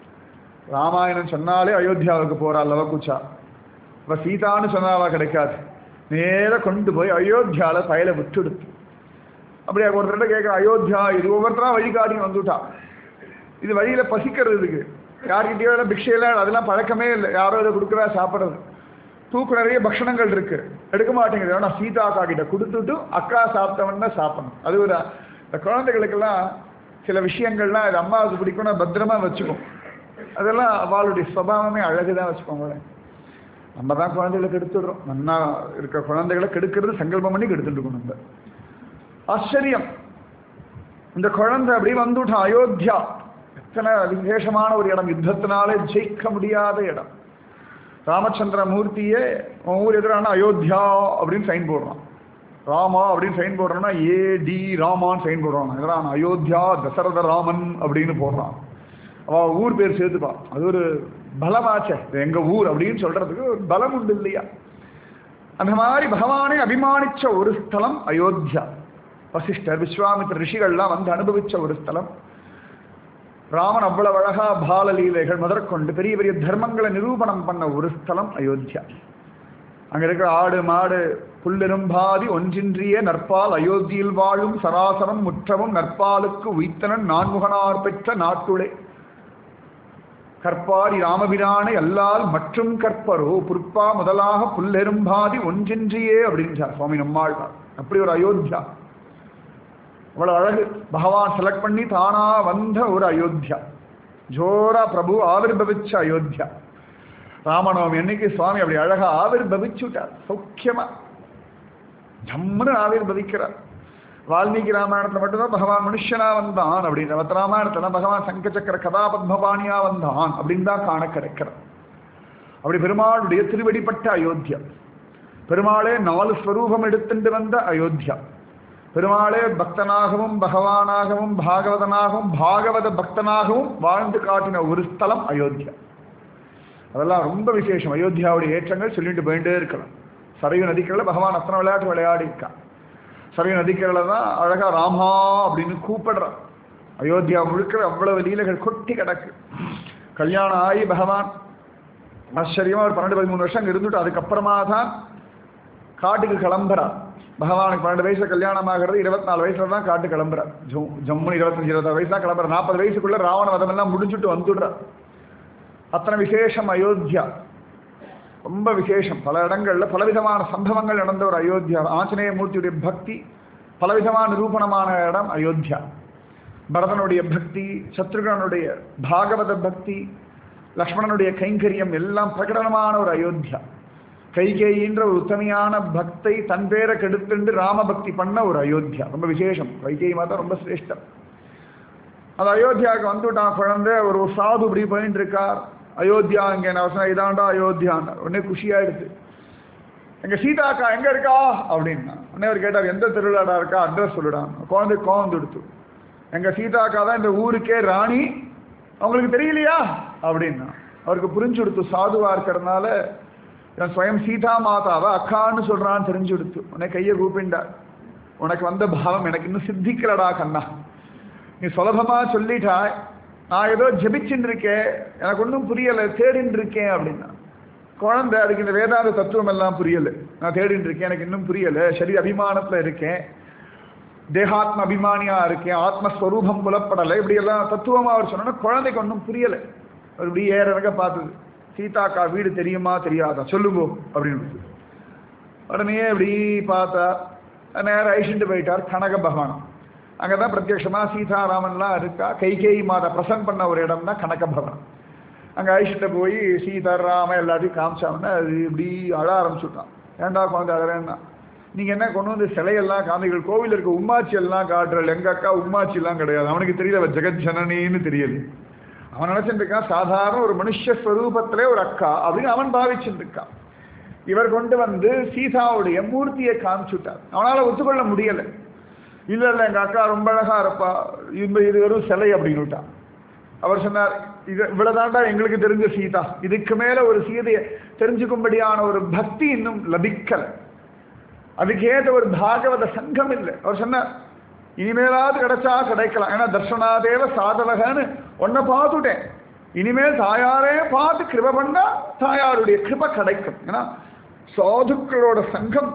ராமாயணம் சொன்னாலே அயோத்தியாவுக்கு போறா லவகுச்சா. இப்போ சீதான்னு சொன்னாவா கிடைக்காது, நேர கொண்டு போய் அயோத்தியால பயலை விட்டுடுத்து. அப்படியே ஒருத்தர்கிட்ட கேட்குற அயோத்தியா இது ஒவ்வொருத்தரா வழிகாட்டி வந்துட்டா. இது வழியில பசிக்கிறதுக்கு யார்கிட்டயோ பிக்ஷையெல்லாம் அதெல்லாம் பழக்கமே இல்லை, யாரோ இதை கொடுக்குறா சாப்பிட்றது. தூக்கு நிறைய பக்ஷணங்கள் இருக்கு, எடுக்க மாட்டேங்குது. ஆனால் சீதா அக்கா கிட்ட கொடுத்துட்டு அக்கா சாப்பிட்டவன்னா சாப்பிடணும். அது ஒரு இந்த குழந்தைகளுக்கெல்லாம் சில விஷயங்கள்லாம் அது அம்மாவுக்கு பிடிக்கும்னா பத்திரமா வச்சுக்கும். அதெல்லாம் அவளுடைய சுபாவமே அழகுதான் வச்சுக்கோங்களேன். நம்ம தான் குழந்தைகளை கெடுத்துடுறோம். நன்னா இருக்க குழந்தைகளை கெடுக்கிறது சங்கல்பம் பண்ணி கெடுத்துட்டு இருக்கணும். நம்ம ஆச்சரியம். இந்த குழந்தை அப்படி வந்துட்டான் அயோத்தியா. எத்தனை விசேஷமான ஒரு இடம், யுத்தத்தினாலே ஜெயிக்க முடியாத இடம். ராமச்சந்திர மூர்த்தியே ஊர் எதிரான அயோத்தியா அப்படின்னு சைன் போடுறான். ராமா அப்படின்னு சைன் போடுறான்னா ஏ டி ராமான்னு சைன் போடுறான். எதிரான அயோத்தியா தசரத ராமன் அப்படின்னு போடுறான். அவள் ஊர் பேர் சேர்த்துப்பா. அது ஒரு பலமாச்ச, எங்க ஊர் அப்படின்னு சொல்றதுக்கு ஒரு பலம் உண்டு இல்லையா. அந்த மாதிரி பகவானை அபிமானிச்ச ஒரு ஸ்தலம் அயோத்தியா. வசிஷ்டர் விஸ்வாமித்திர ரிஷிகள்லாம் வந்து அனுபவிச்ச ஒரு ஸ்தலம். ராமன் அவ்வளவு அழகா பாலலீலைகள் முதற்கொண்டு பெரிய பெரிய தர்மங்களை நிரூபணம் பண்ண ஒரு ஸ்தலம் அயோத்தியா. அங்க இருக்கிற ஆடு மாடு புல்லெரும்பாதி ஒன்றின்றிய நற்பால் அயோத்தியில் வாழும் சராசரம் முற்றமும் நற்பாலுக்கு உய்த்தனன் நான்முகனார் பெற்ற நாட்டுளே கற்பாரி ராமபிரானை அல்லால் மற்றும் கற்பரோ புற்பா முதலாக புல்லெரும்பாதி ஒன்றின்றியே அப்படின்றார் சுவாமி நம்மாழ்வார். அப்படி ஒரு அயோத்தியா. அவ்வளவு அழகு. பகவான் செலக்ட் பண்ணி தானா வந்த ஒரு அயோத்தியா, ஜோரா பிரபு ஆவிர்பவிச்ச அயோத்தியா. ராமநவமி அன்னைக்கு சுவாமி அப்படி அழகா ஆவிர்பவிச்சுட்டார். சௌக்கியமா ஜம்முன்னு ஆவிர்பவிக்கிறார். வால்மீகி ராமாயணத்துல மட்டும்தான் பகவான் மனுஷனா வந்தான் அப்படின்னு, மற்ற ராமாயணத்துல பகவான் சங்க சக்கர கதா பத்மபாணியா வந்தான் அப்படின்னு தான் காண கிடைக்கிறார். அப்படி பெருமாளுடைய திருவடிப்பட்ட அயோத்தியா. பெருமாளே நாலு ஸ்வரூபம் எடுத்துட்டு வந்த அயோத்தியா. பெருமாளே பக்தனாகவும் பகவானாகவும் பாகவதனாகவும் பாகவத பக்தனாகவும் வாழ்ந்து காட்டின ஒரு ஸ்தலம் அயோத்தியா. அதெல்லாம் ரொம்ப விசேஷம். அயோத்தியாவுடைய ஏற்றங்கள் சொல்லிட்டு போயிட்டே இருக்கலாம். சரையு நதிக்கரில் பகவான் அத்தனை விளையாட்டு விளையாடி இருக்கான். சரையு நதிக்கரில் தான் அழகா ராமா அப்படின்னு கூப்பிடுறான். அயோத்தியா முழுக்கிற அவ்வளவு லீலைகள் கொட்டி கிடக்கு. கல்யாணம் ஆகி பகவான் ஆச்சரியமா ஒரு பன்னெண்டு பதிமூணு வருஷம் அங்கே இருந்துட்டு அதுக்கப்புறமா தான் காட்டுக்கு கிளம்புறார். பகவானுக்கு பன்னெண்டு வயசுல கல்யாணம் ஆகிறது, இருபத்தி நாலு வயசுல தான் காட்டு கிளம்புறார். ஜம்மு இருபத்தஞ்சு இருபத்தாறு வயசு தான் கிளம்புறார். நாற்பது வயசுக்குள்ள ராவண வதம் எல்லாம் முடிச்சுட்டு வந்துடுறார். அத்தனை விசேஷம் அயோத்தியா, ரொம்ப விசேஷம். பல இடங்கள்ல பலவிதமான சம்பவங்கள் நடந்த ஒரு அயோத்தியா. ஆஞ்சநேய மூர்த்தியுடைய பக்தி பலவிதமான நிரூபணமான இடம் அயோத்தியா. பரதனுடைய பக்தி, சத்ருகனுடைய பாகவத பக்தி, லக்ஷ்மணனுடைய கைங்கரியம் எல்லாம் பிரகடனமான ஒரு அயோத்தியா. கைகேயின்ற ஒரு உத்தமையான பக்தை தன் பேரை கெடுத்துண்டு ராமபக்தி பண்ண ஒரு அயோத்தியா. ரொம்ப விசேஷம். கைகேயி மாதா ரொம்ப சிரேஷ்டம். அந்த அயோத்தியாவுக்கு வந்துட்டான் குழந்தை. ஒரு சாது இப்படி போயிட்டு இருக்கார். அயோத்தியா இங்கே நான் இதாண்டா அயோத்தியான். உடனே குஷியாயிடுச்சு. எங்க சீதாக்கா எங்க இருக்கா அப்படின்னா உடனே அவர் கேட்டார், எந்த திருவிழாடா இருக்கா, அட்ரஸ் சொல்லிடான். குழந்தை கோவம் கொடுத்து, எங்க சீதாக்கா தான் இந்த ஊருக்கே ராணி, அவங்களுக்கு தெரியலையா அப்படின்னா. அவருக்கு புரிஞ்சு கொடுத்து, சாதுவா இருக்கிறதுனால என் ஸ்வயம் சீதா மாதாவை அக்கான்னு சொல்றான்னு தெரிஞ்சு கொடுத்து. உடனே கையை கூப்பிண்டார். உனக்கு வந்த பாவம் எனக்கு இன்னும் சித்திக்கலடா கண்ணா, நீ சுலபமா சொல்லிட்டா. நான் ஏதோ ஜபிச்சுட்டு இருக்கேன், எனக்கு ஒன்றும் புரியலை, தேடின்னு இருக்கேன் அப்படின்னா. குழந்தை அதுக்கு இந்த வேதாந்த தத்துவம் எல்லாம் புரியலை. நான் தேடின்னு இருக்கேன், எனக்கு இன்னும் புரியலை, சரி அபிமானத்தில் இருக்கேன், தேகாத்ம அபிமானியா இருக்கேன், ஆத்மஸ்வரூபம் புலப்படலை, இப்படி எல்லாம் தத்துவமா அவர் சொன்னா குழந்தைக்கு ஒன்றும் புரியலை. அவர் இப்படி ஏற இறங்க பார்த்தது. சீதாக்கா வீடு தெரியுமா தெரியாதா சொல்லுங்க அப்படின்னு. உடனே இப்படி பார்த்தா நேரம் ஐஷிட்டு போயிட்டார் கனக பகவான். அங்கதான் பிரத்யட்சமா சீதாராமன்லாம் இருக்கா. கைகேயி மாதா பிரசன்ட் பண்ண ஒரு இடம் தான் கனக பகவான். அங்கே ஐஷிட்ட போய் சீதாராம எல்லாத்தையும் காமிச்சாங்கன்னா அது இப்படி அழ ஆரம்பிச்சுட்டான். ஏண்டா குழந்தை அழறேன்னா, நீங்க என்ன கொண்டு வந்து சிலையெல்லாம் காமிகள், கோவில் இருக்க உம்மாச்சி எல்லாம் காட்டுறல், எங்க அக்கா உம்மாச்சி எல்லாம் கிடையாது, அவனுக்கு தெரியல ஜெகத் ஜனனின்னு தெரியுது. அவன் நினைச்சிட்டு இருக்கான் சாதாரண ஒரு மனுஷஸ்வரூபத்திலே ஒரு அக்கா அப்படின்னு அவன் பாவிச்சுட்டு இருக்கான். இவர் கொண்டு வந்து சீதாவுடைய மூர்த்தியை காமிச்சுட்டார். அவனால ஒத்துக்கொள்ள முடியலை. இல்ல இல்ல எங்க அக்கா ரொம்ப அழகா இருப்பா, இந்த இது வெறும் சிலை அப்படின்னு விட்டான். அவர் சொன்னார், இது இவ்வளவுதாண்டா எங்களுக்கு தெரிஞ்ச சீதா, இதுக்கு மேல ஒரு சீதையை தெரிஞ்சுக்கும்படியான ஒரு பக்தி இன்னும் லபிக்கலை, அதுக்கேற்ற ஒரு பாகவத சங்கம் இல்லை. அவர் சொன்னார், இனிமேலாவது கிடைச்சா கிடைக்கலாம், ஏன்னா தர்ஷனாதேவ சாதவகன்னு ஒன்ன பார்த்துட்டேன், இனிமேல் தாயாரே பார்த்து கிருப பண்ணா தாயாருடைய கிருப கிடைக்கும். ஏன்னா சாதுக்களோட சங்கம்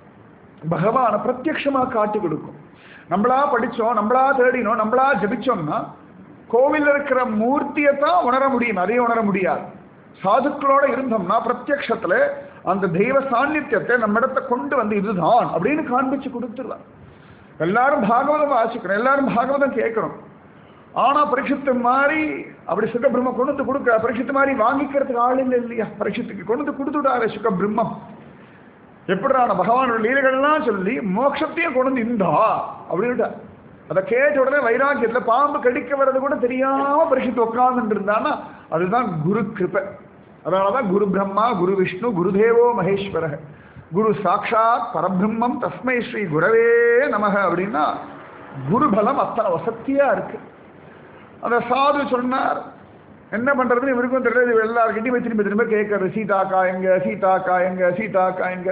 பகவானை பிரத்யக்ஷமா காட்டி கொடுக்கும். நம்மளா படிச்சோம், நம்மளா தேடினோம், நம்மளா ஜபிச்சோம்னா கோவில் இருக்கிற மூர்த்தியை தான் உணர முடியும், அதையும் உணர முடியாது. சாதுக்களோட இருந்தோம்னா பிரத்யக்ஷத்துல அந்த தெய்வ சாநித்தியத்தை நம்ம இடத்தை கொண்டு வந்து இதுதான் அப்படின்னு காண்பிச்சு கொடுத்துடலாம். எல்லாரும் பாகவதம் வாசிக்கணும், எல்லாரும் பாகவதம் கேட்கணும். ஆனா பரீட்சித்து மாதிரி அப்படி சுக பிரம்ம கொண்டு வந்து கொடுக்க, பரீட்சித்து மாதிரி வாங்கிக்கிறதுக்கு ஆள் இல்லை இல்லையா? பரீட்சித்துக்கு கொண்டு வந்து கொடுத்துட்டாரு சுக பிரம்மம். எப்படிறான பகவானோட லீலைகள்லாம் சொல்லி மோட்சத்தையும் கொண்டு வந்து இந்தா அப்படின்ட்டு அதை கேட்ட உடனே வைராக்கியத்துல பாம்பு கடிக்க வர்றது கூட தெரியாம பரீட்சித்து உட்கார்ந்துட்டு இருந்தான்னா அதுதான் குரு கிருபை. அதனாலதான் குரு பிரம்மா குரு விஷ்ணு குருதேவோ மகேஸ்வர குரு சாட்சாத் பரபிரம்மம் தஸ்மை ஸ்ரீ குரவே நமக அப்படின்னா குருபலம் அத்தனை வசத்தியா இருக்கு. அந்த சாது சொன்னார், என்ன பண்றதுன்னு இவருக்கும் தெரியல, எல்லாருக்கிட்டையும் போய் திரும்ப திரும்ப கேட்கறது, சீதாக்கா எங்க சீதாக்கா எங்க சீதாக்கா எங்க.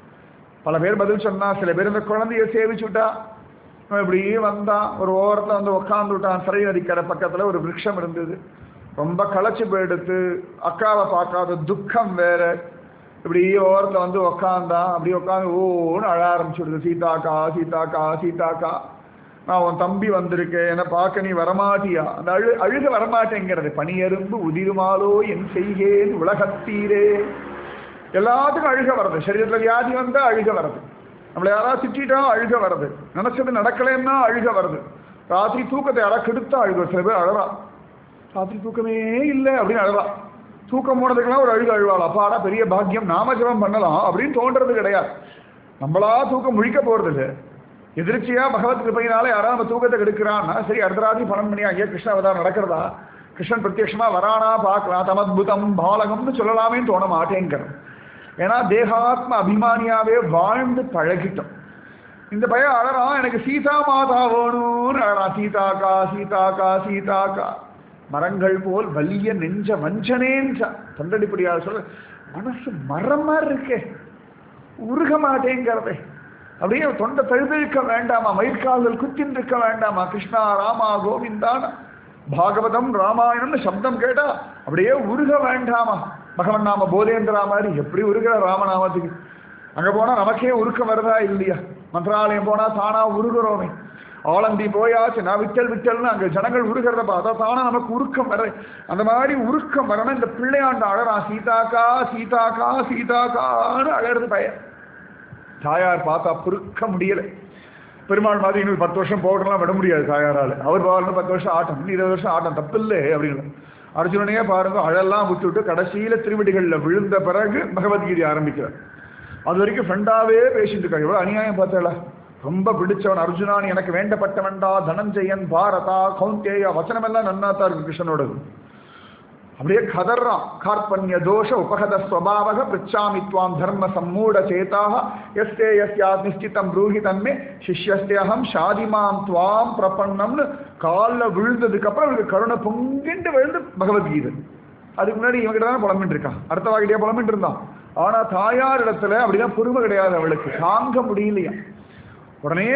பல பேர் பதில் சொன்னா, சில பேர் இந்த குழந்தைய சேவிச்சுட்டா. இப்படி வந்தான், ஒரு ஓரத்தில் வந்து உட்காந்து விட்டான். சரை நதிக்கரை பக்கத்துல ஒரு விருட்சம் இருந்தது. ரொம்ப களைச்சு போயிடுத்து, அக்காவை பார்க்காத துக்கம் வேற. இப்படி ஓரத்தில் வந்து உக்காந்தான். அப்படி உட்காந்து ஓன்னு அழ ஆரம்பிச்சுடுது, சீதாக்கா சீதாக்கா சீதாக்கா, நான் உன் தம்பி வந்திருக்கேன், என்னை பார்க்க நீ வரமாட்டியா? அந்த அழு அழுக வரமாட்டேங்கிறது. பனியரும்பு உதிருமாலோ என் செய்கேன் உலகத்தீரே. எல்லாத்துக்கும் அழுக வருது, சரீரத்தில் வியாதி வந்தா அழுக வருது. நம்மளை யாராவது திட்டா அழுக வருது, நினைச்சது நடக்கலைன்னா அழுக வருது, ராத்திரி தூக்கத்தை யாராவது கெடுத்தா அழுக. சில பேர் அழறா, ராத்திரி தூக்கமே இல்லை அப்படின்னு அழறா. தூக்கம் போனதுக்கெல்லாம் ஒரு அழுக அழுவாள். அப்பாடா பெரிய பாக்கியம், நாமஜபம் பண்ணலாம் அப்படின்னு தோன்றது கிடையாது. நம்மளா தூக்கம் முழிக்க போறது இல்லை. எதிர்ச்சியா பகவத் கிருபையினால யாராவது நம்ம தூக்கத்தை கெடுக்கிறான்னா சரி அடுத்த ராத்திரி பணம் பண்ணியா ஐயா கிருஷ்ண அவதாரம் நடக்கிறதா, கிருஷ்ணன் பிரத்யட்சமா வரானா பார்க்கலாம், தமத்புதம் பாலகம்னு சொல்லலாமேன்னு தோண மாட்டேங்கிறோம். ஏன்னா தேகாத்ம அபிமானியாவே வாழ்ந்து பழகிட்டோம். இந்த பையன் அழறான், எனக்கு சீதா மாதா வேணும்னு அழறான். சீதாக்கா சீதாக்கா சீதாக்கா. மரங்கள் போல் வலிய நெஞ்ச வஞ்சனேன்றா தொண்டடிப்படியாக சொல்ல. மனசு மரம் மாதிரி இருக்கே, உருக மாட்டேங்கிறதே. அப்படியே தொண்டை தழுதழுக்க வேண்டாமா, மயிர்கால்கள் குத்தின் இருக்க வேண்டாமா, கிருஷ்ணா ராமா கோவிந்தான பாகவதம் ராமாயணம்னு சப்தம் கேட்டா அப்படியே உருக வேண்டாமா. பகவன் நாம போதேந்திரா மாதிரி எப்படி உருகிற ராமநாமத்துக்கு. அங்க போனா நமக்கே உருக்கம் வருதா இல்லையா? மந்திராலயம் போனா தானா உருகிறோமே. ஆலந்தி போயாச்சு நான் விட்டல் விட்டல்னு அங்க ஜனங்கள் உருகிறத பார்த்தா தானா நமக்கு உருக்கம் வர. அந்த மாதிரி உருக்கம் வரணும். இந்த பிள்ளையாண்ட அழறா, சீதாக்கா சீதாக்கா சீதாக்கான்னு அழறது பையன். தாயார் பார்த்தா பொறுக்க முடியல. பெருமாள் மாதிரி இன்னும் பத்து வருஷம் போகலாம் விட முடியாது தாயாரால். அவர் பாருன்னு பத்து வருஷம் ஆட்டம், இன்னும் இருபது வருஷம் ஆட்டம் தப்பில்லை அப்படின்னு அர்ஜுனனையே பாருங்க அழெல்லாம் விட்டு விட்டு கடைசியில திருவடிகளில் விழுந்த பிறகு பகவத்கீதை ஆரம்பிக்கிறார். அது வரைக்கும் ஃப்ரெண்டாவே பேசிட்டு இருக்காங்க. எவ்வளவு அநியாயம் பார்த்தாளா. ரொம்ப பிடிச்சவன் அர்ஜுனான், எனக்கு வேண்டப்பட்டவன்டா தனஞ்சயன் பாரதா கௌந்தேயா, வச்சனமெல்லாம் நன்னாத்தா இருக்கு கிருஷ்ணனோடது. அப்படியே கதர்றான். கார்பண்ய தோஷ உபகத ஸ்வபாவக பிச்சாமி துவாம் தர்ம சம்மூட சேதாக எஸ்தே எஸ்யாத் நிஷ்டிதம் ப்ரூஹி தன்மே சிஷ்யஸ்தேகம் ஷாதிமாம் துவாம் பிரபன்னம்னு காலில் விழுந்ததுக்கு அப்புறம் அவனுக்கு கருணை பொங்கிண்டு விழுந்து பகவத்கீதை. அதுக்கு முன்னாடி இவங்கிட்ட தான் புலம்பிட்டு இருக்கான், அடுத்த வாக்கிட்டே புலம்பிட்டு இருந்தான். ஆனா தாயார் இடத்துல அப்படிதான் பொறுமை கிடையாது, அவளுக்கு தாங்க முடியலையா. உடனே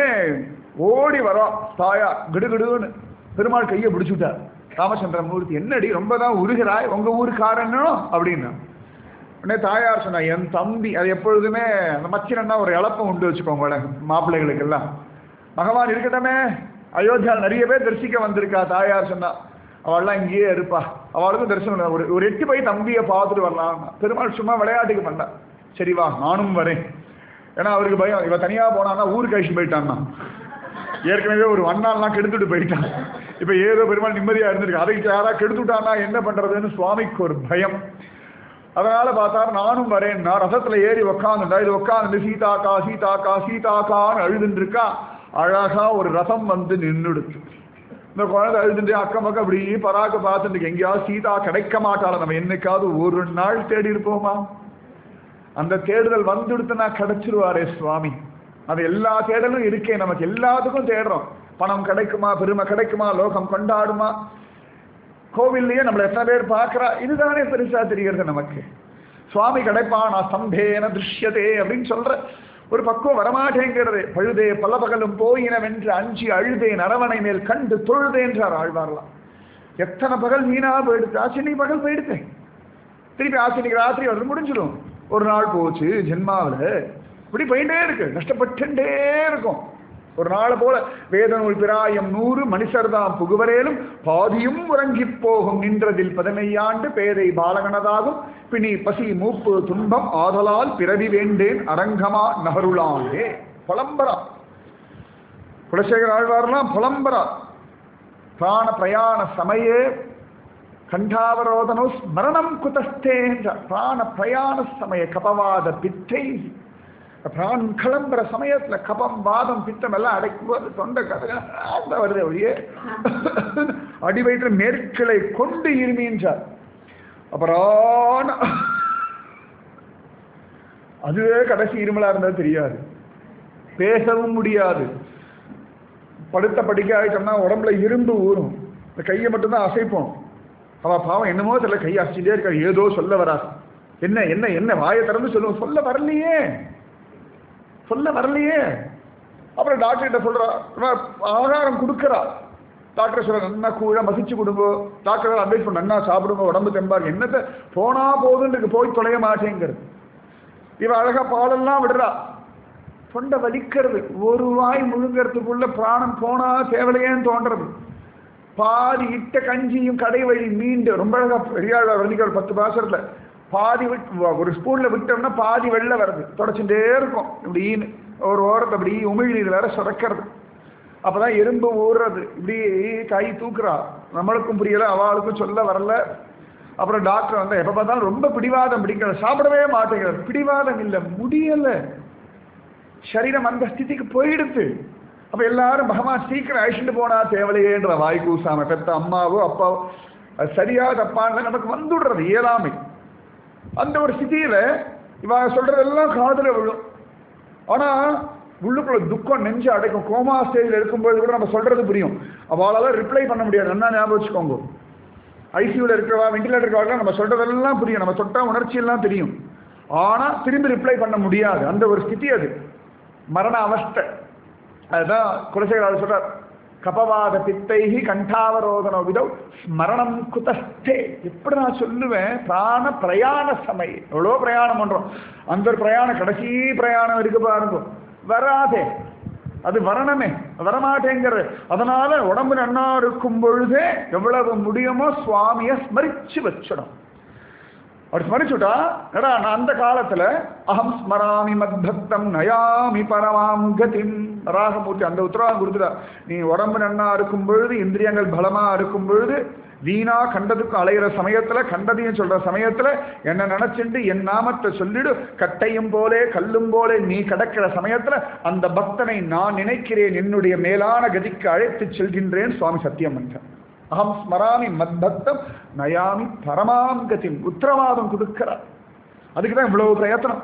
ஓடி வரா தாயார் கிடுகிடுன்னு. பெருமாள் கையை பிடிச்சுட்டார். ராமச்சந்திர மூர்த்தி, என்னடி ரொம்ப தான் உருகிறாய், உங்க ஊருக்காரனோ அப்படின்னா. உடனே தாயார் சொன்னா, என் தம்பி. அது எப்பொழுதுமே அந்த மச்சினன்னா ஒரு இழப்பம் உண்டு வச்சுக்கோங்க மாப்பிள்ளைகளுக்கு எல்லாம். பகவான் இருக்கட்டமே, அயோத்தியாவில் நிறைய பேர் தரிசிக்க வந்திருக்கா. தாயார் சொன்னா அவள்லாம் இங்கேயே இருப்பா, அவளுக்கும் தரிசனம் ஒரு ஒரு எட்டு போய் தம்பியை பார்த்துட்டு வரலாம். பெருமாள் சும்மா விளையாட்டுக்கு பண்ண, சரி வா நானும் வரேன். ஏன்னா அவருக்கு பயம், இவ தனியா போனான்னா ஊருக்கு அழிச்சு போயிட்டான்னா. ஏற்கனவே ஒரு வண்ணாலாம் கெடுத்துட்டு போயிட்டான். இப்ப ஏதோ பெருமாள் நிம்மதியா இருந்திருக்கு, அதை யாரா கெடுத்துட்டானா என்ன பண்றதுன்னு சுவாமிக்கு ஒரு பயம். அதனால பார்த்தா நானும் வரேன். நான் ரசத்துல ஏறி உக்காந்துட்டா, இது உட்காந்து சீதாக்கா சீதாக்கா சீதாக்கான்னு அழுதுன்னு இருக்கா. அழகா ஒரு ரசம் வந்து நின்றுடுச்சு. இந்த குழந்தை அழுதுட்டு அக்கம் பக்கம் அப்படி பராக்க பார்த்துட்டு எங்கேயாவது சீதா கிடைக்க மாட்டாள, நம்ம என்னைக்காவது ஒரு நாள் தேடி இருப்போமா? அந்த தேடுதல் வந்துடுத்துனா கிடைச்சிருவாரே சுவாமி. அது எல்லா தேடலும் இருக்கே, நமக்கு எல்லாத்துக்கும் தேடுறோம். பணம் கிடைக்குமா, பெருமை கிடைக்குமா, லோகம் கொண்டாடுமா, கோவில்லையே நம்மளை எத்தனை பேர் பார்க்கிறா, இதுதானே பெருசா தெரிகிறது நமக்கு. சுவாமி கிடைப்பானா சம்பேன திருஷ்யதே அப்படின்னு சொல்ற ஒரு பக்குவம் வரமாட்டேங்கிறது. பழுதே பல பகலும் போயினவென்று அஞ்சி அழுதேன் அரவணை மேல் கண்டு தொழுதேன்றார் ஆழ்வார்லாம். எத்தனை பகல் வீணா போயிடுச்சு, ஆசினி பகல் போயிடுச்சேன். திருப்பி ஆசினிக்கு ராத்திரி வந்து முடிஞ்சிடும். ஒரு நாள் போச்சு ஜென்மாவில், இப்படி போயிட்டே இருக்கு, கஷ்டப்பட்டுட்டே இருக்கும். ஒரு நாள் போல வேதநூல் பிராயம் நூறு மனுஷர்தாம் புகுவரேலும் பாதியும் உறங்கி போகும் நின்றதில் பதினையாண்டு பேதை பாலகனதாகும் பிணி பசி மூப்பு துன்பம் ஆதலால் பிறவி வேண்டேன் அரங்கமா நகருளாண்டே. புலம்பரா குலசேகர ஆழ்வார்லாம் புலம்பரா. பிராண பிரயாண சமயே கண்டாவரோதனோ ஸ்மரணம் குதஸ்தேன்ற. பிராண பிரயாண சமய கபவாத பித்தை. பிரான் கிளம்புற சமயத்துல கபம் வாதம் பித்தம் எல்லாம் அடைக்கும் போது தொண்டை கதை வருது. அப்படியே அடி வயிற்று மேற்களை கொண்டு இருமீன்றார். அப்புறம் அதுவே கடைசி இருமலா இருந்தா தெரியாது, பேசவும் முடியாது. படுத்த படிக்க ஆயிட்டோம்னா உடம்புல இரும்பு ஊறும், இந்த கையை மட்டும்தான் அசைப்போம். அவ பாவம் என்னமோ தெரியல, கையை அசைச்சிட்டே இருக்கா, ஏதோ சொல்ல வராது. என்ன என்ன என்ன வாயை திறந்து சொல்லுவோம், சொல்ல வரலையே சொல்ல வரலையே. அப்புறம் டாக்டர் கிட்ட சொல்றா, ஆகாரம் கொடுக்கறா. டாக்டர் சொல்ற நன்னா கூழ மசிச்சு கொடுங்க, டாக்டர் அட்வைஸ் பண்ண நன்னா சாப்பிடுங்க, உடம்பு தெம்பாரு. என்னத்தை போனா போதுன்னு போய் தொலைய மாட்டேங்கிறது. இவ அழகா பாலெல்லாம் விடுறா, தொண்டை வலிக்கிறது. ஒரு வாய் முழுங்கிறதுக்குள்ள பிராணம் போனா தேவலையேன்னு தோன்றது. பாதி இட்ட கஞ்சியும் கடை வழி மீண்டு ரொம்ப அழகா பெரியாள் வர்ணிக்கிற பத்து பாசத்துல பாதி விட்டு ஒரு ஸ்பூன்ல விட்டோம்னா பாதி வெள்ளை வருது, தொடச்சுட்டே இருக்கும் இப்படின்னு. ஒரு ஓரத்தை அப்படி உமிழ்நீர் வேற சுரக்கிறது. அப்பதான் எறும்பு ஊறுறது. இப்படி கை தூக்குறா. நம்மளுக்கும் புரியல, அவளுக்கும் சொல்ல வரல. அப்புறம் டாக்டர் வந்து எப்ப பார்த்தாலும் ரொம்ப பிடிவாதம் பிடிக்கிற, சாப்பிடவே மாட்டேங்கிறது. பிடிவாதம் இல்லை, முடியல, சரீரம் அந்த ஸ்திதிக்கு போயிடுது. அப்ப எல்லாரும் பகவான் சீக்கிரம் அழிச்சுட்டு போனா தேவலையேன்ற வாய் கூசாம பெத்த அம்மாவோ அப்பாவோ சரியா தப்பான்னு நமக்கு வந்துடுறது இயலாமை. அந்த ஒரு ஸ்திதியில இவ சொல்றதெல்லாம் காதுல விழும். ஆனா உள்ளுக்குள்ள துக்கம் நெஞ்சு அடைக்கும். கோமா ஸ்டேஜில் இருக்கும்போது கூட நம்ம சொல்றது புரியும், அவளால ரிப்ளை பண்ண முடியாது. என்ன ஞாபகம் வச்சுக்கோங்க, ஐசியூல இருக்கிறவா வெண்டிலேட்டர் இருக்கிறவா நம்ம சொல்றதெல்லாம் புரியும், நம்ம தொட்டா உணர்ச்சி எல்லாம் தெரியும். ஆனா திரும்பி ரிப்ளை பண்ண முடியாது. அந்த ஒரு ஸ்திதி அது மரண அவஸ்தை. அதுதான் குலசேகரால் சொல்றார், கபவாத பித்தைஹி கண்டாவரோதன விதம் ஸ்மரணம் குதஸ்தே. எப்படி நான் சொல்லுவேன், பிராண பிரயாண சமயம். எவ்வளோ பிரயாணம் பண்றோம், அந்த ஒரு பிரயாணம் கடைசி பிரயாணம் இருக்கு பாருங்க, வராதே, அது வரணுமே, வரமாட்டேங்கிறது. அதனால உடம்பு நன்னா இருக்கும் பொழுதே எவ்வளவு முடியுமோ சுவாமியை ஸ்மரிச்சு வச்சிடும். அப்படி ஸ்மரிச்சுட்டா எடா நான் அந்த காலத்துல அகம் ஸ்மராமி மத்பக்தம் நயாமி பரமாம் கதிம். ராகமூர்த்தி அந்த உத்தரவாதம் கொடுத்துட்டா, நீ உடம்பு நன்னா இருக்கும் பொழுது, இந்திரியங்கள் பலமா இருக்கும் பொழுது, வீணா கண்டதுக்கும் அலைகிற சமயத்துல, கண்டதையும் சொல்ற சமயத்துல என்ன நினைச்சுட்டு என் நாமத்தை சொல்லிடு, கட்டையும் போலே கல்லும் போலே நீ கடக்கிற சமயத்துல அந்த பக்தனை நான் நினைக்கிறேன், என்னுடைய மேலான கதிக்கு அழைத்து செல்கின்றேன் சுவாமி சத்தியம் என்றார். அகம் ஸ்மராமி மத்பக்தம் நயாமி பரமாம் கதிம் உத்தரவாதம் கொடுக்கிறார். அதுக்குதான் இவ்வளவு பிரயத்தனம்.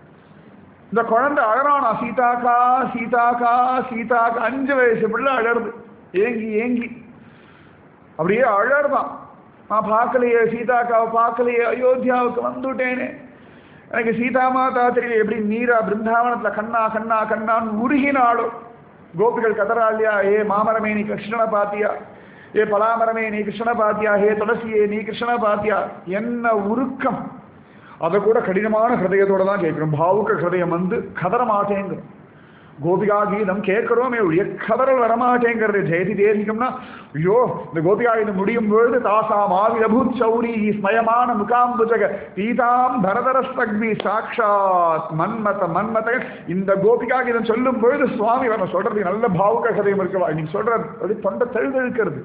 இந்த குழந்தை அழறானா, சீதாக்கா சீதாக்கா சீதாக்கா. அஞ்சு வயசு பிள்ளை அழறது, ஏங்கி ஏங்கி அப்படியே அழறதான். நான் பார்க்கலையே சீதாக்காவை, பார்க்கலையே, அயோத்தியாவுக்கு வந்துட்டேனே, எனக்கு சீதா மாதா தெரியல. எப்படி மீரா பிருந்தாவனத்துல கண்ணா கண்ணா கண்ணான்னு உருகினாளோ. கோபிகள் கதறாலியா, ஏ மாமரமே நீ கிருஷ்ணனை பாத்தியா, ஏ பலாமரமே நீ கிருஷ்ணனை பாத்தியா, ஹே துளசியே நீ கிருஷ்ணனை பாத்தியா. என்ன உருக்கம். அதை கூட கடினமான ஹிருதயத்தோட தான் கேட்கிறோம். பாவுக்க ஹிருதயம் வந்து கதற மாட்டேங்கிறோம். கோபிகா கீதம் கேட்கிறோமே ஒழிய கதறல் வரமாட்டேங்கிறது. ஜெயதி தேசிகம்னா ஐயோ, இந்த கோபிகா கீதம் முடியும் பொழுது தாசாம் ஆவிரபூத் சௌரி ஸ்மயமான முகாம்புஜக பீதாம் பரதரஸ்தக்வி சாட்சாத் மன்மத மன்மத. இந்த கோபிகா கீதம் சொல்லும் பொழுது சுவாமி வர சொல்றது நல்ல பாவுக்க ஹிருதயம் இருக்கவா. நீங்க சொல்றது அப்படி தொண்டை தழுதழுக்கிறது.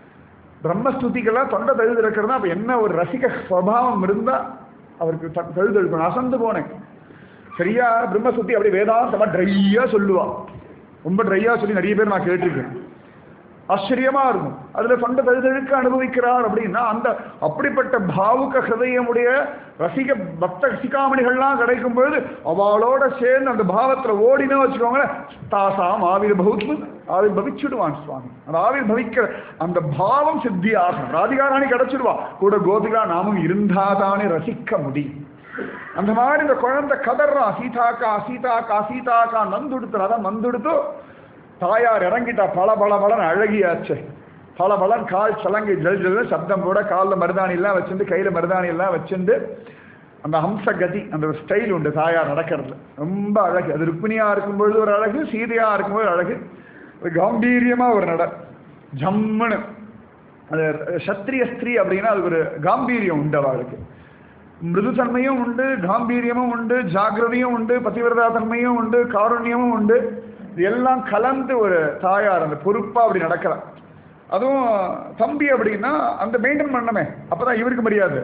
பிரம்மஸ்துதிக்கெல்லாம் தொண்டை தழுதழுக்கிறதுனா அப்ப என்ன ஒரு ரசிக சுவாவம் இருந்தா அவருக்கு தழுதழுக்கணும். அசந்து போனேன் சரியா. பிரம்மசுத்தி அப்படி வேதாந்தமா ட்ரையா சொல்லுவா, ரொம்ப ட்ரையா சொல்லி நிறைய பேர் நான் கேட்டிருக்கேன். ஆச்சரியமா இருக்கும். அதுல சொந்த தழுதழுக்க அனுபவிக்கிறார் அப்படின்னா அந்த அப்படிப்பட்ட பாவுக ஹிருதயமுடைய ரசிக பக்த சிகாமணிகள்லாம் கிடைக்கும் பொழுது அவளோட சேர்ந்து அந்த பாவத்துல ஓடினா வச்சுக்கோங்களேன், தாசாம் ஆவிர் பகுத்து ஆவிர் பவிச்சுடுவான் சுவாமி. அந்த ஆவிர் பவிக்கிற அந்த பாவம் சித்தி ஆகும். ராதிகாராணி கிடைச்சிடுவா, கூட கோபிகா நாமும் இருந்தாதானே ரசிக்க முடியும். அந்த மாதிரி இந்த குழந்தை கதறா, சீதாக்கா சீதாக்கா சீதாக்கா. நந்துடுத்து அதான் நந்துடுத்து தாயார் இறங்கிட்டா. பல பல பலன் அழகியாச்சு. பல பலன் கால் சலங்கை ஜல் ஜல் சப்தம் கூட, காலில் மருதாணி எல்லாம் வச்சுட்டு, கையில மருதாணி எல்லாம் வச்சுட்டு, அந்த ஹம்ச கதி அந்த ஒரு ஸ்டைல் உண்டு தாயார் நடக்கிறது, ரொம்ப அழகு. அது ருக்மிணியா இருக்கும் பொழுது ஒரு அழகு, சீதையா இருக்கும்போது அழகு. ஒரு காம்பீரியமா ஒரு நட, ஜம்முன்னு. அது சத்திரிய ஸ்திரீ அப்படின்னா அது ஒரு காம்பீரியம் உண்டு அவளுக்கு. மிருதுத்தன்மையும் உண்டு, காம்பீரியமும் உண்டு, ஜாகிரதையும் உண்டு, பதிவிரதா தன்மையும் உண்டு, காருண்யமும் உண்டு. இது எல்லாம் கலந்து ஒரு தாயார் அந்த பொறுப்பா அப்படி நடக்கலாம். அதுவும் தம்பி அப்படின்னா அந்த மெயின்டைன் பண்ணமே, அப்பதான் இவருக்கு மரியாதை.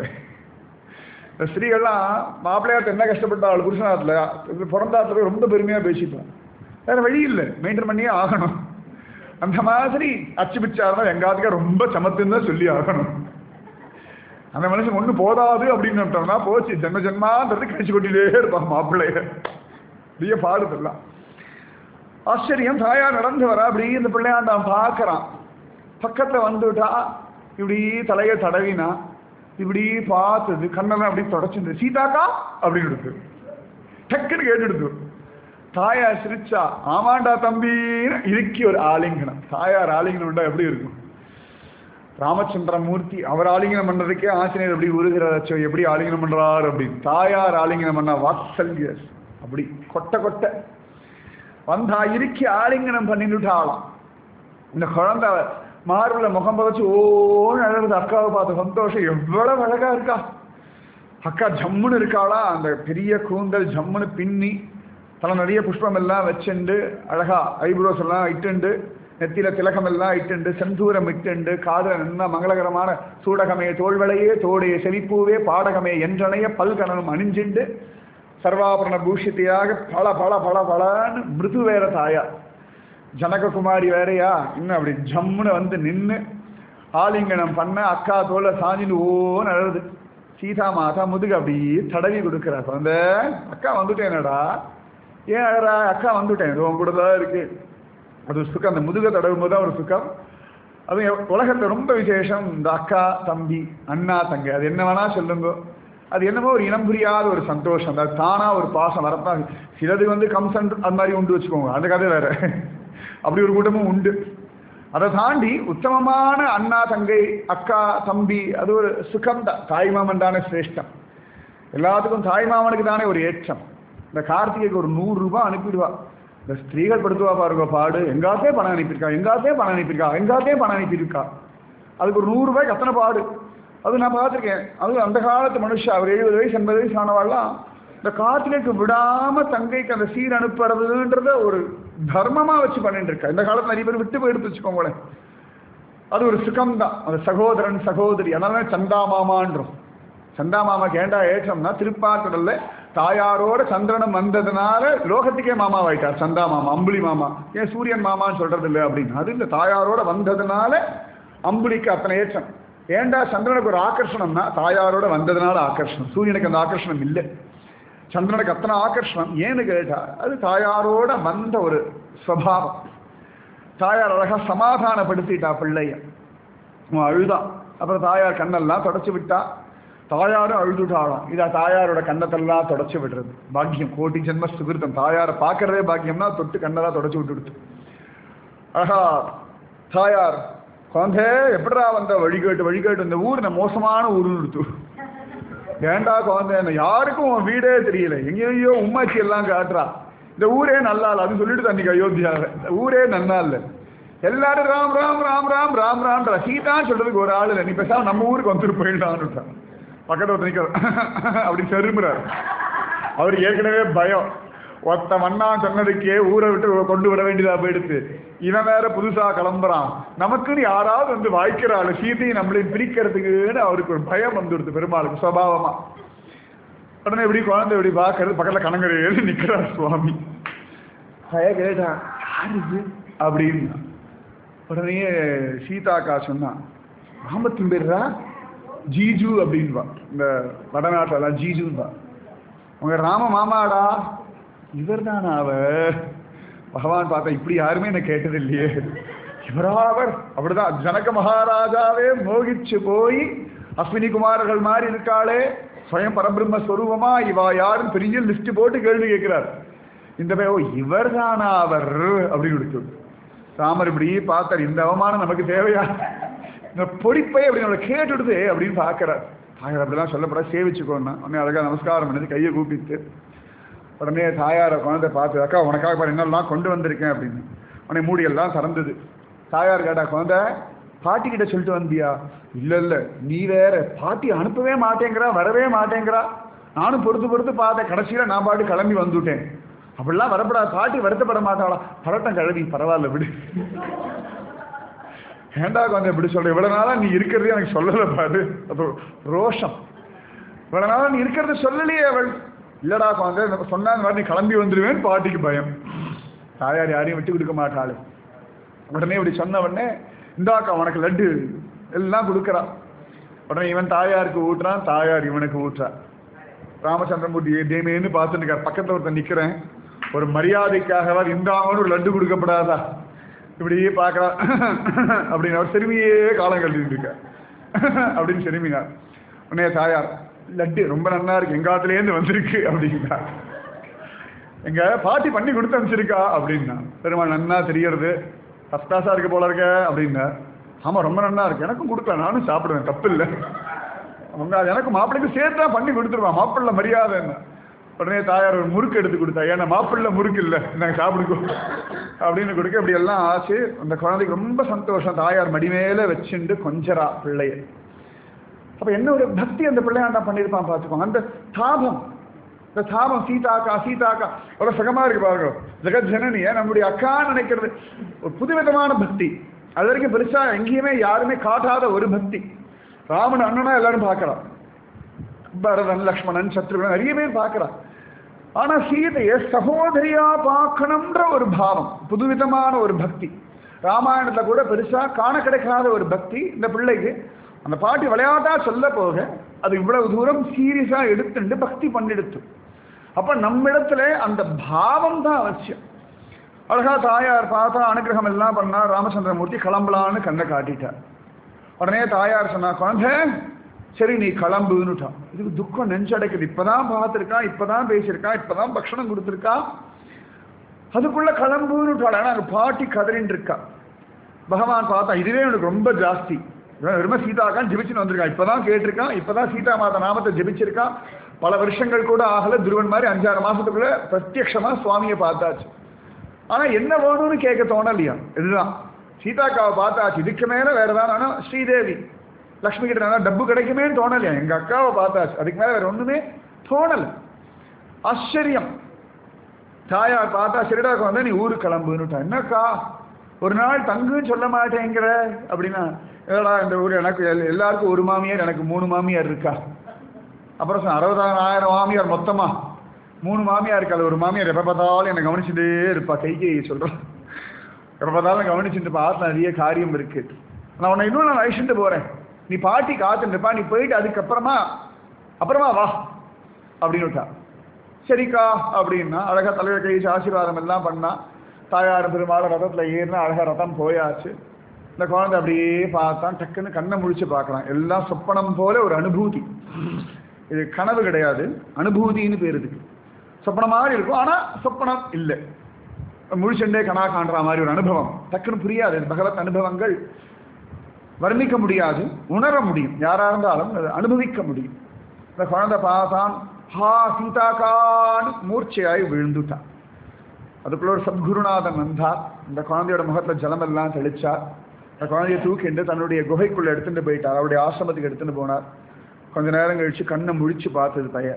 இந்த ஸ்திரீகள்லாம் மாப்பிள்ளையாட்டு என்ன கஷ்டப்பட்டாள் புருஷனாத்துல பிறந்தாத்துல ரொம்ப பெருமையா பேசிப்போம். வேற வழி இல்லை, மெயின்டைன் பண்ணியே ஆகணும். அந்த மாதிரி அச்சு பிச்சாருன்னா எங்காத்துக்கா ரொம்ப சமத்துன்னு தான் சொல்லி ஆகணும். அந்த மனுஷன் ஒண்ணு போதாது அப்படின்னு போச்சு, ஜென்ம ஜென்மான்றது கழிச்சு கொட்டிலே இருப்பான் மாப்பிள்ளைய. பெரிய பாடுதெல்லாம் ஆச்சரியம். தாயா நடந்து வரா, அப்படி இந்த பிள்ளையாண்டான் பார்க்கறான். பக்கத்துல வந்துட்டா, இப்படி தலையை தடவினா, இப்படி பார்த்தது கண்ணெல்லாம் அப்படி தொடச்சிருந்து சீதாக்கா அப்படின்னு எடுத்து டக்குன்னு கேட்டு. தாயா சிரிச்சா, ஆமாண்டா தம்பின்னு இறுக்கி ஒரு ஆலிங்கனம். தாயார் ஆலிங்கனம் உண்டா எப்படி இருக்கும்? ராமச்சந்திர மூர்த்தி அவர் ஆலிங்கனம் பண்றதுக்கே ஆஞ்சநேயர் எப்படி உருகிறாச்சோ, எப்படி ஆலிங்கனம் பண்றாரு அப்படின்னு. தாயார் ஆலிங்கனம் பண்ணா வாத்சல்ய அப்படி கொட்ட கொட்ட வந்தா இறுக்கி ஆலிங்கனம் பண்ணிட்டுட்டாலாம். இந்த குழந்தை மார்புல முகம் பதச்சு ஓன்னு அழகுது. அக்காவை பார்த்த சந்தோஷம், எவ்வளவு அழகா இருக்கா அக்கா, ஜம்முன்னு இருக்காளா. அந்த பெரிய கூந்தல் ஜம்முன்னு பின்னி தலை நிறைய புஷ்பம் எல்லாம் வச்சுண்டு அழகா ஐப்ரோஸ் எல்லாம் இட்டுண்டு நெத்தியில திலகம் எல்லாம் இட்டுண்டு செந்தூரம் இட்டுண்டு காதல நின்ன மங்களகரமான சூடகமே தோல்வளையே தோடைய செழிப்பூவே பாடகமே என்றனைய பல்கணனும் அணிஞ்சிண்டு சர்வாபரண பூஷித்தையாக பல பல பல பலன்னு மிருது வேற தாயா ஜனககுமாரி வேறையா இன்னும் அப்படி ஜம்முன்னு வந்து நின்று ஆலிங்கனம் பண்ண அக்கா தோலை சாஞ்சின்னு ஓன்னு அழுது சீதா மாதா முதுகு அப்படியே தடவி கொடுக்குறா குழந்தை அக்கா வந்துட்டேனடா ஏன் அழறா அக்கா வந்துட்டேன் இது உன் கூட தான் இருக்கு அது சுக்கம் அந்த முதுகை தடவும் போது தான் ஒரு சுக்கம் அது உலகத்தை ரொம்ப விசேஷம் இந்த அக்கா தம்பி அண்ணா தங்கை அது என்ன வேணா சொல்லுங்க அது என்னமோ ஒரு இனம் புரியாத ஒரு சந்தோஷம் அது தானா ஒரு பாசம் வரத்தான் சிலது வந்து கம்சன் அந்த மாதிரி உண்டு வச்சுக்கோங்க அந்த கதை வேற அப்படி ஒரு கூட்டமும் உண்டு அதை தாண்டி உத்தமமான அண்ணா தங்கை அக்கா தம்பி அது ஒரு சுகம் தான் தாய்மாமன் தானே சிரேஷ்டம் எல்லாத்துக்கும் தாய்மாமனுக்கு தானே ஒரு ஏற்றம் இந்த கார்த்திகைக்கு ஒரு நூறு ரூபாய் அனுப்பிடுவா இந்த ஸ்திரீகள் படுத்துவா பாருங்க பாடு எங்காத்தே பணம் அனுப்பியிருக்கா எங்காத்தே பணம் அனுப்பியிருக்கா எங்காத்தே பணம் அனுப்பியிருக்கா அதுக்கு ஒரு நூறு ரூபாய்க்கு அத்தனை பாடு அது நான் பார்த்துருக்கேன் அது அந்த காலத்து மனுஷன் அவர் எழுபது வயசு எண்பது வயசு ஆனவாள்லாம் இந்த கார்த்திகைக்கு விடாம தங்கைக்கு அந்த சீர் அனுப்புறதுன்றத ஒரு தர்மமா வச்சு பண்ணிட்டு இருக்கா இந்த காலத்துல நிறைய பேர் விட்டு போயிடுத்து வச்சுக்கோங்களேன் அது ஒரு சுகம் தான் அந்த சகோதரன் சகோதரி அதனால சந்தா மாமான்றோம் சந்தா மாமா கேண்டா ஏற்றம்னா திருப்பார்கடல்ல தாயாரோட சந்திரனம் வந்ததுனால லோகத்துக்கே மாமாவாயிட்டார் சந்தா மாமா அம்புலி மாமா ஏன் சூரியன் மாமான்னு சொல்றது இல்லை அப்படின்னு அது இந்த தாயாரோட வந்ததுனால அம்புலிக்கு அத்தனை ஏற்றம் ஏண்டா சந்திரனுக்கு ஒரு ஆகர்ஷணம்னா தாயாரோட வந்ததுனால ஆகர்ஷணம் சூரியனுக்கு அந்த ஆகர்ஷணம் இல்லை சந்திரனுக்கு அத்தனை ஆகர்ஷணம் ஏன்னு கேட்டா அது தாயாரோட வந்த ஒரு ஸ்வபாவம் தாயார் அழகா சமாதானப்படுத்திட்டா பிள்ளைய அழுதான் அப்புறம் தாயார் கண்ணெல்லாம் தொடச்சு விட்டா தாயாரும் அழுதுட்டாளாம் இதா தாயாரோட கண்ணத்தெல்லாம் தொடச்சு விடுறது பாக்கியம் கோட்டி ஜென்ம சுகிருத்தம் தாயாரை பார்க்கறதே பாக்கியம்னா தொட்டு கண்ணெல்லாம் தொடச்சு விட்டுடுத்து ஆஹா தாயார் குழந்தை எப்படா வந்த வழிகேட்டு வழிகேட்டு இந்த ஊர் நான் மோசமான ஊருன்னு எடுத்து ஏண்டா குழந்தை என்ன யாருக்கும் உன் வீடே தெரியல எங்கேயோ உம்மாச்சி எல்லாம் காட்டுறா இந்த ஊரே நல்லா இல்லை அது சொல்லிட்டு அன்னைக்கு அயோத்தியாவை இந்த ஊரே நல்லா இல்லை எல்லாரும் ராம் ராம் ராம் ராம் ராம் ராம்ன்ற சீதான் சொல்றதுக்கு ஒரு ஆள் இல்லை நீ பேசாம நம்ம ஊருக்கு வந்துட்டு போயிடலான்னு பக்கத்தில் ஒருத்த நிற்க அப்படி செரும்புறாரு அவருக்கு ஏற்கனவே பயம் ஒத்த மண்ணா சொன்னதுக்கே ஊரை விட்டு கொண்டு விட வேண்டியதா போயிடுத்து இவன் வேற புதுசா கிளம்புறான் நமக்குன்னு யாராவது வந்து வாய்க்கிறாள் சீதையை நம்மளையும் பிரிக்கிறதுக்குன்னு அவருக்கு ஒரு பயம் வந்துடுது பெருமாளுக்கு சுவாவமா உடனே எப்படி குழந்தை எப்படி பார்க்கறது பக்கத்தில் கணங்கரையில் நிற்கிறார் சுவாமி பய கேட்டான் யார் இது அப்படின்னு உடனே சீதாக்கா சொன்னான் ராமத்தின் பேர்ரா ஜீஜு அப்படின்பா இந்த வடநாட்டில் ஜீஜுன்பா உங்க ராம மாமாடா இவர் தானா அவர் பகவான் பார்த்தா இப்படி யாருமே என்ன கேட்டது இல்லையே இவராவர் அப்படிதான் ஜனக மகாராஜாவே மோகிச்சு போய் அஸ்வினி குமாரர்கள் மாதிரி இருக்காளே ஸ்வயம் பரபிரம்ம ஸ்வரூபமா இவா யாருன்னு பெரிய லிஸ்ட் போட்டு கேள்வி கேட்கிறார் இந்த பையன் ஓ இவர் தானா அவர் அப்படின்னு கொடுத்து ராமர் இப்படி பார்த்தார் இந்த அவமானம் நமக்கு தேவையா இந்த பொடிப்பை அப்படி நம்மளை கேட்டுடுது அப்படின்னு பார்க்கிறார் தாயார் அப்படிலாம் சொல்லப்பட சேவிச்சுக்கோன்னா உடனே அழகா நமஸ்காரம் பண்ணது கையை கூப்பிட்டு உடனே தாயாரை குழந்தை பார்த்து அக்கா உனக்காக பாரு என்னெல்லாம் கொண்டு வந்திருக்கேன் அப்படின்னு உடனே மூடியெல்லாம் திறந்தது தாயார் கேட்டா குழந்தை பாட்டி கிட்ட சொல்லிட்டு வந்தியா இல்லை இல்லை நீ வேற பாட்டி அனுப்பவே மாட்டேங்கிறா வரவே மாட்டேங்கிறா நானும் பொறுத்து பொறுத்து பார்த்தேன் கடைசியில் நான் பாட்டு கிளம்பி வந்துட்டேன் அப்படிலாம் வரப்படாது பாட்டி வருத்தப்பட மாட்டாளா பரட்டம் கழுவி பரவாயில்ல விடு ஏண்டா கொஞ்சம் இப்படி சொல்ற இவ்வளவு நாளா நீ இருக்கிறதே எனக்கு சொல்லலை பாரு அது ரோஷம் இவ்வளவு நாளா நீ இருக்கிறத சொல்லலையே அவள் இல்லடா குழந்தை சொன்னா இந்த மாதிரி நீ கிளம்பி வந்துடுவேன்னு பாட்டிக்கு பயம் தாயார் யாரையும் விட்டு கொடுக்க மாட்டாள் உடனே இப்படி சொன்ன உடனே இந்தாக்கா உனக்கு லட்டு எல்லாம் கொடுக்குறா உடனே இவன் தாயாருக்கு ஊட்டுறான் தாயார் இவனுக்கு ஊட்டுறா ராமச்சந்திரமூர்த்தி தேமேன்னு பார்த்துட்டு இருக்கார் பக்கத்தில் ஒருத்தன் நிற்கிறேன் ஒரு மரியாதைக்காக இந்தாமனு ஒரு லட்டு கொடுக்கப்படாதா இப்படியே பார்க்கறா அப்படின்னு அவர் சிறுமியே காலம் கழிச்சுட்டு இருக்க அப்படின்னு சிறுமினார் உடனே தாயார் லட்டு ரொம்ப நல்லா இருக்கு எங்காத்துலேருந்து வந்திருக்கு அப்படின்னா எங்க பாட்டி பண்ணி கொடுத்து அனுப்பிச்சிருக்கா அப்படின்னா பெருமாள் நன்னா தெரியறது ஃபஸ்ட் கிளாஸாக இருக்க போல இருக்க அப்படின்னா ஆமாம் ரொம்ப நல்லா இருக்கு எனக்கும் கொடுக்கலாம் நானும் சாப்பிடுவேன் தப்பு இல்லை அவங்க எனக்கு மாப்பிள்ளைக்கு சேர்த்து தான் பண்ணி கொடுத்துருவான் மாப்பிள்ளை மரியாதை என்ன உடனே தாயார் ஒரு முறுக்கு எடுத்து கொடுத்தா ஏன்னா மாப்பிள்ளை முறுக்கு இல்லை நாங்கள் சாப்பிடுக்கோம் அப்படின்னு கொடுக்க இப்படி எல்லாம் ஆச்சு அந்த குழந்தைக்கு ரொம்ப சந்தோஷம் தாயார் மடிமேல வச்சுண்டு கொஞ்சரா பிள்ளைய அப்போ என்ன ஒரு பக்தி அந்த பிள்ளையாண்டா பண்ணியிருப்பான் பார்த்துக்கோங்க அந்த தாபம் இந்த தாபம் சீதாக்கா சீதாக்கா அவ்வளோ சுகமாக இருக்கு பாருங்க. ஜெகத் ஜனனியை நம்முடைய அக்கான்னு நினைக்கிறது ஒரு புதுவிதமான பக்தி. அது வரைக்கும் பெருசாக எங்கேயுமே யாருமே காட்டாத ஒரு பக்தி. ராமன் அண்ணனா எல்லாரும் பார்க்கலாம், பரதன் லக்ஷ்மணன் சத்ருகன் நிறைய பேர் பார்க்கலாம். ஆனா சீதையை சகோதரியா பார்க்கணுன்ற ஒரு பாவம், புதுவிதமான ஒரு பக்தி. ராமாயணத்துல கூட பெருசா காண கிடைக்காத ஒரு பக்தி இந்த பிள்ளைக்கு. அந்த பாட்டி விளையாட்டா சொல்ல போக அது இவ்வளவு தூரம் சீரியஸா எடுத்துட்டு பக்தி பண்ணிடுத்து. அப்ப நம்மிடத்துல அந்த பாவம் தான் அவசியம். அழகா தாயார் பார்த்தா அனுகிரகம் எல்லாம் பண்ணா. ராமச்சந்திரமூர்த்தி கிளம்பலான்னு கண்ணை காட்டிட்டார். உடனே தாயார் சொன்னா, குழந்தை சரி நீ கிளம்புன்னுட்டா. இதுக்கு துக்கம் நெஞ்சடைக்குது. இப்பதான் பார்த்துருக்கா, இப்பதான் பேசியிருக்கா, இப்பதான் பக்ஷணம் கொடுத்துருக்கா, அதுக்குள்ள கிளம்புன்னுட்டாள். ஆனா அங்க பாட்டி கதறின்னு இருக்கா. பகவான் பார்த்தா இதுவே எனக்கு ரொம்ப ஜாஸ்தி. வெறும சீதாக்கான் ஜெபிச்சுன்னு வந்திருக்கா, இப்பதான் கேட்டிருக்கான், இப்பதான் சீதா மாதா நாமத்தை ஜெபிச்சிருக்கா. பல வருஷங்கள் கூட ஆகல. துருவன் மாதிரி அஞ்சாறு மாசத்துக்குள்ள பிரத்யக்ஷமா சுவாமியை பார்த்தாச்சு. ஆனா என்ன வேணும்னு கேட்க தோணலையா. இதுதான் சீதாக்காவை பார்த்தாச்சு, இதுக்கு மேல வேற ஏதாவது. ஆனா ஸ்ரீதேவி லக்ஷ்மி கிட்ட நல்லா டப்பு கிடைக்குமேன்னு தோணலையா. எங்க அக்காவை பார்த்தாச்சு, அதுக்கு மேல வேற ஒண்ணுமே தோணல. ஆச்சரியம். தாயார் பார்த்தா சரிடாக்க வந்தா நீ ஊருக்கு கிளம்புன்னுட்டா. என்னக்கா ஒரு நாள் தங்குன்னு சொல்ல மாட்டேங்கிற அப்படின்னா, ஏடா இந்த ஊர் எனக்கு எல்லாருக்கும் ஒரு மாமியார், எனக்கு மூணு மாமியார் இருக்கா. அப்புறம் அறுபதாயிரம் மாமியார் மொத்தமா மூணு மாமியார் இருக்காது. ஒரு மாமியார் எப்ப பார்த்தாலும் என்னை கவனிச்சுட்டே இருப்பா. கைகை சொல்றேன், எப்ப பார்த்தாலும் கவனிச்சுட்டு பார்த்து நிறைய காரியம் இருக்கு. நான் உன்னை இன்னும் நான் அழிச்சுட்டு போறேன், நீ பாட்டி காத்துட்டுப்பா, நீ போயிட்டு அதுக்கப்புறமா அப்புறமா வா அப்படின்னு விட்டா. சரிக்கா அப்படின்னா அழகா தலைவர் கழிச்சு ஆசீர்வாதம் எல்லாம் பண்ணா. தாயார் பெருமாள் ரதத்துல ஏறினா அழகா ரதம் போயாச்சு. இந்த குழந்தை அப்படியே பார்த்தான், டக்குன்னு கண்ணை முழிச்சு பார்க்கலாம். எல்லாம் சொப்பனம் போல ஒரு அனுபூதி. இது கனவு கிடையாது, அனுபூதின்னு பேர் இதுக்கு. சொப்பனம் மாதிரி இருக்கும், ஆனா சொப்பனம் இல்லை. முழிச்சண்டே கனா காண்ற மாதிரி ஒரு அனுபவம். டக்குன்னு புரியாது. பகவத் அனுபவங்கள் வர்ணிக்க முடியாது, உணர முடியும். யாரா இருந்தாலும் அனுபவிக்க முடியும். இந்த குழந்தை பார்த்தான், ஹா சீதாக்கான்னு மூர்ச்சையாய் விழுந்துட்டான். அதுக்குள்ள ஒரு சத்குருநாதன் வந்தார். இந்த குழந்தையோட முகத்துல ஜலம் எல்லாம் தெளிச்சார். அந்த குழந்தைய தூக்கிண்டு தன்னுடைய குகைக்குள்ள எடுத்துட்டு போயிட்டார். அவருடைய ஆசிரமத்துக்கு எடுத்துட்டு போனார். கொஞ்ச நேரம் கழிச்சு கண்ணை முழிச்சு பார்த்தது பையன்.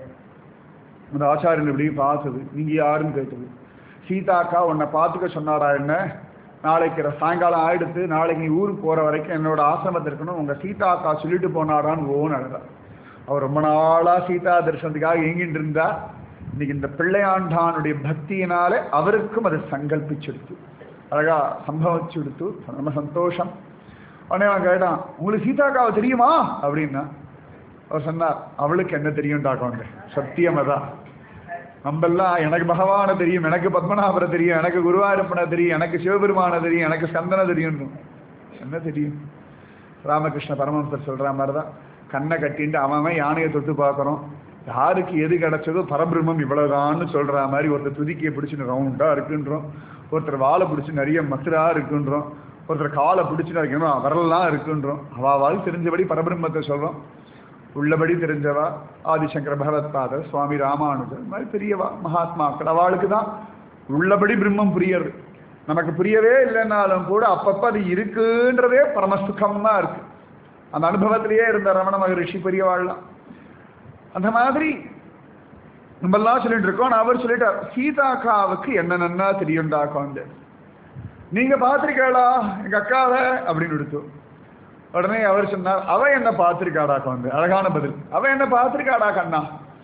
அந்த ஆச்சாரியன் இப்படி பார்த்தது. நீங்க யாருன்னு கேட்டது. சீதாக்கா உன்னை பார்த்துக்க சொன்னாரா என்ன, நாளைக்கு சாயங்காலம் ஆயிடுத்து, நாளைக்கு நீ ஊருக்கு போற வரைக்கும் என்னோட ஆசிரமத்தில் இருக்கணும், உங்க சீதாக்கா சொல்லிட்டு போனாரான்னு ஓன்னு அழகா. அவர் ரொம்ப நாளா சீதா தரிசனத்துக்காக ஏங்கிட்டு இருந்தா. இன்னைக்கு இந்த பிள்ளையாண்டானுடைய பக்தியினால அவருக்கும் அதை சங்கல்பிச்சுடுத்து, அழகா சம்பவிச்சு கொடுத்து. ரொம்ப சந்தோஷம். உடனே அவன் கேட்டான், உங்களுக்கு சீதாக்காவை தெரியுமா அப்படின்னா. அவர் சொன்னார், அவளுக்கு என்ன தெரியும்டாக்கோங்க, சத்தியம் அதான். நம்மெல்லாம் எனக்கு பகவானை தெரியும், எனக்கு பத்மநாபரை தெரியும், எனக்கு குருவாயூரப்பனை தெரியும், எனக்கு சிவபெருமானை தெரியும், எனக்கு ஸ்கந்தனை தெரியும். என்ன தெரியும்? ராமகிருஷ்ண பரமஹம்சர் சொல்ற மாதிரிதான். கண்ணை கட்டிட்டு அவன் யானையை தொட்டு பார்க்கறோம். யாருக்கு எது கிடைச்சதோ பரபிரம்மம் இவ்வளவுதான்னு சொல்ற மாதிரி ஒருத்தர் துதிக்கியை பிடிச்சுன்னு ரவுண்டா இருக்குன்றோம், ஒருத்தர் வாழை பிடிச்சு நிறைய மசுரா இருக்குன்றோம், ஒருத்தர் காலை பிடிச்சுன்னு இருக்கணும் வரலாம் இருக்குன்றோம். அவாவால் தெரிஞ்சபடி பரபிரம்மத்தை சொல்றோம். உள்ளபடி தெரிஞ்சவா ஆதிசங்கர பகவத்பாதர், சுவாமி ராமானுஜர், இந்த மாதிரி பெரியவா மகாத்மாக்கள், அவளுக்கு தான் உள்ளபடி பிரம்மம் புரியறது. நமக்கு புரியவே இல்லைன்னாலும் கூட அப்பப்ப அது இருக்குன்றதே பரமசுகமா இருக்கு. அந்த அனுபவத்திலேயே இருந்த ரமண மகரிஷி பெரியவாள்லாம். அந்த மாதிரி நம்மெல்லாம் சொல்லிட்டு இருக்கோம். நான் அவர் சொல்லிட்டார், சீதாக்காவுக்கு என்ன நன்னா தெரியும்டாக்கா, வந்து நீங்க பாத்திருக்கா எங்க அக்காவை அப்படின்னு எடுத்தோம். உடனே அவர் சொன்னார், அவ என்ன பார்த்திருக்காடாக்கா. வந்து அழகான பதில், அவ என்ன பார்த்திருக்காடா கண்ணா.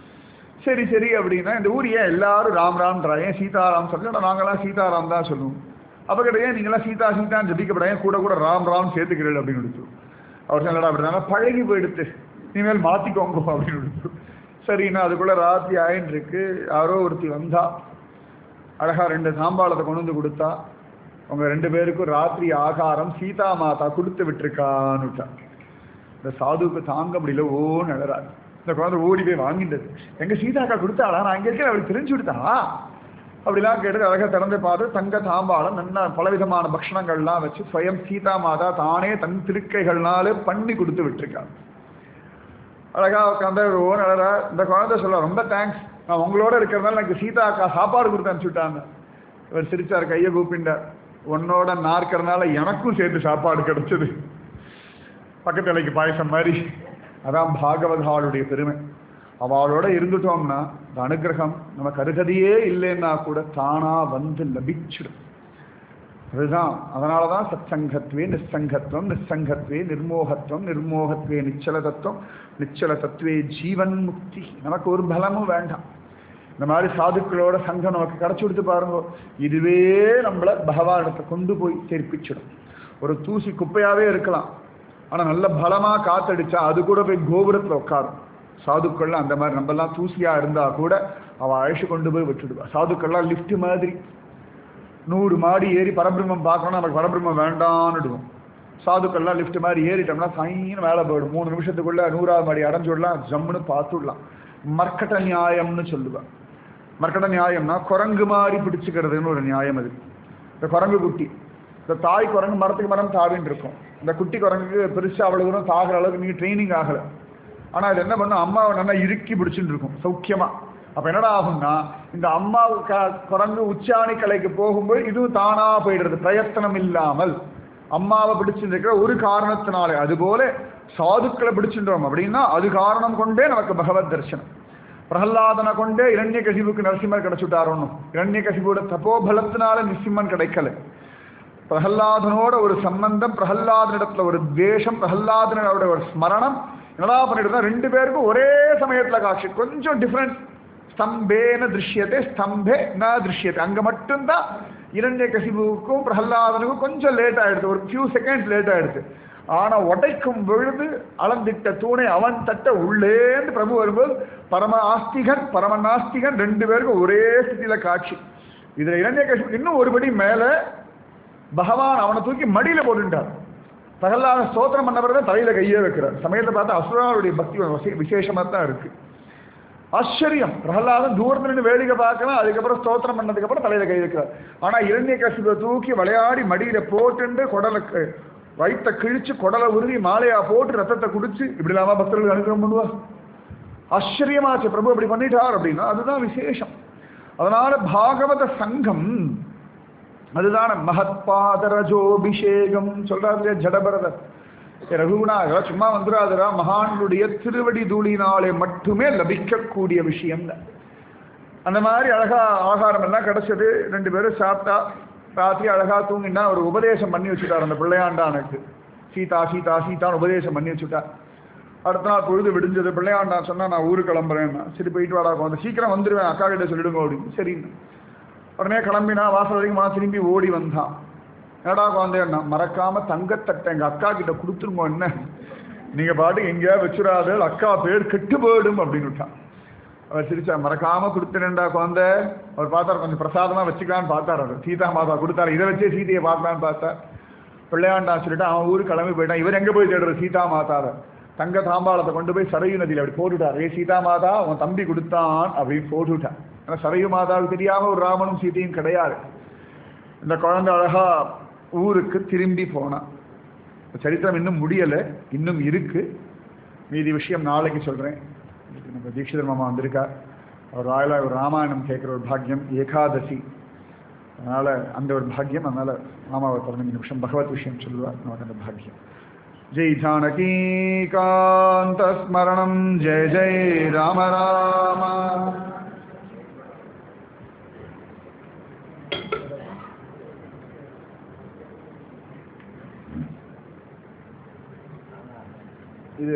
சரி சரி அப்படின்னா, இந்த ஊர் ஏன் எல்லாரும் ராம் ராம்ன்றா, ஏன் சீதாராம் சொல்ல, நாங்களாம் சீதாராம் தான் சொல்லுவோம். அப்ப கிடையாது, நீங்களாம் சீதா சீதான்னு ஜபிக்கப்பட கூட கூட ராம் ராம் சேர்த்துக்கிறீர்கள் அப்படின்னு எடுத்து. அவர் சொன்னடா அப்படின்னா, பழகி போயிடுத்து, இனிமேல் மாத்திக்கோங்க அப்படின்னு எடுத்து. சரிண்ணா, அதுக்குள்ள ராத்திரி ஆயின்னு இருக்கு. யாரோ ஒருத்தி வந்தா, அழகா ரெண்டு சாம்பாளத்தை கொண்டு வந்து கொடுத்தா. அவங்க ரெண்டு பேருக்கும் ராத்திரி ஆகாரம் சீதா மாதா கொடுத்து விட்டுருக்கான்னுட்டா. இந்த சாதுக்கு தாங்க முடியல, ஓன்னு அழறாரு. இந்த குழந்தை ஓடி போய் வாங்கிட்டது. எங்க சீதாக்கா கொடுத்தாளா, நான் அங்கே இருக்கேன், அவளுக்கு தெரிஞ்சு கொடுத்தா அப்படிலாம் கேட்டு அழகா திறந்து பார்த்து தங்க தாம்பாளம் நல்ல பலவிதமான பக்ஷணங்கள்லாம் வச்சு ஸ்வயம் சீதா மாதா தானே தன் திருக்கைகள்னாலே பண்ணி கொடுத்து விட்டுருக்காங்க. அழகா உட்காந்து ஒரு ஓன் அழகா. இந்த குழந்தை சொல்ல, ரொம்ப தேங்க்ஸ், நான் உங்களோட இருக்கிறதுனால எனக்கு சீதா அக்கா சாப்பாடு கொடுத்து அனுப்பிச்சுட்டாங்க. இவர் சிரிச்சார், கையை கூப்பிண்டார். உன்னோட நாற்கிறதுனால எனக்கும் சேர்த்து சாப்பாடு கிடைச்சது, பக்கத்து இலைக்கு பாயசம் மாதிரி. அதான் பாகவதாளுடைய பெருமை. அவளோட இருந்துட்டோம்னா இந்த அனுகிரகம் நமக்கு அருகதையே இல்லைன்னா கூட தானா வந்து லபிச்சிடும். அதுதான் அதனால தான் சத் சங்கத்வே நிஸ்ஸங்கத்வம், நிஸ்ஸங்கத்வே நிர்மோகத்துவம், நிர்மோகத்வே நிச்சல தத்துவம், நிச்சல தத்துவே ஜீவன் முக்தி. நமக்கு ஒரு பலமும் வேண்டாம். இந்த மாதிரி சாதுக்களோட சங்கம் நமக்கு கிடச்சி கொடுத்து பாருங்க, இதுவே நம்மளை பகவானிடத்தை கொண்டு போய் சேர்ப்பிச்சிடும். ஒரு தூசி குப்பையாகவே இருக்கலாம், ஆனால் நல்ல பலமாக காத்தடிச்சா அது கூட போய் கோபுரத்தில் உட்காரும். சாதுக்கள்லாம் அந்த மாதிரி நம்மெல்லாம் தூசியாக இருந்தால் கூட அவள் அழைச்சி கொண்டு போய் விட்டுடுவா. சாதுக்கள்லாம் லிஃப்ட் மாதிரி நூறு மாடி ஏறி பரபிரம்மம் பார்க்கணும்னா நமக்கு பரபிரம்மம் வேண்டான்னுடுவோம். சாதுக்கள்லாம் லிஃப்ட் மாதிரி ஏறிட்டோம்னா சைன்னு மேலே போயிடும். மூணு நிமிஷத்துக்குள்ளே நூறாவது மாடி அடைஞ்சுடலாம், ஜம்முன்னு பார்த்துடலாம். மர்க்கட்ட நியாயம்னு சொல்லுவேன். மர்க்கட்ட நியாயம்னா குரங்கு மாதிரி பிடிச்சிக்கிறதுன்னு ஒரு நியாயம். அது இந்த குரங்கு குட்டி, இந்த தாய் குரங்கு மரத்துக்கு மரம் தாவின்னு இருக்கும். இந்த குட்டி குரங்குக்கு பெருசாக அவ்வளோ தூரம் தாகிற அளவுக்கு நீங்கள் ட்ரைனிங் ஆகலை. ஆனால் அது என்ன பண்ணும், அம்மாவை நல்லா இறுக்கி பிடிச்சிட்டு இருக்கும் சௌக்கியமாக. அப்போ என்னடா ஆகும்னா, இந்த அம்மா க குரங்கு உச்சாணி கலைக்கு போகும்போது இதுவும் தானாக போயிடுறது, பிரயத்தனம் இல்லாமல் அம்மாவை பிடிச்சிட்டு இருக்கிற ஒரு காரணத்தினாலே. அதுபோல சாதுக்களை பிடிச்சின்றோம் அப்படின்னா அது காரணம் கொண்டே நமக்கு பகவத் தரிசனம். பிரகலாதனை கொண்டே இரண்ய கசிபுக்கு நரசிம்மர் கிடைச்சுட்டாரோன்னு. இரண்ய கசிபோட தபோபலத்தினால நிசிம்மன் கிடைக்கல. பிரகலாதனோட ஒரு சம்பந்தம், பிரகலாதனிடத்துல ஒரு துவேஷம், பிரகலாதனோட ஒரு ஸ்மரணம் என்னடா பண்ணிட்டு ரெண்டு பேருக்கும் ஒரே சமயத்துல காட்சி. கொஞ்சம் டிஃப்ரெண்ட். ஸ்தம்பேன திருஷ்யத்தை, ஸ்தம்பே ந திருஷ்யத்தை. அங்க மட்டும்தான் இரண்ய கசிபுக்கும் பிரகலாதனுக்கும் கொஞ்சம் லேட் ஆயிடுது, ஒரு ஃபியூ செகண்ட்ஸ் லேட் ஆயிடுது. ஆனா உடைக்கும் பொழுது அளந்திட்ட தூணை அவன் தட்ட உள்ளேந்து பிரபு வரும்போது பரம ஆஸ்திகன் பரம நாஸ்திகன் ரெண்டு பேருக்கும் ஒரே ஸ்திதியில காட்சி. இதுல இரண்ய கசிபு இன்னும் ஒருபடி மேல பகவான் அவனை தூக்கி மடியில போட்டுட்டார். பிரகலாத ஸ்தோத்திரம் பண்ணவர்தான் தலையில கையே வைக்கிறார். சமயத்தை பார்த்தா அசுரனுடைய பக்தி விசேஷமா தான் இருக்கு. ஆச்சரியம். பிரகலாதன் தூரத்துல நின்று வேடிக்கை பார்க்கலாம், அதுக்கப்புறம் ஸ்தோத்திரம் பண்ணதுக்கு அப்புறம் தலையில கை வைக்கிறார். ஆனா இரண்ய கசிபை தூக்கி விளையாடி மடியில போட்டு குடலை வயிற்ற கிழிச்சு குடலை உருவி மாலையா போட்டு ரத்தத்தை குடிச்சு இப்படி இல்லாம பக்தர்கள் அனுகிரகம் பண்ணுவா. ஆச்சரியமாச்சு. பிரபு அப்படி பண்ணிட்டார் அப்படின்னா அதுதான் விசேஷம். அதனால பாகவத சங்கம் அதுதான் மகத்பாதரஜோபிஷேகம் சொல்றாரு ஜடபரதர். ரகுநாதரா சும்மா வந்துடாதரா, மகான்களுடைய திருவடி தூளினாலே மட்டுமே லபிக்கக்கூடிய விஷயம். அந்த மாதிரி அழகா ஆகாரம் எல்லாம் கிடைச்சது. ரெண்டு பேரும் சாப்பிட்டா ராத்திரி அழகா தூங்கினா ஒரு உபதேசம் பண்ணி வச்சுட்டார் அந்த பிள்ளையாண்டானுக்கு. சீதா சீதா சீதான்னு உபதேசம் பண்ணி வச்சுட்டார். அடுத்த நாள் பொழுது விடிஞ்சது. பிள்ளையாண்டான் சொன்னா நான் ஊருக்கு கிளம்புறேன்னா, சரி போயிட்டு வாடா வந்து சீக்கிரம் வந்துடுவேன் அக்கா கிட்ட சொல்லிடுங்க அப்படின்னு. சரின்னு உடனே கிளம்பினா வாசல் வரைக்கும் நான் திரும்பி ஓடி வந்தான். என்னடா குழந்தைன்னா, மறக்காம தங்கத்தட்டை எங்க அக்கா கிட்ட கொடுத்துருங்க, என்ன நீங்க பாட்டுக்கு எங்கேயா வச்சுடாது, அக்கா பேர் கெட்டு போயிடும் அப்படின்னு விட்டான். அவர் சிரிச்சா, மறக்காம கொடுத்துறேன்டா குழந்தை. அவர் பார்த்தார், கொஞ்சம் பிரசாதமா வச்சுக்கலான்னு பார்த்தார். அவர் சீதா மாதா கொடுத்தாரு, இதை வச்சே சீதையை பார்க்கலான்னு பார்த்தார். பிள்ளையாண்டா சொல்லிட்டு அவன் ஊருக்கு கிளம்பி போயிட்டான். இவர் எங்க போய் தேடுற சீதா மாதாவை. தங்க தாம்பாளத்தை கொண்டு போய் சரையு நதியில் அப்படி போட்டுட்டார். ஏ சீதா மாதா அவன் தம்பி கொடுத்தான் அப்படின்னு போட்டுவிட்டான். ஆனால் சரையு மாதாவுக்கு தெரியாம ஒரு ராமனும் சீதையும் கிடையாது. இந்த குழந்தை அழகா ஊருக்கு திரும்பி போனான். சரித்திரம் இன்னும் முடியலை, இன்னும் இருக்கு. மீதி விஷயம் நாளைக்கு சொல்றேன். நம்ம தீட்சிதர் மாமா வந்திருக்கார். அவர் வாயில ஒரு ராமாயணம் கேட்குற ஒரு பாக்கியம், ஏகாதசி. அதனால அந்த ஒரு பாக்கியம். அதனால மாமாவை பதினஞ்சு நிமிஷம் பகவத் விஷயம் சொல்லுவார், நமக்கு அந்த பாக்கியம். ஜெய் ஜானகி காந்த ஸ்மரணம், ஜெய் ஜெய் ராம ராம. இது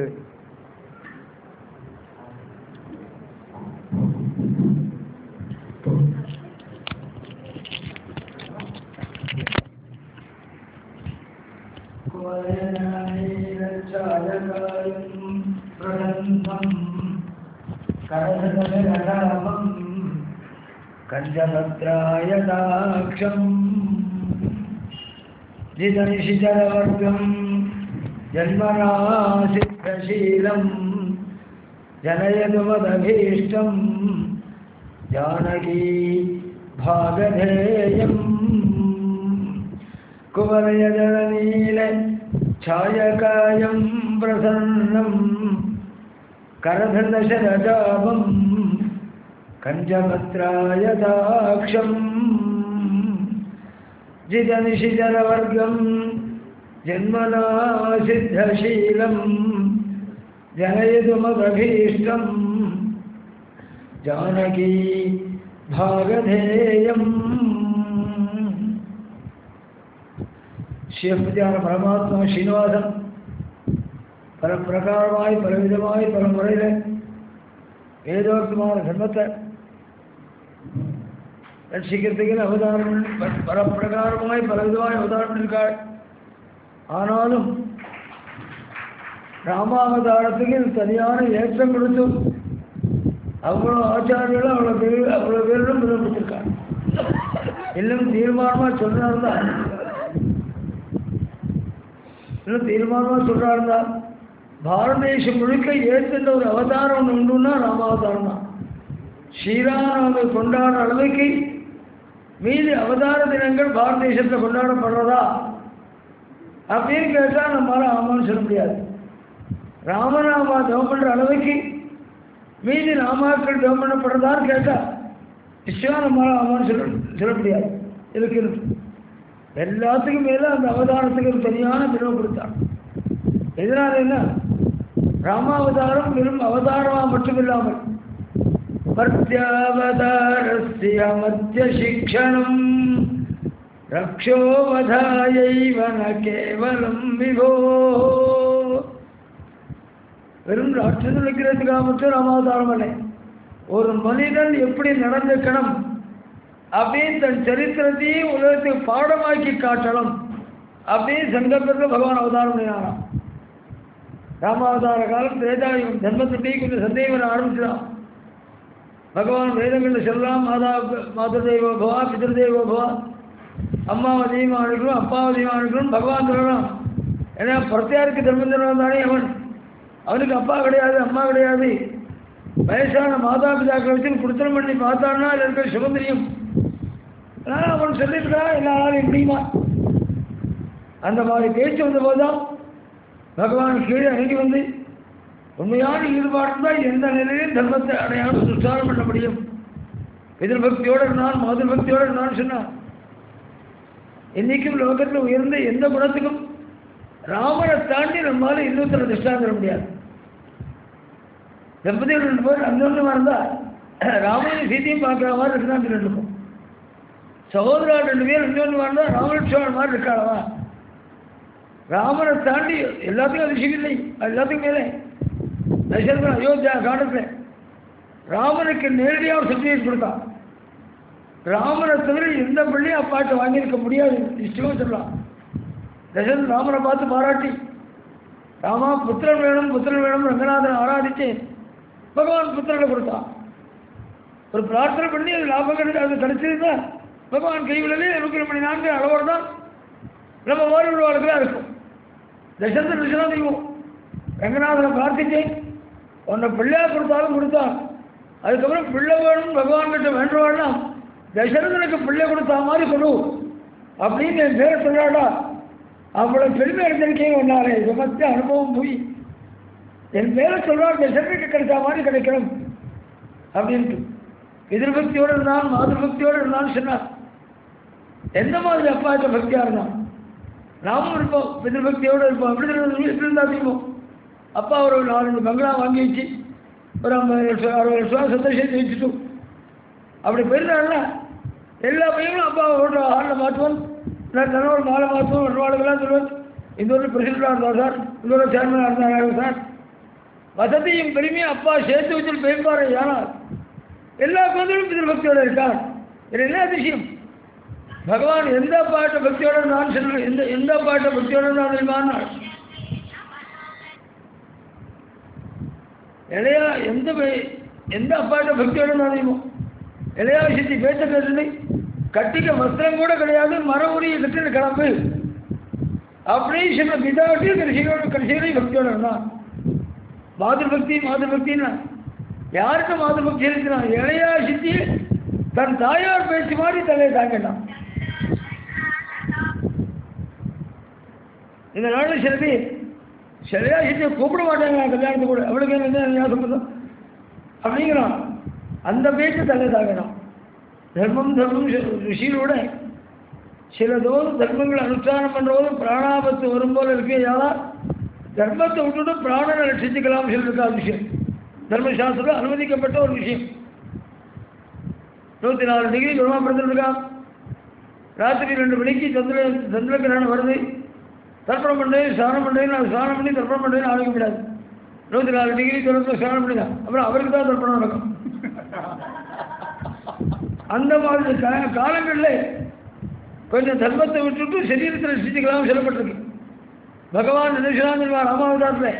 கஞ்சபத்ராயதாட்சம் ஜிதனிஷிதரவர்க்கம் ஜன்மனா சித்தசீலம் ஜனயது மதபீஷ்டம் ஜானகி பாகதேயம் குவலயஜனநீல ಛಾಯಕಾಯಂ ಪ್ರಸನ್ನಂ ಕರಧನಶರಜಾಭಂ ಕಂಜಪತ್ರಾಯದಾಕ್ಷಂ ಜಿಜನಿಷಿಜನವರ್ಗಂ ಜನ್ಮನಾ ಸಿದ್ಧಶೀಲಂ ಜನಯದು ಮದಭೀಷ್ಟಂ ஜானகி பாகதேயம். சிவபதியான பரமாத்மா ஸ்ரீனிவாசன் பல பிரகாரமாய் பலவிதமாய் பல முறையில் ஏதோர்த்தமான தர்மத்தை ரட்சிக்கிறதுக்கு அவதாரம் பல பிரகாரமாய் பல விதமாய் அவதாரம் இருக்காள். ஆனாலும் ராமாவதாரத்துக்கு தனியான ஏற்றம் கொடுத்து அவ்வளோ ஆச்சாரியர்களும் அவ்வளோ பேர் அவ்வளோ பேரும் விரும்பப்பட்டிருக்காங்க. இன்னும் தீர்மானமாக சொல்கிறாருந்தா இன்னும் தீர்மானமாக சொல்கிறாருந்தா பாரத தேசம் முழுக்க ஏற்றுன்ற ஒரு அவதாரம் ஒன்று உண்டுன்னா ராமாவதாரம் தான். ஸ்ரீராமனை கொண்டாடுற அளவுக்கு மீதி அவதார தினங்கள் பாரத தேசத்தில் கொண்டாடப்படுறதா அப்படின்னு கேட்டால் நம்மளால் ஆமான்னு சொல்ல முடியாது. ராமநாமா ஜெபம் பண்ணுற அளவுக்கு மீதி நாமாக்கள் ஜெபம் பண்ணப்படுறதான்னு கேட்டால் நிச்சயம் நம்மளால் ஆமான்னு சொல்ல சொல்ல முடியாது. இதுக்கு இருக்கு எல்லாத்துக்கும் மேலே அந்த அவதாரத்துக்கு ஒரு தனியான பிரிவு கொடுத்தார். எதனால் என்ன, ராமாவதாரம் வெறும் அவதாரமாக மட்டுமில்லாமல் மர்த்தியாவதாரஸ்ய மத்திய சிக்ஷணம் ரக்ஷோவதாயைவன கேவலம் விபோ. வெறும் ராட்சசன் வைக்கிறதுக்காக மட்டும் ராமாவதாரம் அல்ல, ஒரு மனிதன் எப்படி நடந்துக்கணும் அப்படின்னு தன் சரித்திரத்தையும் உலகத்துக்கு பாடமாக்கி காட்டணும் அப்படின்னு சங்கல்பத்தில் பகவான் அவதாரம் பண்ணினாராம். ராமாவதார காலம் திரேதாயுகம் தர்மத்தை கொஞ்சம் சந்தேகம் ஆரம்பிச்சிடான். பகவான் வேதங்களில் சொல்லலாம், மாதா மாததேவோ பவா பிதர்தேவோ பவா, அம்மாவை அதிகமாக இருக்கணும் அப்பாவை அதிகமாக இருக்கணும் பகவான் சொல்லலாம். ஏன்னா பிரத்யாருக்கு தர்மம் தருவன் தானே அவன், அவனுக்கு அப்பா கிடையாது அம்மா கிடையாது. வயசான மாதா பிதாக்களை வச்சு குடுத்தனம் பண்ணி பார்த்தான்னா அதில் இருக்கிற சுகந்திரியம். அதனால் அவன் சொல்லிட்டுருக்கா எல்லாராலும் எப்படிமா அந்த மாதிரி பேச்சு வந்த போதுதான் பகவான் கீழே இறங்கி வந்து உண்மையான ஈடுபாடு தான் எந்த நிலையிலும் தர்மத்தை அடையாளம் சுத்தாரம் பண்ண முடியும். எதிர்பக்தியோடு இருந்தான் மாதபக்தியோடு இருந்தான்னு சொன்னான். இன்னைக்கும் லோகத்தில் உயர்ந்த எந்த குணத்துக்கும் ராமனை தாண்டி நம்மளால இன்னொருத்தர திஷ்டாந்தம் தர முடியாது. தம்பதிகள் ரெண்டு பேர் அந்தொன்றுமா இருந்தால் ராமனையும் சீத்தையும் பார்க்குற மாதிரி இருக்குதான் ரெண்டு இருக்கும். சகோதரா ரெண்டு பேர் இன்னொன்று இருந்தால் ராமலட்சுமணன் மாதிரி இருக்காளவா. ராமனை தாண்டி எல்லாத்துக்கும் அதிசயம் இல்லை, எல்லாத்துக்கும் மேலே தசரதன் அயோத்தியா காலத்தில் ராமனுக்கு நேரடியாக சர்டிஃபிகேட் கொடுத்தான். ராமனை தவிர எந்த பள்ளியும் அப்பாட்ட வாங்கியிருக்க முடியாது நிச்சயமாக சொல்லலாம். தசரதன் ராமனை பார்த்து பாராட்டி ராமா புத்திரன் வேணும் புத்திரன் வேணும் ரங்கநாதன் ஆராதிச்சு பகவான் புத்திரனை கொடுத்தான். ஒரு பிரார்த்தனை பண்ணி அது லாபம் கிடையாது, அது கிடைச்சதுன்னா பகவான் கைவிடலே இருபத்தி மணி நான்கு அளவோடு தான் நம்ம ஓடி விடுவாளுக்கு தான் இருக்கும். தசரதன் விஷயம் தெரியும், ரங்கநாதனை பிரார்த்திச்சேன் உன்னை பிள்ளையா கொடுத்தாலும் கொடுத்தான். அதுக்கப்புறம் பிள்ளை வேணும் பகவான் கிட்ட வேண்டுவாள்னா தசரதனுக்கு பிள்ளை கொடுத்தா மாதிரி கொடு அப்படின்னு என் பேரை சொல்லாடா. அவ்வளோ பெருமை எடுத்திருக்கேன் ஒன்னாலே சமஸ்த அனுபவம் போய் என் பேரை சொல்றாள் தசரனுக்கு கிடைச்சா மாதிரி கிடைக்கணும் அப்படின்ட்டு. எதிர்பக்தியோடு இருந்தான் மாதபக்தியோடு இருந்தான்னு சொன்னார். எந்த மாதிரி அப்பாட்ட பக்தியாக இருந்தான் நாமும் இருப்போம், எதிர்பக்தியோடு இருப்போம். எப்படி எப்படி இருந்தா செய்வோம். அப்பா ஒரு நாலஞ்சு பங்களா வாங்கி வச்சு ஒரு ஐம்பது லட்சம் அறுபது லட்சம் சந்தோஷத்தை வச்சுட்டோம். அப்படி போயிருந்தாங்கன்னா எல்லா பையனும் அப்பா ஒரு ஆளில் மாற்றுவான், ஒரு மாலை மாற்றுவோம், ஒரு வாழ்க்கெல்லாம் சொல்லுவான் இந்த ஒரு பிரசிடண்டாக இருந்தார் சார், இந்த ஒரு சேர்மனாக இருந்தாங்க சார். வசதியும் பெருமையும் அப்பா சேர்த்து வச்சு பேம்பாரு. ஆனால் எல்லா குழந்தைகளும் எதிர்பக்தியோடு இருக்கார். இது என்ன அதிசயம். பகவான் எந்த பாட்ட பக்தியோட நான் சொல்ல எந்த எந்த பாட்ட பக்தியோட நான் தெரியுமானால் இளையா எந்த எந்த அப்பாட்ட பக்தியோட நான் தெரியுமோ இளையா விஷயத்தை பேச கேட்டு கட்டிக்க வஸ்திரம் கூட கிடையாது மரமுடிய கட்டின கிளம்பு அப்படின்னு சொன்ன பிதாவட்டையும் கடைசியோட கடைசியிலையும் பக்தியோட இருந்தான். மாதபக்தி மாதபக்தின்னா யாருக்கு மாதபக்தி இருக்கிறான். இளையா சித்தி தன் தாயார் பேச்சு மாதிரி தலையை தாங்கிட்டான். இந்த நாளில் சில பேர் சிலையா சித்தியை கூப்பிட மாட்டாங்க கல்யாணத்தை கூட, அவளுக்கு என்ன சம்பந்தம் அப்படிங்கிறான். அந்த பேச்சு தலை தாங்கினான். தர்மம் தர்மம் ருஷியோட சில தோறும் தர்மங்களை அனுஷ்டானம் பண்ணுறபோது பிராணாபத்து வரும்போது இருக்கே யாரா தர்மத்தை விட்டுட்டு பிராணனை ரட்சித்துக்கலாம் சொல்லியிருக்கா விஷயம். தர்மசாஸ்திரம் அனுமதிக்கப்பட்ட ஒரு விஷயம். நூற்றி நாலு டிகிரி பிரம்மா படுத்துருக்கான். ராத்திரி ரெண்டு மணிக்கு சந்திர சந்திர கிரகணம் வருது. தர்ப்பணம் பண்ணுறது ஸ்நானம் பண்ணுறது நான் ஸ்நானம் பண்ணி தர்ப்பணம் பண்ணுறதுன்னு ஆரம்பிக்க முடியாது. நூற்றி நாலு டிகிரி தொடர்ந்து ஸ்நானம் பண்ணி தான் அப்புறம் அவருக்கு தான் தர்ப்பணம் நடக்கும். அந்த மாதிரி காலங்களில் கொஞ்சம் தர்மத்தை விட்டுட்டு சரீரத்தில் ரசிச்சுக்கலாம் சொல்லப்பட்டிருக்கு. பகவான் நினைச்சான் ராமாவதாரத்தில்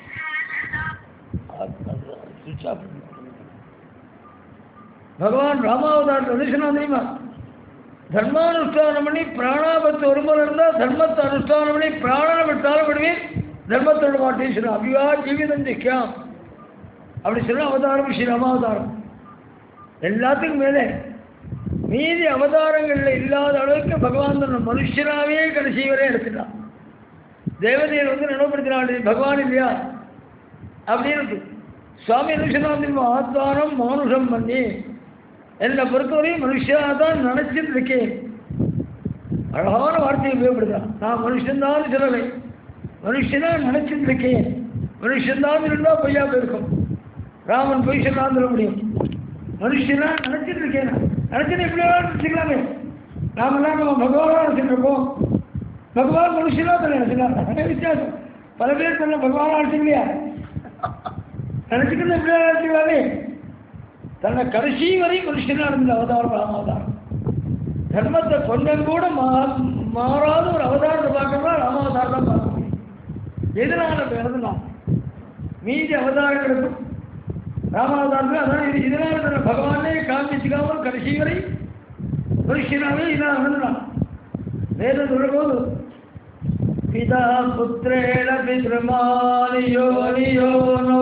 பகவான் ராமாவதாரத்தில் நினைச்சனா தெரியுமா? தர்மானுஷ்டானம் பண்ணி பிராணாபத்து ஒருமுறை இருந்தால் தர்மத்தை அனுஷ்டானம் பண்ணி பிராணனை விட்டாலும் விடுவேன் தர்மத்தோட மாட்டேன்னு சொன்ன அபியா ஜீவிதம் ஜெயிக்காம் அப்படி சொன்ன அவதாரம் ஸ்ரீ ராமாவதாரம். எல்லாத்துக்கும் மேலே மீதி அவதாரங்களில் இல்லாத அளவுக்கு பகவான் தன்னை மனுஷனாவே கடைசி வரை எடுத்துட்டான். தேவதையை வந்து நினைவுபடுத்தினான் பகவான் இல்லையா அப்படின்னு. சுவாமி நிமிஷம் ஆத்மானம் மானுஷம் பண்ணி என்னை பொறுத்தவரையும் மனுஷனாக தான் நினைச்சிட்டு இருக்கேன். அழகான வார்த்தையை உபயோகப்படுத்தான். நான் மனுஷன்தான் சொல்லலை, மனுஷனா நினைச்சிட்டு இருக்கேன். மனுஷன்தான் இருந்தால் பொய்யா போயிருக்கும். ராமன் பொய் சொல்லான்னு சொல்ல முடியும். மனுஷனா நினைச்சிட்டு இருக்கேன். நினைச்சிட்டு எப்படியா நினைச்சிக்கலாமே. நாமெல்லாம் நம்ம பகவானா நினைச்சிட்டு இருக்கோம். பகவான் மனுஷனா தான் நினைச்சிக்கலாம். வித்தியாசம். பல பேர் தன்னை பகவானா நினைச்சிக்கலையா? நினைச்சுக்கிறது எப்படியா நினைச்சிக்கலாமே. தன்னை கடைசி வரை மனுஷனா இருந்த அவதாரம் ராமாவதாரம். தர்மத்தை கொஞ்சம் கூட மா மாறாத ஒரு அவதாரத்தை பார்க்கணும்னா ராமாவதாரம் தான் பார்க்க முடியும். எதனால பிறந்தலாம் மீதி அவதாரங்களுக்கும் ராமாவதாரத்தில் அதான் இது. இதனால தன்னை பகவானே காமிச்சுக்காமல் கடைசி வரை மனுஷனாவே இதான் நடந்தான். வேதம் சொல்லும்போது பிதா புத்திரேண பித்ருமானியோ அனியோ நோ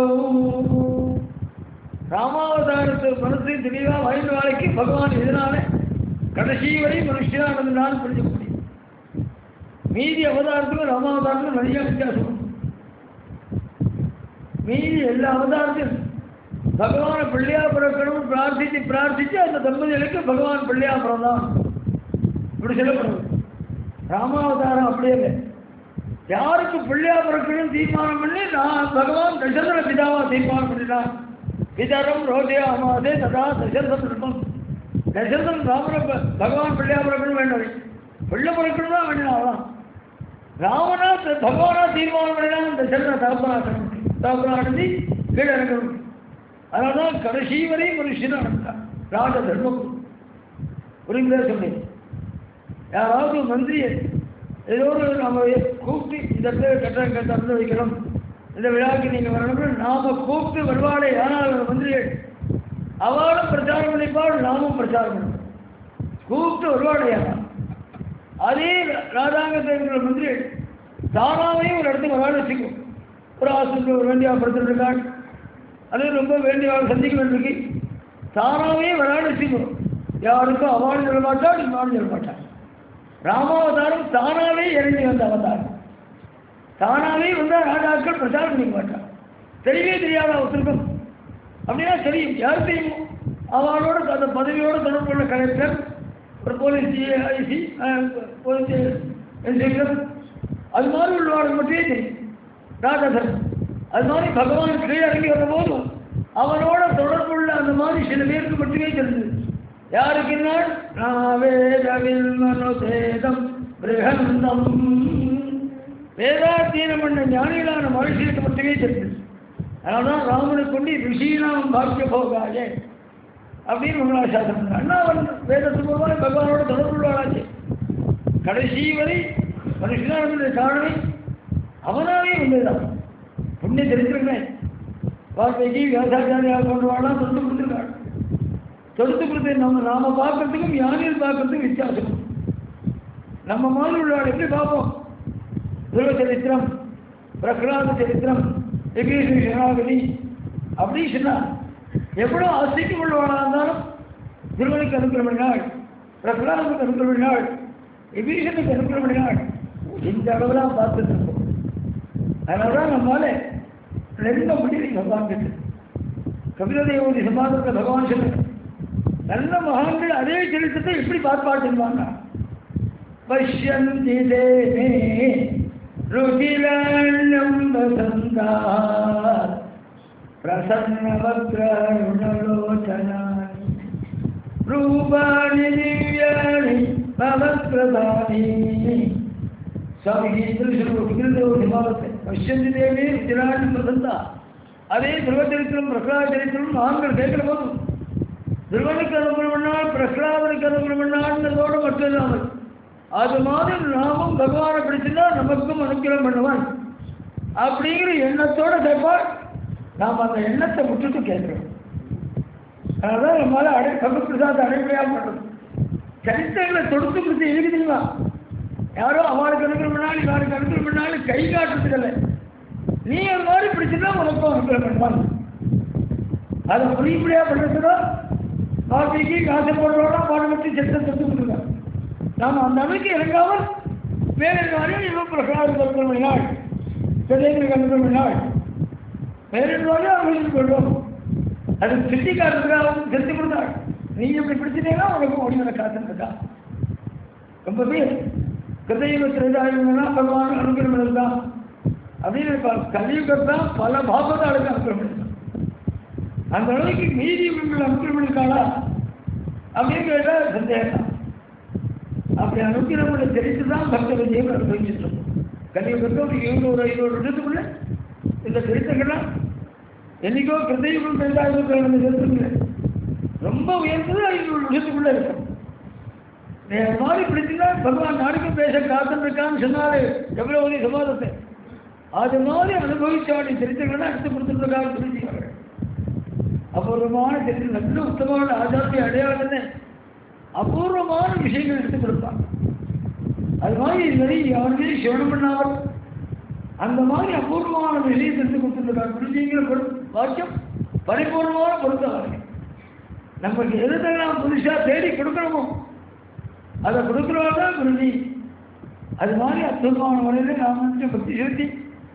ராமாவதாரத்து மனசையும் தெளிவாக வாய்ந்த நாளைக்கு பகவான் எதனால கடைசி வரை மனுஷனா நடந்தான்னு புரிஞ்சுக்க முடியும். மீதி அவதாரத்துக்கும் ராமாவதாரத்துக்கும் நிறைய வித்தியாசம். மீதி எல்லா அவதாரத்தையும் பகவானை பிள்ளையா பிறக்கணும் பிரார்த்திச்சு பிரார்த்திச்சு அந்த தம்பதிகளுக்கு பகவான் பிள்ளையா பிறந்தான் இப்படி சொல்லப்படுது. ராமாவதாரம் அப்படியே இல்லை. யாருக்கு பிள்ளையா பிறக்கணும் தீர்மானம் பண்ணி நான் பகவான் தசரத பிதாவா தீர்மானம் பண்ணினான். பிதரம் ரோதே அமாதே ததா தசரதம் இருக்கும். தசரதன் ராமனை பகவான் பிள்ளையா பிறக்கணும் வேண்டாம், பிள்ளை பிறக்கணும் தான் வேண்டினாலாம். ராமனா பகவானா தீர்மானம் பண்ணினான் தசரத தகப்பனா தகப்பனா அடைஞ்சி கீழே இறங்கணும். அதனால தான் கடைசி வரை மனுஷனா நடந்தான். ராஜ தர்மம் புரியுங்களா சொன்னேன். யாராவது மந்திரியை ஏதோ ஒரு நம்ம கூப்பிட்டு இந்த கட்டணம் திறந்து வைக்கணும், இந்த விழாவுக்கு நீங்கள் வரணும்னு நாம கூப்பிட்டு வருவாளே. ஆனால் மந்திரிகள் அவளும் பிரச்சாரம் பண்ணிப்பாள், நாமும் பிரச்சாரம் பண்ணணும். கூப்பிட்டு வருவாளையா அதே ராஜாங்கத்தில் இருக்கிற மந்திரிகள் தானாவே ஒரு இடத்துக்கு வராது வச்சுக்கும். ஒரு ஆசிரியர் ஒரு வேண்டிய படுத்துருக்காள், அது ரொம்ப வேண்டியவாள் சந்திக்க வேண்டியிருக்கு. தானாவே வராது வச்சுக்கும். யாருக்கும் அவளும் சொல்ல மாட்டாள், இன்னாலும் சொல்ல மாட்டாள். ராமாவதாரம் தானாவே இறங்கி வந்த அவதாரம். தானாவே வந்தால் ராஜாக்கள் பிரச்சாரம் பண்ணிக்க மாட்டான். தெரியவே தெரியாத ஒருத்தருக்கும் அப்படின்னா தெரியும். யார் தெரியும்? அவளோட அந்த பதவியோடு தொடர்பு உள்ள கலெக்டர், ஒரு போலீஸ் ஐசி, போலீஸ் இன்ஸ்பெக்டர், அது மாதிரி உள்ளவாளுக்கு மட்டுமே தெரியும் ராஜதர்மம். அது மாதிரி பகவான் கீழே இறங்கி வந்த போதும் அவனோட தொடர்பு உள்ள அந்த மாதிரி சில பேருக்கு மட்டுமே தெரிஞ்சது. யாருக்குன்னால் நாவேதவில் மனோதேதம் பிரகந்தம் வேதாத்தியனம் பண்ண ஞானிகளான மனுஷனுக்கு மட்டுமே தெரிஞ்சது. அதனால்தான் ராமனை கொண்டு ரிஷீனாம் பாக்கிய போகாதே அப்படின்னு மங்களாசாசனம். அண்ணா வந்து வேதத்துக்கு போவாங்க பகவானோட தொடர்பு உள்ளாச்சு. கடைசி வரை மனுஷனா இருந்த காரணமே அவனாவே வந்ததுதான். புண்ணிய தெரிஞ்சிருக்கேன். வார்த்தைக்கு விவசாச்சாரியாக கொண்டு வாழலாம் தொண்டு கொடுத்துருக்காங்க. தொடுத்து கொடுத்து நம்ம நாம பார்க்கறதுக்கும் ஞானிகள் பார்க்கறதுக்கும் வித்தியாசம். நம்ம மாதிரி உள்ளவாள் எப்படி பார்ப்போம்? துருவ சரித்திரம், பிரகலாத சரித்திரம், விபீஷண சரணாகதி அப்படின்னு சொன்னால் எவ்வளோ ஆசைக்கு உள்ளவாளாக இருந்தாலும் துருவனுக்கு அனுப்பினாள், பிரகலாதனுக்கு அனுப்பினாள், விபீஷனுக்கு அனுப்பினாள். இந்த அளவுலாம் பார்த்துட்டு இருக்கோம். அதனால தான் நம்மளால நெருங்க முடியல பகவான் கிட்ட. கபிலதேவதி சமாதத்தில் பகவான் சொல்லுங்க நல்ல மகான்கள் அதே சரித்திரத்தை எப்படி பார்ப்பாட்டுவாங்க. பஷ்யந்தி தேவே ருச்சிலம் வசந்தா பிரசன்னவக்ரருணலோச்சனானி ரூபாணி திவ்யாணி பவத்ரதானி. சுவாமி கீதத்தை பஷ்யந்தி தேவி விஜராணி பிரசந்தா. அதே துருவச்சரித்திரம் பிரகலாத சரித்திரம் நாங்கள் கேட்கிற போதும் துருவனுக்கு அனுகூலம் பண்ணால் பிரகலாதனுக்கு அனுகூலம் பண்ணால்ன்றதோடு மட்டும் இல்லாமல் அது மாதிரி நாமும் பகவானை பிடிச்சிருந்தா நமக்கும் அனுகிரகம் பண்ணுவான் அப்படிங்கிற எண்ணத்தோட கேட்பால் நாம் அந்த எண்ணத்தை விட்டுட்டு கேட்கிறோம். அதனால நம்மளால அடை பகவத்பிரசாத அடைமுறையாக பண்ணுறது. சரித்திரங்களை தொடுத்து கொடுத்து எதுக்கு தெரியுமா? யாரோ அவளுக்கு அனுகிரகம் பண்ணாலும் இவருக்கு அனுகிரகம் பண்ணாலும் கை காட்டுறதுக்கல்ல, நீ அது மாதிரி பிடிச்சிருந்தா உனக்கும் அனுகிரகம் பண்ணுவான். அதை புரியும்படியா பண்ணுறதுனா பாட்டிக்கு காசை போடுறோம்னா பாடு வச்சு செத்தை தொட்டு கொடுத்துருங்க. நாம் அந்த அளவுக்கு இறங்காமல் வேறு வாரியம் இவன் பிரகலாத அனுகிரகம் பண்ணினாள், கதைகளுக்கு அனுகிரகம் பண்ணினாள், வேறு வாரியம் அவங்களுக்கு கொள்வோம். அது சிட்டி காட்டுறதுக்காக செத்து கொடுத்தாள். நீ எப்படி பிடிச்சிட்டேன்னா உனக்கு ஒடிவனை காத்துருக்கா. ரொம்ப பேர் கிருதயுகத்திரதாயுகம்னா பகவான் அனுகிரகம் இருந்தான் அப்படின்னு கலியுகத்தான் பல பாகவதாளுக்கு அனுகிரகம் பண்ணிருக்கான். அந்த அளவுக்கு மீதி இவங்களை அனுகிரகம் பண்ணிருக்காளா அப்படின்னு கேட்டால் சந்தேகம். அப்படி அனுகிரகங்களை தெரிந்து தான் பக்த விஜயம் அனுபவிச்சுட்டு இருக்கோம். கலியுகத்தை ஒரு எழுநூறு ஐநூறு வருஷத்துக்குள்ள இந்த சரித்திரங்கள்லாம் என்னைக்கோ கிருதயுகம் திரேதாயுகம் சரித்திரங்கள ரொம்ப உயர்ந்தது ஐநூறு வருஷத்துக்குள்ள இருக்கும். அது மாதிரி பிடிச்சுன்னா பகவான் நாடுக்கும் பேச காத்துருக்கான்னு சொன்னாரு எவ்வளவு சமாதத்தை அது மாதிரி அனுபவிச்சாடி சரித்திரங்கள்லாம் எடுத்து கொடுத்துருக்காங்க புரிஞ்சுக்காங்க. அபூர்வமான சரித்திரம் நல்ல உத்தமமான ஆச்சாரிய அடையாளன்னு அபூர்வமான விஷயங்கள் எடுத்து கொடுப்பாங்க. அது மாதிரி இதுவரை யாருமே சிவனம் பண்ணாமல் அந்த மாதிரி அபூர்வமான விஷயத்தை எடுத்து கொடுத்துருக்காங்க. புரிஞ்சுங்கிற வாக்கியம் பரிபூர்ணமான பொருத்தவாங்க. நமக்கு எதுதான் புதுசாக தேடி கொடுக்கணுமோ அதை கொடுக்குறவங்க தான் குருஜி. அது மாதிரி அற்புதமான முறையில் நாம் வந்து பக்தி செலுத்தி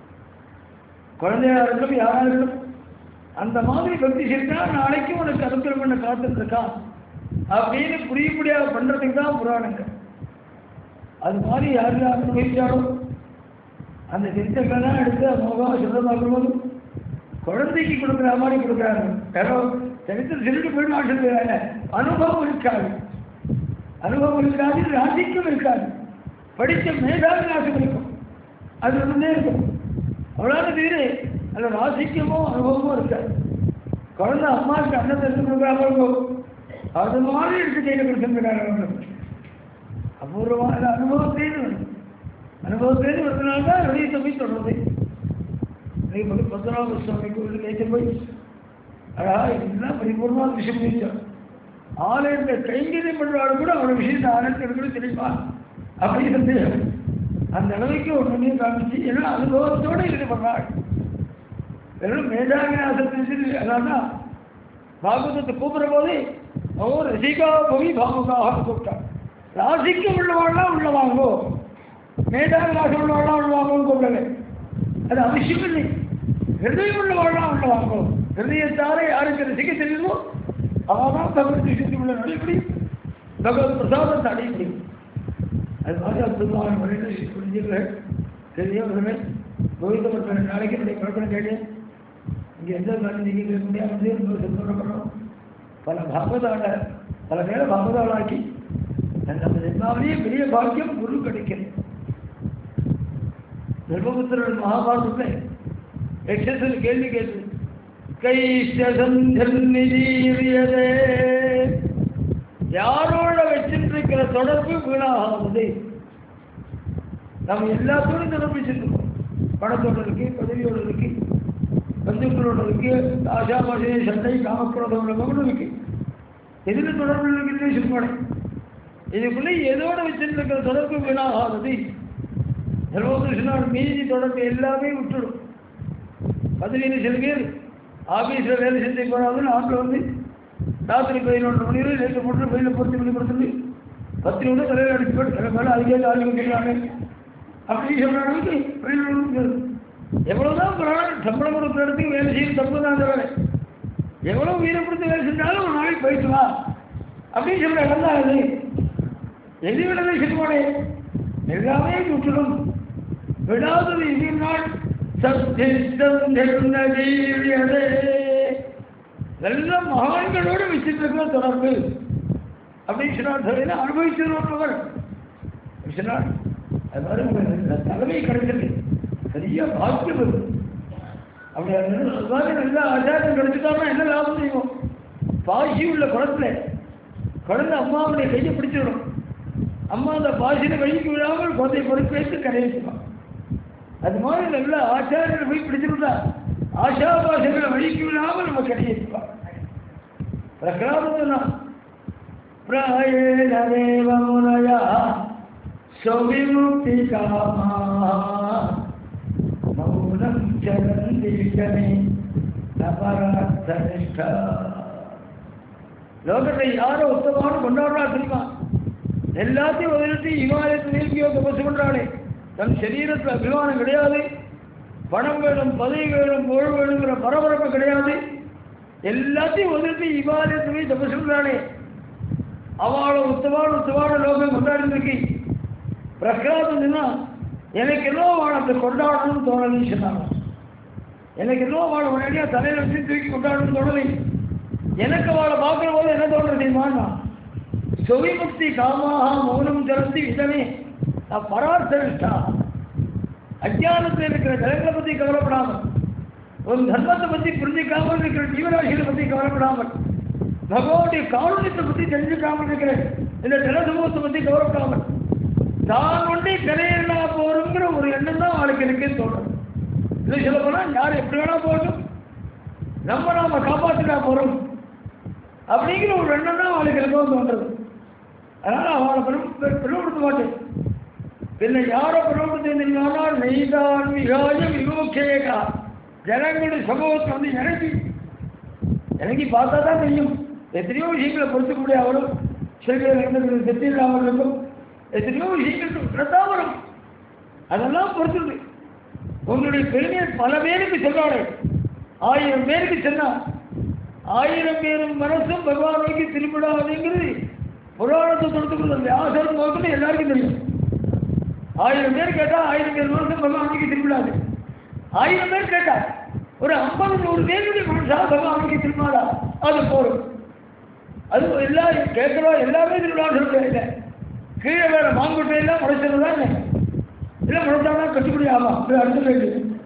குழந்தையாக இருக்கட்டும் யாராக இருக்கட்டும் அந்த மாதிரி பக்தி செலுத்தினா நாளைக்கும் உனக்கு அனுகிரகம் பண்ண காத்துருக்கான் அப்படின்னு புரியும்படியாக பண்ணுறதுக்கு தான் புராணங்கள். அது மாதிரி யார் யார் அனுபவிச்சாலும் அந்த சித்தங்கள்லாம் எடுத்து மோகமாக சுத்தமாக்கும் போது குழந்தைக்கு கொடுக்குற மாதிரி கொடுக்குறாங்க. யாரோ சரித்திரம் சொல்லிட்டு போயிட்டு சொல்லுறாங்க. அனுபவம் இருக்காது, அனுபவம் இருக்காது, ராசிக்கும் இருக்காது, படித்த மேதாவி நாசம் இருக்கும். அது ஒன்றுமே இருக்கும். அவ்வளோ தீரு அந்த ராசிக்கமோ அனுபவமோ இருக்காது. குழந்தை அம்மாவுக்கு அன்னத்தை எடுத்து கொடுக்குறாங்க இருக்கும். அது மாதிரி எடுத்து கையில் கொடுத்துருக்காங்க. அபூர்வமான அனுபவத்தேன்னு வருது. அனுபவத்தேன்னு வருதுனால தான் வெளியே போய் தொடர்றது. இன்னைக்கு பத்மநாப சுவாமி கோவிலுக்கு ஏற்ற போய் அடா இதெல்லாம் பரிபூர்ணமான விஷயம் முடிச்சோம். ஆலயத்தை கைங்கரியம் பண்ணுறாலும் கூட அவரோட விஷயத்தை ஆலயத்தை எடுக்கணும் தெரியுமா அப்படின்னு அந்த அளவுக்கு ஒன்றுமே காமிச்சு ஏன்னா அனுபவத்தோடு ஈடுபடுறாள். வெறும் மேதாவிநாசத்தில் அதான் பாகவதத்தை கூப்பிட்ற போது ஓ ரசிகா போய் பாமுகாக கூப்பிட்டாள். ராசிக்கு உள்ளவாள்லாம் உள்ள வாங்கோ, மேதாவிநாசம் உள்ளவாள்லாம் உள்ள வாங்கன்னு கூப்பிடலை. அது அவசியம் இல்லை. ஹிருதயம் உள்ளவாள்லாம் உள்ள வாங்கோ. ஹிருதயத்தார யாருக்கு ரசிக்க தெரியுமோ அவதான் பகவத் விஷயத்துக்குள்ள நடைபெறி பகவத் பிரசாதத்தை அடைய முடியும். அது மாதிரி அற்புதமான முறையில் புரிஞ்சுக்கிறேன். தெரியவர்களே கோவிந்தபுரத்தில் ரெண்டு நாளைக்கு என்னுடைய கல்பனை கேட்டேன். இங்கே எந்த மாதிரி நீங்கள் கேட்க முடியாது சந்தோஷப்படுறோம். பல பாகவதாள பல பேரை பாகவதாளாக்கி நம்ம எல்லாமே பெரிய பாக்கியம் குரு கிடைக்கிறது. தர்மபுத்திரன் மகாபாரதத்தில் எக்ஸஸில் கேள்வி கேட்டு கைஷதே யாரோட வச்சிருக்கிற தொடர்பு வீணாகாது. நம்ம எல்லாத்தோடும் தொடர்பு வச்சிருக்கோம். பணத்தோடு இருக்கு, பதவியோடு இருக்கு, பந்துக்களோடு இருக்கு, ஆசா பாசை சண்டை காமக்குறதோட இருக்கு. எதில் தொடர்பு இருக்குன்னு சொல்லுவாங்க. இதுக்குள்ளே எதோட வச்சிருக்கிற தொடர்பு வீணாகாது. சர்வோதேசனோட மீதி தொடர்பு எல்லாமே விட்டுடும். பதினேழு சில பேர் ஆஃபீஸில் வேலை செஞ்சு போகிறாங்கன்னு ஆட்டில் வந்து ராத்திரி பதினொன்று மணி வரை நேற்று போட்டு வெயிலில் பொறுத்து பண்ணி கொடுத்துட்டு பத்து நிமிடம் தலையில் அடிச்சு போட்டு சில மேலே அதுக்கே ஆள் வைக்கிறாங்க அப்படின்னு சொல்கிற அளவுக்கு வெயில் எவ்வளோதான் போகிறாலும் சம்பளம் கொடுக்குற இடத்துக்கு வேலை செய்யும் தப்பு தான் அந்த வேலை. எவ்வளோ வீரம் கொடுத்து வேலை செஞ்சாலும் ஒரு நாளைக்கு போயிட்டு வா அப்படின்னு சொல்கிற இடம் தான் அது. எது விடலை செல்வானே எல்லாமே விட்டுடும். விடாதது இது நாள் நல்ல மகான்களோடு வச்சிருக்கிற தொடர்பு அப்படின்னு சொன்னார். சொல்ல அனுபவிச்சவர் சொன்னார். அது மாதிரி உங்களுக்கு தலைமை கிடைச்சது சரியா பாக்கியம் வருது. அப்படி அது மாதிரி நல்லா ஆச்சாரம் கிடைச்சிட்டாருன்னா என்ன லாபம் செய்வோம்? பாசி உள்ள குளத்துல குழந்தை அம்மாவுடைய கையை பிடிச்சிடும். அம்மா அந்த பாசியில வழிக்கு விடாமல் குழந்தைய பொறுப்பேற்று கரையை வச்சுப்பான். அது மாதிரி நல்ல ஆச்சாரியனை போய் பிடிச்சிருந்தா ஆஷா பாஷைகளை வழிக்கு விடாமல் நம்ம கரையை வச்சுப்பான். பிரகலாதம் பிராயேன தேவமுனயா சௌவிமுக்தி காமா மௌனம் சரந்தீகமே நபரார்த்தனிஷ்டா. லோகத்தை யாரோ உத்தமான கொண்டாடுறா தெரியுமா? எல்லாத்தையும் உதவிட்டு இமாலயத்தில் நீக்கியோ தபசு பண்றாளே. தன் சரீரத்தில் அபிமானம் கிடையாது, பணம் வேணும், பதவி வேணும், புகழ் வேணுங்கிற பரபரப்பு கிடையாது. எல்லாத்தையும் உதவிட்டு இமாலயத்தில் போய் தபசு பண்றாளே. அவளை உத்தவான உத்தவான லோகம் கொண்டாடிருக்கு. பிரகலாதன்னா எனக்கு என்ன வாழத்தை கொண்டாடணும்னு தோணலைன்னு சொன்னாங்க. எனக்கு என்ன வாழ உடனடியா தலையில வச்சு தூக்கி கொண்டாடணும்னு தோணலை. எனக்கு அவளை பார்க்குற போது என்ன தோன்ற தெரியுமா? சொவிமுக்தி காமாக மௌனம் திறந்து இதனே நான் பரார்த்தனிஷ்டா. அஜானத்தில் இருக்கிற ஜனங்களை பற்றி கவலைப்படாமல், ஒரு தர்மத்தை பற்றி புரிஞ்சிக்காமல் இருக்கிற ஜீவராசிகளை பற்றி கவலைப்படாமல், பகவானுடைய காரணத்தை பற்றி தெரிஞ்சுக்காமல் இருக்கிற இந்த ஜனசமூகத்தை பற்றி கவலைப்படாமல் தான் ஒன்றே கரையேறா போறோங்கிற ஒரு எண்ணம் தான் அவளுக்கு இருக்குன்னு தோணும். இது சொல்ல போனா யார் எப்படி வேணா போகணும், நம்ம நாம காப்பாற்றினா போறோம் அப்படிங்கிற ஒரு எண்ணம் தான் அவளுக்கு இருக்கவும் தோன்றது. அதனால அவளை பிரிவுபடுத்த மாட்டேன். பின்ன யாரை பிரிவுபடுத்தினா நெய்தான் மிகாயம் விமோக்ஷேகா. ஜனங்களுடைய சமூகத்தை வந்து இறங்கி இறங்கி பார்த்தா தான் தெரியும். எத்தனையோ விஷயங்களை பொறுத்துக்கூடிய அவரும் சிறுகையில் செத்தியில் அவர்களுக்கும் எத்தனையோ விஷயங்கள் பிரதாபரம் அதெல்லாம் பொறுத்துது. உங்களுடைய பெருமையை பல பேருக்கு சொன்னாலே, ஆயிரம் பேருக்கு சொன்னா ஆயிரம் பேரும் மனசும் பகவான் நோக்கி திரும்பிடாதுங்கிறது புராணத்தை தொடுத்துக்கிறது. வியாசம் நோக்கணும் எல்லாருக்கும் தெரியும். ஆயிரம் பேர் கேட்டா ஆயிரம் பேர் மனசும் பகவான் நோக்கி திரும்பிடாது. ஆயிரம் பேர் கேட்டா ஒரு ஐம்பது நூறு பேருடைய மனசா பகவான் நோக்கி திரும்பாதா அது போரும். அது எல்லாரும் கேட்கிறோம் எல்லாமே திருவிழா சொல்ல கீழே வேற மாங்குட்டையெல்லாம் முளைச்சதுதான் இல்லை. இல்லை முளைச்சாதான் கட்டுப்படி ஆமா அடுத்த கேள்வி.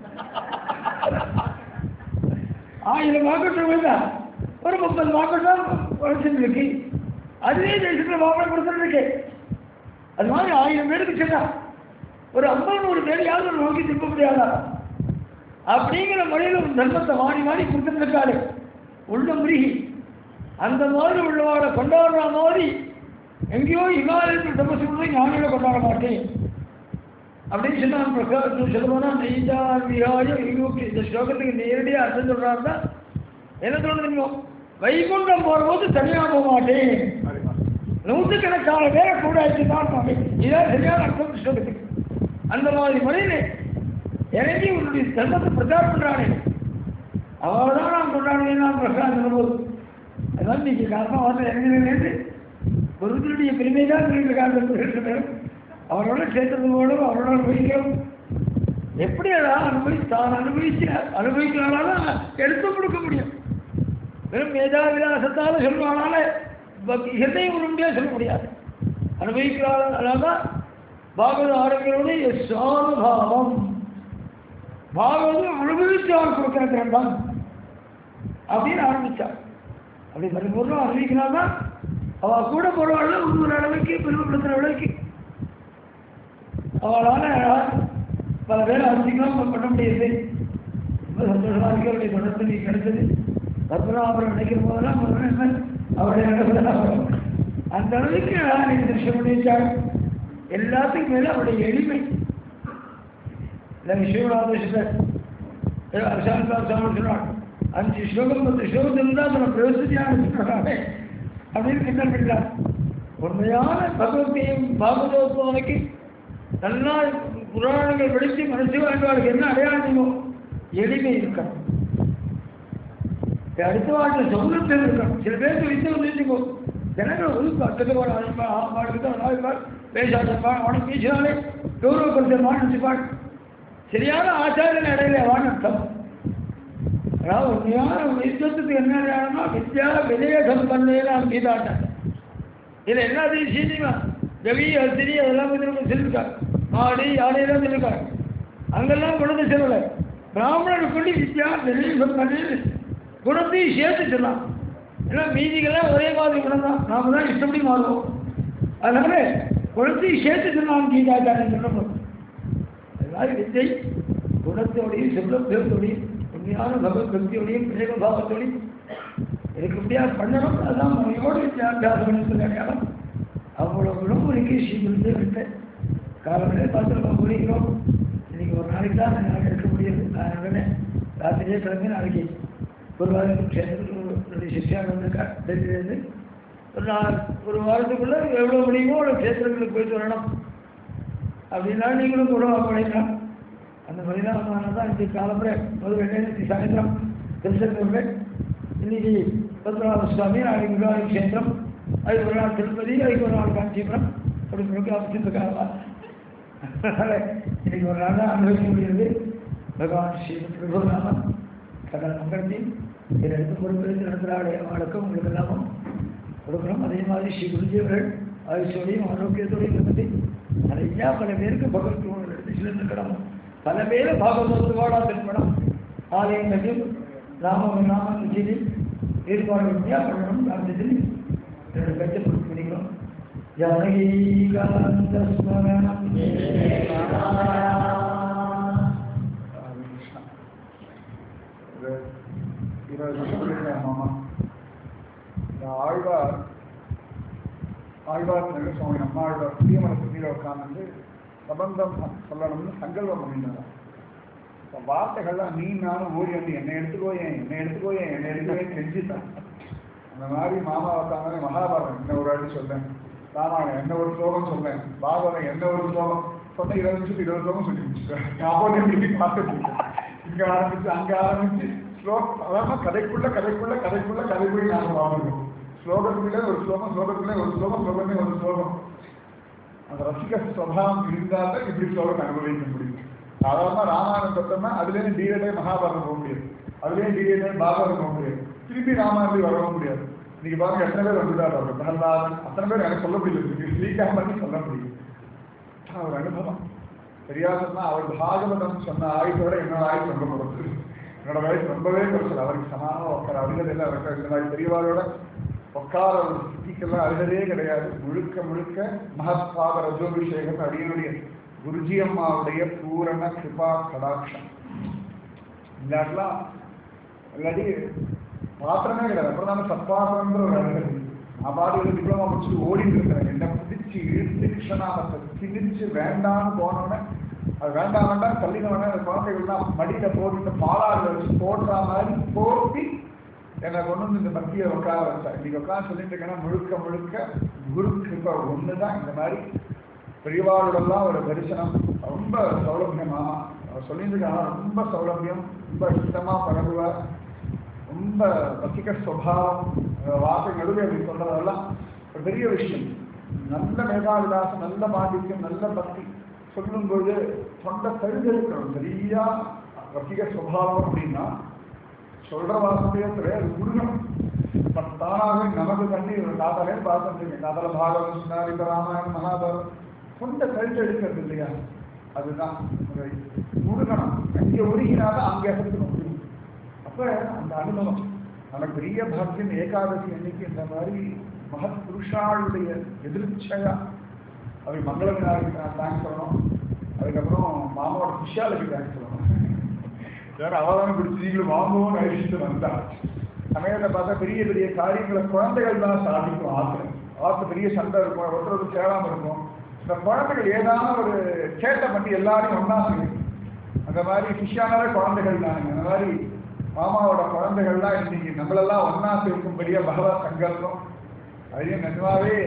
ஆயிரம் மாங்கொட்டை வேண்டா ஒரு முப்பது மாங்கொட்டை முளைச்சிட்டு இருக்கு. அதுவே தேசத்தில் மாம்பழம் கொடுத்துட்டு இருக்கு. அது மாதிரி ஆயிரம் பேருக்கு சொன்னா ஒரு ஐம்பது நூறு பேர் யாரும் நோக்கி திரும்ப முடியாதா அப்படிங்கிற முறையில் ஒரு தர்மத்தை மாறி மாறி கொடுத்துருக்காரு உள்ள முருகி. அந்த மாதிரி உள்ளவாட கொண்டாடுற மாதிரி எங்கேயோ இமாலயத்தில் தபசு பண்ணி ஞானிகளை கொண்டாட மாட்டேன் அப்படின்னு சொன்னான். சொல்ல போனா நெய்தான் விகாயம் விமோக்தி. இந்த ஸ்லோகத்துக்கு நேரடியாக அர்த்தம் சொல்றாருன்னா என்ன சொல்லுங்க, வைகுண்டம் போற போது தனியாக போக மாட்டேன், நூற்றுக்கணக்கான பேரை கூட ஆயிடுச்சுதான். இதான் சரியான அர்த்தம் ஸ்லோகத்துக்கு. அந்த மாதிரி முறையில் இறங்கி உன்னுடைய தர்மத்தை பிரச்சாரம் பண்றானே அவள் தான் நான் கொண்டாடுவேன் நான் பிரசாரம் சொல்லும்போது. அதனால நீங்க காரணம் வந்து இறங்கினேன் குருத்தினுடைய பெருமை தான் சொல்லிட்டு அவரோட சேர்த்ததோடு அவரோட அனுபவிக்கிறோம். எப்படி அதான் அனுபவிச்சு தான் அனுபவிச்சு அனுபவிக்கிறாலும் எடுத்து கொடுக்க முடியும். வெறும் மேதாவிலாசத்தால சொல்வானால எதையும் ஒரு முடியாது சொல்ல முடியாது. அனுபவிக்கிறாள் தான் பாகவத ஆரோக்கியோடைய சானுபாவம். பாகவதம் அனுபவிச்சு அவர் கொடுக்கிற திறன் அப்படின்னு ஆரம்பிச்சார். அப்படி பரிபூர்ணம் அறிவிக்கிறான்னா அவள் கூட போறவாள் ஒரு அளவுக்கு பெருமைப்படுத்துகிற அளவுக்கு அவளால் பல பேர் அறிஞ்சிக்கலாம் பண்ண முடியாது. ரொம்ப சந்தோஷமாக இருக்க அவருடைய தொடர்ந்து நீ கிடைச்சது. பத்மநாபரம் நினைக்கிற போதெல்லாம் அவருடைய நடப்பதான் அந்த அளவுக்கு நீங்கள் திருஷ்யம் பண்ணிச்சாள். எல்லாத்துக்கும் மேலே அவருடைய எளிமை. இல்லை விஸ்வநாதர் சொன்னாள் அஞ்சு ஸ்லோகம் பத்து ஸ்லோகத்தில் தான் நம்ம பிரவசதியான சொல்றாங்க அப்படின்னு கிண்டல் பண்ணார். உண்மையான பகவத்தையும் பாகவதோத்வனுக்கு நல்லா புராணங்கள் படித்து மனசு வாழ்வாளுக்கு என்ன அடையாளமோ எளிமை இருக்கணும். அடுத்த வாழ்க்கை சௌலத்தில் இருக்கணும். சில பேருக்கு வித்து வந்துச்சுக்கோ ஜனங்கள் ஒரு பக்கத்துக்கு ஆழ்வாள் பேசாதப்பாள் அவனுக்கு பேசினாலே கௌரவப்படுத்தமான நினைச்சுப்பாள். சரியான ஆச்சாரியன் இடையில வான்னு அர்த்தம். அதாவது உண்மையான யுத்தத்துக்கு என்ன அடையாளம்னா வித்யா விஜய சம்பந்தேன கீதாட்டம். இதில் எல்லாத்தையும் சீனிமா ரவி அத்திரி அதெல்லாம் வந்து சொல்லியிருக்காங்க. ஆடி யானையெல்லாம் சொல்லியிருக்காங்க. அங்கெல்லாம் குணத்தை சொல்லலை. பிராமணனுக்கு கொண்டு வித்யா நெல் குணத்தையும் சேர்த்து சொல்லலாம். ஏன்னா மீதிகள்லாம் ஒரே மாதிரி குணம் தான். நாம தான் இஷ்டப்படி மாறுவோம். அதனால குணத்தையும் சேர்த்து சொல்லலாம். கீதாச்சாரியன் சொல்லணும். அதாவது வித்தை குணத்தோடையும் செல்வத்தோடையும் உண்மையான பகவத் பக்தியோடையும் பிரேம பாவத்தோடையும் எனக்கு முடியாது பண்ணணும். அதுதான் மனையோடு வித்தியாபியாசம் அடையாளம். அவ்வளோ குணம் இருக்கு ஸ்ரீகுருத்தை விட்டு காலங்களே பார்த்து நம்ம முடிக்கிறோம். இன்னைக்கு ஒரு நாளைக்கு தான் நாங்கள் எடுக்க முடியாது. அதனால ராத்திரியே கிளம்பி நாளைக்கு ஒரு வாரத்துக்கு க்ஷேத்திரத்தில் சிஷ்யாக வந்திருக்கா டெல்லியிலேருந்து ஒரு நாள் ஒரு வாரத்துக்குள்ளே எவ்வளோ முடியுமோ அவ்வளோ க்ஷேத்திரங்களுக்கு போயிட்டு வரணும் அப்படின்னா நீங்களும் கூட பண்ணிக்கலாம். அந்த மனிதாபமான தான் இன்றைக்கு காலம்புரை முதல் ரெண்டாயிரத்தி சாயந்தரம் திருச்செந்தூரில் இன்னைக்கு பத்மநாப சுவாமி, நாளைக்கு முருகாதி க்ஷேத்திரம், அதுக்கு ஒரு நாள் திருப்பதி, அதுக்கு ஒரு நாள் காஞ்சிபுரம் அப்படி முழுக்க அமைச்சிருக்காங்க. அதனால் இன்னைக்கு ஒரு நாள் தான் அனுபவிக்க முடியாது. பகவான் ஸ்ரீ பிரபுராமன் சகல மங்களத்தையும் இதை எடுத்து பொறுப்பெடுத்து நடத்துகிறாருடைய வழக்கம் உங்களுக்கு எல்லாமும் கொடுக்கணும். அதே மாதிரி ஸ்ரீ குருஜியவர்கள் ஆயுஷோடையும் ஆரோக்கியத்தோடையும் இருந்தது நிறையா பல பேருக்கு பகவத் எடுத்து சிலந்துக்கணும். பல பேர் பாகவதோடு திருப்பணம் ஆலயங்களையும் ராம ராம நிச்சயம் ஏற்பாடு உண்மையாக பண்ணணும். ராமத்தில் என்னோட கட்சி பொறுத்து பண்ணிக்கிறோம். ஜானகீகாந்த ஸ்மரணம்
இருபது வருஷம் சொல்லியிருக்கேன் மாமா. இந்த ஆழ்வார் ஆழ்வார் நகர சுவாமி நம்ம ஆழ்வார் புதிய மனசுல உட்காந்து பிரபந்தம் சொல்லணும்னு சங்கல்பம் பண்ணிட்டாங்க. இப்போ வார்த்தைகள்லாம் நீ நானும் ஓடி வந்து என்னை எடுத்துக்கோயேன் என்னை எடுத்துக்கோயேன் என்னை எடுத்துக்கோயேன் செஞ்சுட்டான். அந்த மாதிரி மாமா உட்காந்து மகாபாரதம் என்ன ஒரு அடி சொல்லேன், ராமாயணம் என்ன ஒரு ஸ்லோகம் சொல்லேன், பாகவதம் என்ன ஒரு ஸ்லோகம் சொன்ன இருபது நிமிஷத்துக்கு இருபது ஸ்லோகம் சொல்லி முடிச்சுட்டேன். ஞாபகம் எப்படி பார்த்துட்டு இங்க ஆரம்பிச்சு அங்க ஆரம்பிச்சு ஸ்லோகம் அதாவது கதைக்குள்ள கதைக்குள்ள கதைக்குள்ள கதைக்குள்ள நாங்கள் வாங்கணும். ஸ்லோகத்துக்குள்ளே ஒரு ஸ்லோகம் ஸ்லோகத்துக்குள்ளே ஒரு ஸ்லோகம் ஸ்லோகமே ஒரு ஸ்லோகம். அந்த ரசிக சுவாவம் இருந்தால் தான் இப்படி ஸ்லோகம் அனுபவிக்க முடியும். சாதாரண ராமாயணம் பார்த்தோம்னா அதுலேருந்து டிஎடே மகாபாரதம் போக முடியாது, அதுலேயும் டிஎடே பாகவதம் போக முடியாது, திருப்பி ராமாயணத்துக்கு வரவும் முடியாது. இன்னைக்கு பாருங்க எத்தனை பேர் வந்துட்டார் அவர் பிரகலாதன் அத்தனை பேர் எனக்கு சொல்ல முடியல, ஸ்ரீகாமன் சொல்ல முடியும். ஒரு அனுபவம் பெரியாசன்னா அவர் பாகவதம் சொன்ன ஆயுதோட என்னோட ஆயுள் ரொம்ப குறைச்சு, என்னோட வயசு ரொம்பவே குறைச்சல். அவருக்கு சமானம் உட்கார அருகதையெல்லாம் இருக்க பெரியவாரோட உட்கார ஒரு ஸ்திதிக்கெல்லாம் அருகதே கிடையாது. முழுக்க முழுக்க மகத்பாத ரஜோபிஷேகம் அடியனுடைய குருஜி அம்மாவுடைய பூரண கிருபா கடாட்சம். இல்லாட்டெல்லாம் இல்லாட்டி பாத்திரமே கிடையாது. அப்புறம் தான் சத்பாத்திரன்ற ஒரு அருகதை. நான் பாட்டு டிப்ளமா முடிச்சுட்டு ஓடிட்டு இருக்கிறேன். என்ன பிடிச்சி இழுத்து கிருஷ்ணநாமத்தை திணிச்சு வேண்டான்னு போனோன்னே அது வேண்டாம் வேண்டாம் தள்ளினோடனே அந்த குழந்தைகள்லாம் மடியில போட்டு பாலாறு வச்சு போடுற மாதிரி போட்டி என்னை கொண்டு வந்து இந்த பக்தியை உட்கார வச்சா. இன்னைக்கு உட்காந்து சொல்லிட்டு இருக்கேன்னா முழுக்க முழுக்க குரு கிருபா ஒன்று தான். இந்த மாதிரி பெரியவாளோடலாம் ஒரு தரிசனம் ரொம்ப சௌலபியமாக அவர் சொல்லிட்டு இருக்காங்க. ரொம்ப சௌலபியம், ரொம்ப இஷ்டமாக பழகுவார், ரொம்ப பசிக்க சுவாவம், வார்த்தை நடுவே அப்படி சொல்றதெல்லாம் ஒரு பெரிய விஷயம். நல்ல மேதாவிலாசம், நல்ல பாண்டித்யம், நல்ல பக்தி சொல்லும்போது சொந்த தழுதெடுக்கணும். சரியா வசிக சுவாவம் அப்படின்னா சொல்ற வாசனையத்துல அது முருகணும். தானாக நமக்கு தண்ணி ஒரு காதலே பார்த்துருக்கீங்க. காதல பாகவதம் சொன்னார், இந்த ராமாயணம் மகாபாரதம் சொந்த கழுத்து எடுக்கிறது இல்லையா, அதுதான் முருகணும். அங்கே உருகினாதான் அங்கே எடுத்துக்க முடியும். அப்ப அந்த அனுபவம் நமக்கு பெரிய பாக்கியம். ஏகாதசி அன்னைக்கு இந்த மாதிரி மகத் புருஷாளுடைய எதிர்ச்சையா அவை மங்கள விநாயகருக்கு நான் தேங்க்ஸ் சொல்லணும். அதுக்கப்புறம் மாமாவோட விஷாலுக்கு தேங்க்ஸ் சொல்லணும். வேற அவதான பிடிச்சி நீங்களும் வாங்குவோம்னு அழிச்சுட்டு வந்தா சமயத்தை பார்த்தா பெரிய பெரிய காரியங்களை குழந்தைகள் தான் சாதிக்கும். ஆசை ஆசை பெரிய சண்டை இருக்கும், ஒருத்தர் சேராம இருக்கும். இந்த குழந்தைகள் ஏதாவது ஒரு சேட்டை பண்ணி எல்லாரையும் ஒன்னா செய்யும். அந்த மாதிரி சிஷியானாலே குழந்தைகள் தானுங்க. அந்த மாதிரி மாமாவோட குழந்தைகள்லாம் இன்னைக்கு நம்மளெல்லாம் ஒன்னா சேர்க்கும்படியா பகவத் சங்கல்பம். அதையும் நிஜமாவே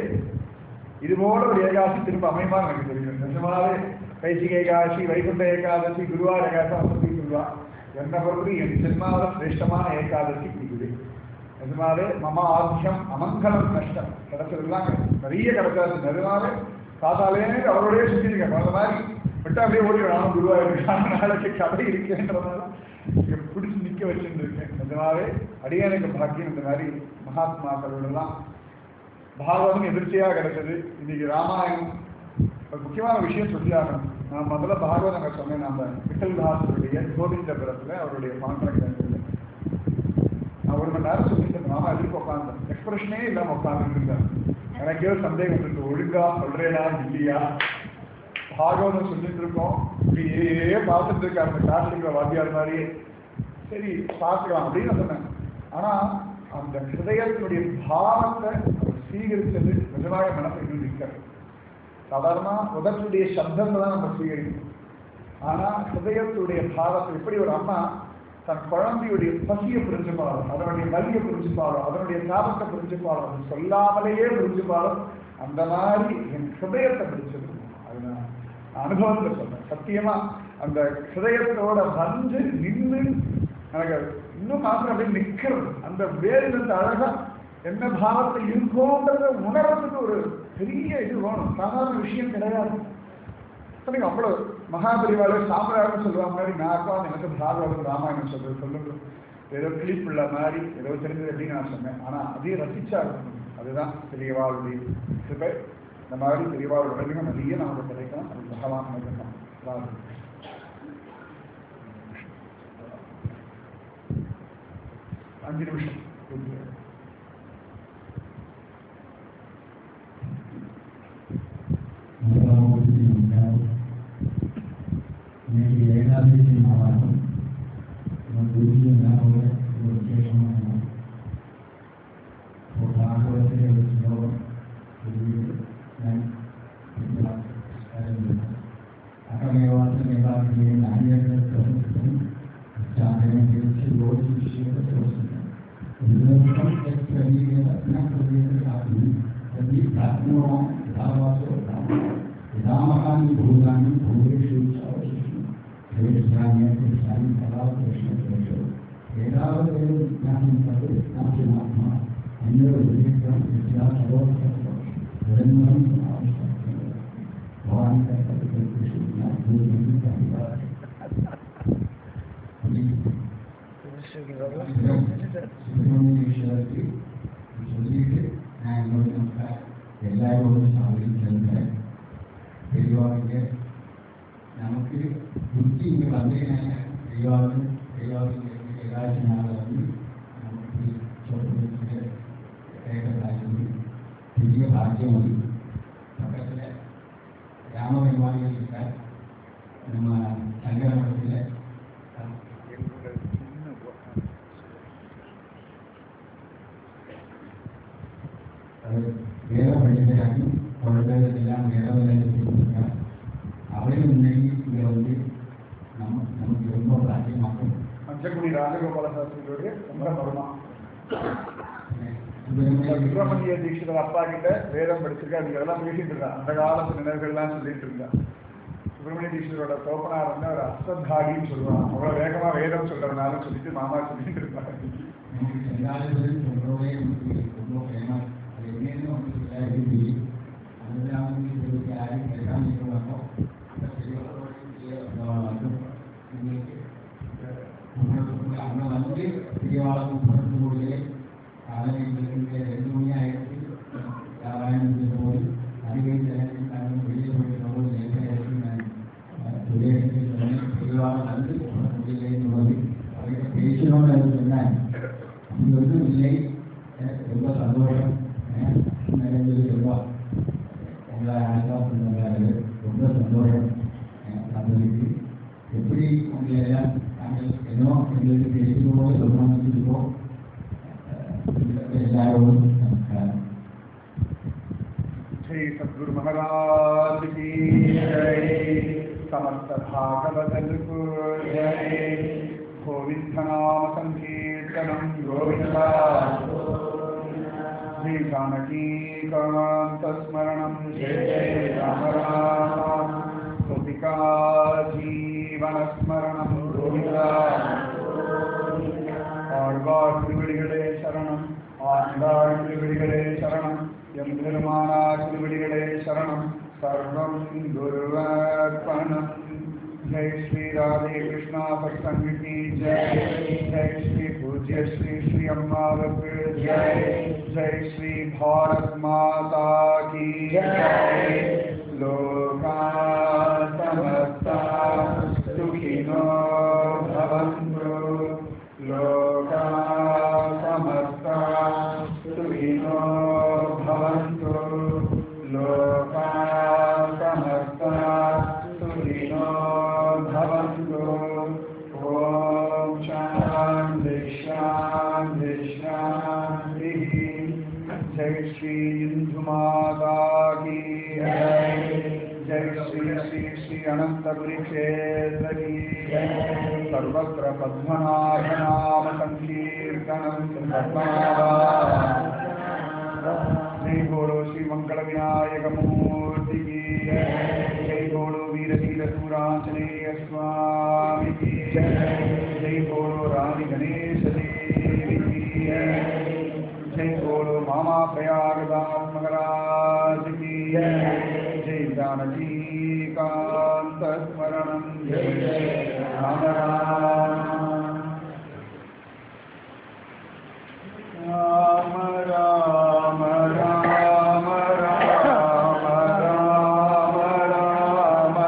இதுபோல ஒரு ஏகாதசி திரும்ப அமைமா எனக்கு தெரியும். நிஜமாவே கைசிக ஏகாதசி, வைகுண்ட ஏகாதசி, குருவார் ஏகாதசி சொல்லுவா. என்னை பொறுத்து என் ஜென்மாவில் சிரேஷ்டமான ஏகாதசி இது. நிஜமாவே மம ஆத்தியம் அமங்கலம் நஷ்டம் கிடைச்சதுலாம் நிறைய கிடைக்காது. நிஜமாவே காத்தாலே அவரோடய சுற்றிருக்கேன். அந்த மாதிரி விட்டு அப்படியே ஓடிவிடணும். குருவாயூர் நாளைக்கு கதை இருக்கேன்றதுனால பிடிச்சி நிற்க வச்சுட்டு இருக்கேன். நிஜமாவே அடியானுக்கு பாக்கியம். இந்த மாதிரி மகாத்மாக்களோடலாம் பாகவதம் எதிர்ச்சியாக கிடைச்சது. இன்னைக்கு ராமாயணம் ஒரு முக்கியமான விஷயம் சொல்லியாகணும். நான் முதல்ல பாகவதம் அங்கே சொன்னேன். நம்ம விட்டல்தாசருடைய கோவிந்தபுரத்தில் அவருடைய கான்ட்ராக்ட் நான் ஒரு மணி நேரம் சொல்லிட்டு மாமா எதிர்ப்பு உட்காந்தேன். எக்ஸ்பிரஷனே இல்லாமல் உட்காந்துருந்தேன். எனக்கே ஒரு சந்தேகம் இருக்கு, ஒழுங்கா சொல்றேனா இல்லையா. பாகவதம் சொல்லிட்டு இருக்கோம், இப்படியே பார்த்துட்டு இருக்காரு அந்த கார்த்திகை வாத்தியார் மாதிரியே. சரி பார்த்துக்கலாம் அப்படின்னு நான் சொன்னேன். ஆனா அந்த ஹிருதயத்தினுடைய பாவத்தை சீகரிச்சது நிஜமாக மனசு நிற்கிறது. சாதாரண உதட்டுடைய சப்தத்தை தான் நம்ம சீகரிக்கணும். ஆனா ஹிருதயத்துடைய பாவத்தை எப்படி ஒரு அம்மா தன் குழந்தையுடைய பசியை புரிஞ்சுப்பாளோ, அதனுடைய வலியை புரிஞ்சுப்பாளோ, அதனுடைய தாபத்தை புரிஞ்சுப்பாளோ, அது சொல்லாமலேயே புரிஞ்சுப்பாளோ, அந்த மாதிரி என் ஹிருதயத்தை பிடிச்சது. அது நான் அனுபவத்தை சொல்றேன். சத்தியமா அந்த ஹிருதயத்தோட வந்து நின்று எனக்கு இன்னும் மாத்திரம் அப்படியே நிற்கிறது. அந்த வேறு அழகா என்ன பாவத்தை இருக்கோன்றத உணர்றதுக்கு ஒரு பெரிய இது வேணும். சாதாரண விஷயம் கிடையாது. சொல்லுங்க, அவ்வளவு மகாபரிவாள சாம்ராஜ்யம் சொல்லுவாங்க மாதிரி நான் உட்காந்து எனக்கு பாகவதம் ராமாயணம் சொல்றது சொல்லுங்க. ஏதோ கிளிப்புள்ள மாதிரி ஏதோ தெரிஞ்சது அப்படின்னு நான் சொன்னேன். ஆனா அதையும் ரசிச்சா இருக்கணும். அதுதான் பெரியவாளுடைய கிருபை. இந்த மாதிரி பெரியவாள் உடனே நிறைய நமக்கு கிடைக்கும். அது பகவான் கிடைக்கும். அஞ்சு நிமிஷம்
ஏகாதசி மாதம் துரிய நாவல ஒரு விசேஷமான ஒரு பாகவதத்தை ஒரு ஸ்லோகம் அகமேவாசம் ஏகாதசியை நாயகர் பிரபுத்தம் சாதனம் திருச்சி ஓடி விஷயத்தை யோசித்தேன். இதுவரைக்கும் எத்தனை ரத்னப்பிரதேச तभी प्रार्थना यथावासो यथामहानि भूतानि भूतेषु चावशिषु देवस्यान्यस्य सानि कला कृष्णकेशो एतावदेव ज्ञानं तत् ज्ञातुमात्मा अन्योर्विदितं विद्या सर्वत्र निरन्तरं आवश्यकं भवान् तत्कृष्णेषु ज्ञातुं परिवारे சுப்பிரமணியேஸ்வரருக்கு சொல்லிட்டு நான் என்னோட நமக்கு எல்லாரோடும் சாதிச்சிருந்தேன். பெரியவாளுக்கு நமக்கு புத்தி இங்கே வந்தேன். பெரியவாளுக்கு பெரியவாளுக்கு ஏதாச்சும் நாள் வந்து நமக்கு சொல்றது கேட்கறாங்க. பெரிய பாக்கியம் வந்து பக்கத்தில் ராம பெருமாள் இருக்கார். நம்ம சங்கர மடத்தில் வேற படிக்கிறாங்க. குழந்தைகளெல்லாம் வேற வேலை செஞ்சுருக்காங்க. அவரையும் முன்னாடி இங்கே வந்து நம்ம நமக்கு ரொம்ப பாக்கியமாகும்.
மஞ்சக்குடி ராஜகோபால சாஸ்திரியோடைய ரொம்ப வருமா சுப்பிரமணிய தீட்சிதர் அப்பா கிட்ட வேதம் படிச்சிருக்கா. அதுக்கு அதெல்லாம் பேசிட்டு இருக்கா. அந்த காலத்து நினைவுகள்லாம் சொல்லிட்டு இருக்கா. சுப்பிரமணிய தீட்சிதரோட தோப்பனார் வந்து அவர் அஸ்தத்தாகின்னு சொல்லுவாங்க. அவ்வளோ வேகமாக வேதம் சொல்றதுனால சொல்லிட்டு மாமா சொல்லிட்டு இருப்பாங்க.
எல்லாரும் சொல்றதே ரொம்ப ஃபேமஸ். என்னென்ன உங்களுக்கு இருக்கு அதுதான் இருபத்தி ஆறு எட்டாம் வரும். அங்கே வந்து பெரியவாளுக்கு பிறக்கக்கூடிய காலங்களுக்கு ரெண்டு மணி ஆயிரத்தி யாராயிரம் போது அதிகை தலைவர்கள் வெளியே போயிட்டு போது நேரத்தில் நான் தொழிலுக்கு சொன்னேன். பெரியவாள் வந்து பிறக்கக்கூடிய போது அவர்கிட்ட பேசணும்னு அது சொன்னாங்க. அது வந்து இல்லை, ரொம்ப சந்தோஷம். நிறைய சொல்வா உங்களை ஆசிர்வாதம் பண்ணுறாரு. ரொம்ப சந்தோஷம். அதுக்கு எப்படி உங்களை எல்லாம் நாங்கள் என்னோ எங்களுக்கு பேசுகிறோம் சொல்லணும். எல்லாரோடும் நமஸ்காரம்.
श्री सद्गुरु महाराज की जय. समस्त भागवत को जय. गोविंद नाम संकीर्तनम गोविंदा. श्री जानकी कांत स्मरणम जय राम राम. गोपिका जीवन स्मरणम गोविंदा. ஆழ்வார் திருவடிகளே சரணம். ஆண்டாள் திருவடிகளே சரணம். எம்பெருமானார் திருவடிகளே சரணம். சர்வம் குருவர்ப்பணம். जय श्री राधे कृष्णा सत्संग की जय जय श्री पूज्य श्री श्री अम्मावत जय जय श्री भारत माता की जय लोका समस्ता सुखिनो भवन्तु लोका समस्ता सुखिनो भवन्तु लोका समस्ता सुखिनो भवन्तु ॐ शान्ति शान्ति शान्तिः जय श्री इंदु माता की जय जय श्री श्री श्री अनंतपुरी क्षेत्र की सर्वत्र पद्मनाभ नाम संकीर्तनम पद्मनाभा जय बोलो श्री मंगल विनायक मूर्ति की जय बोलो वीर वीर सूरांजनेय स्वामी की जय बोलो रानी गणेश देवी की जय बोलो मामा प्रयागदास महाराज की जय जानकी कांत स्मरणम जय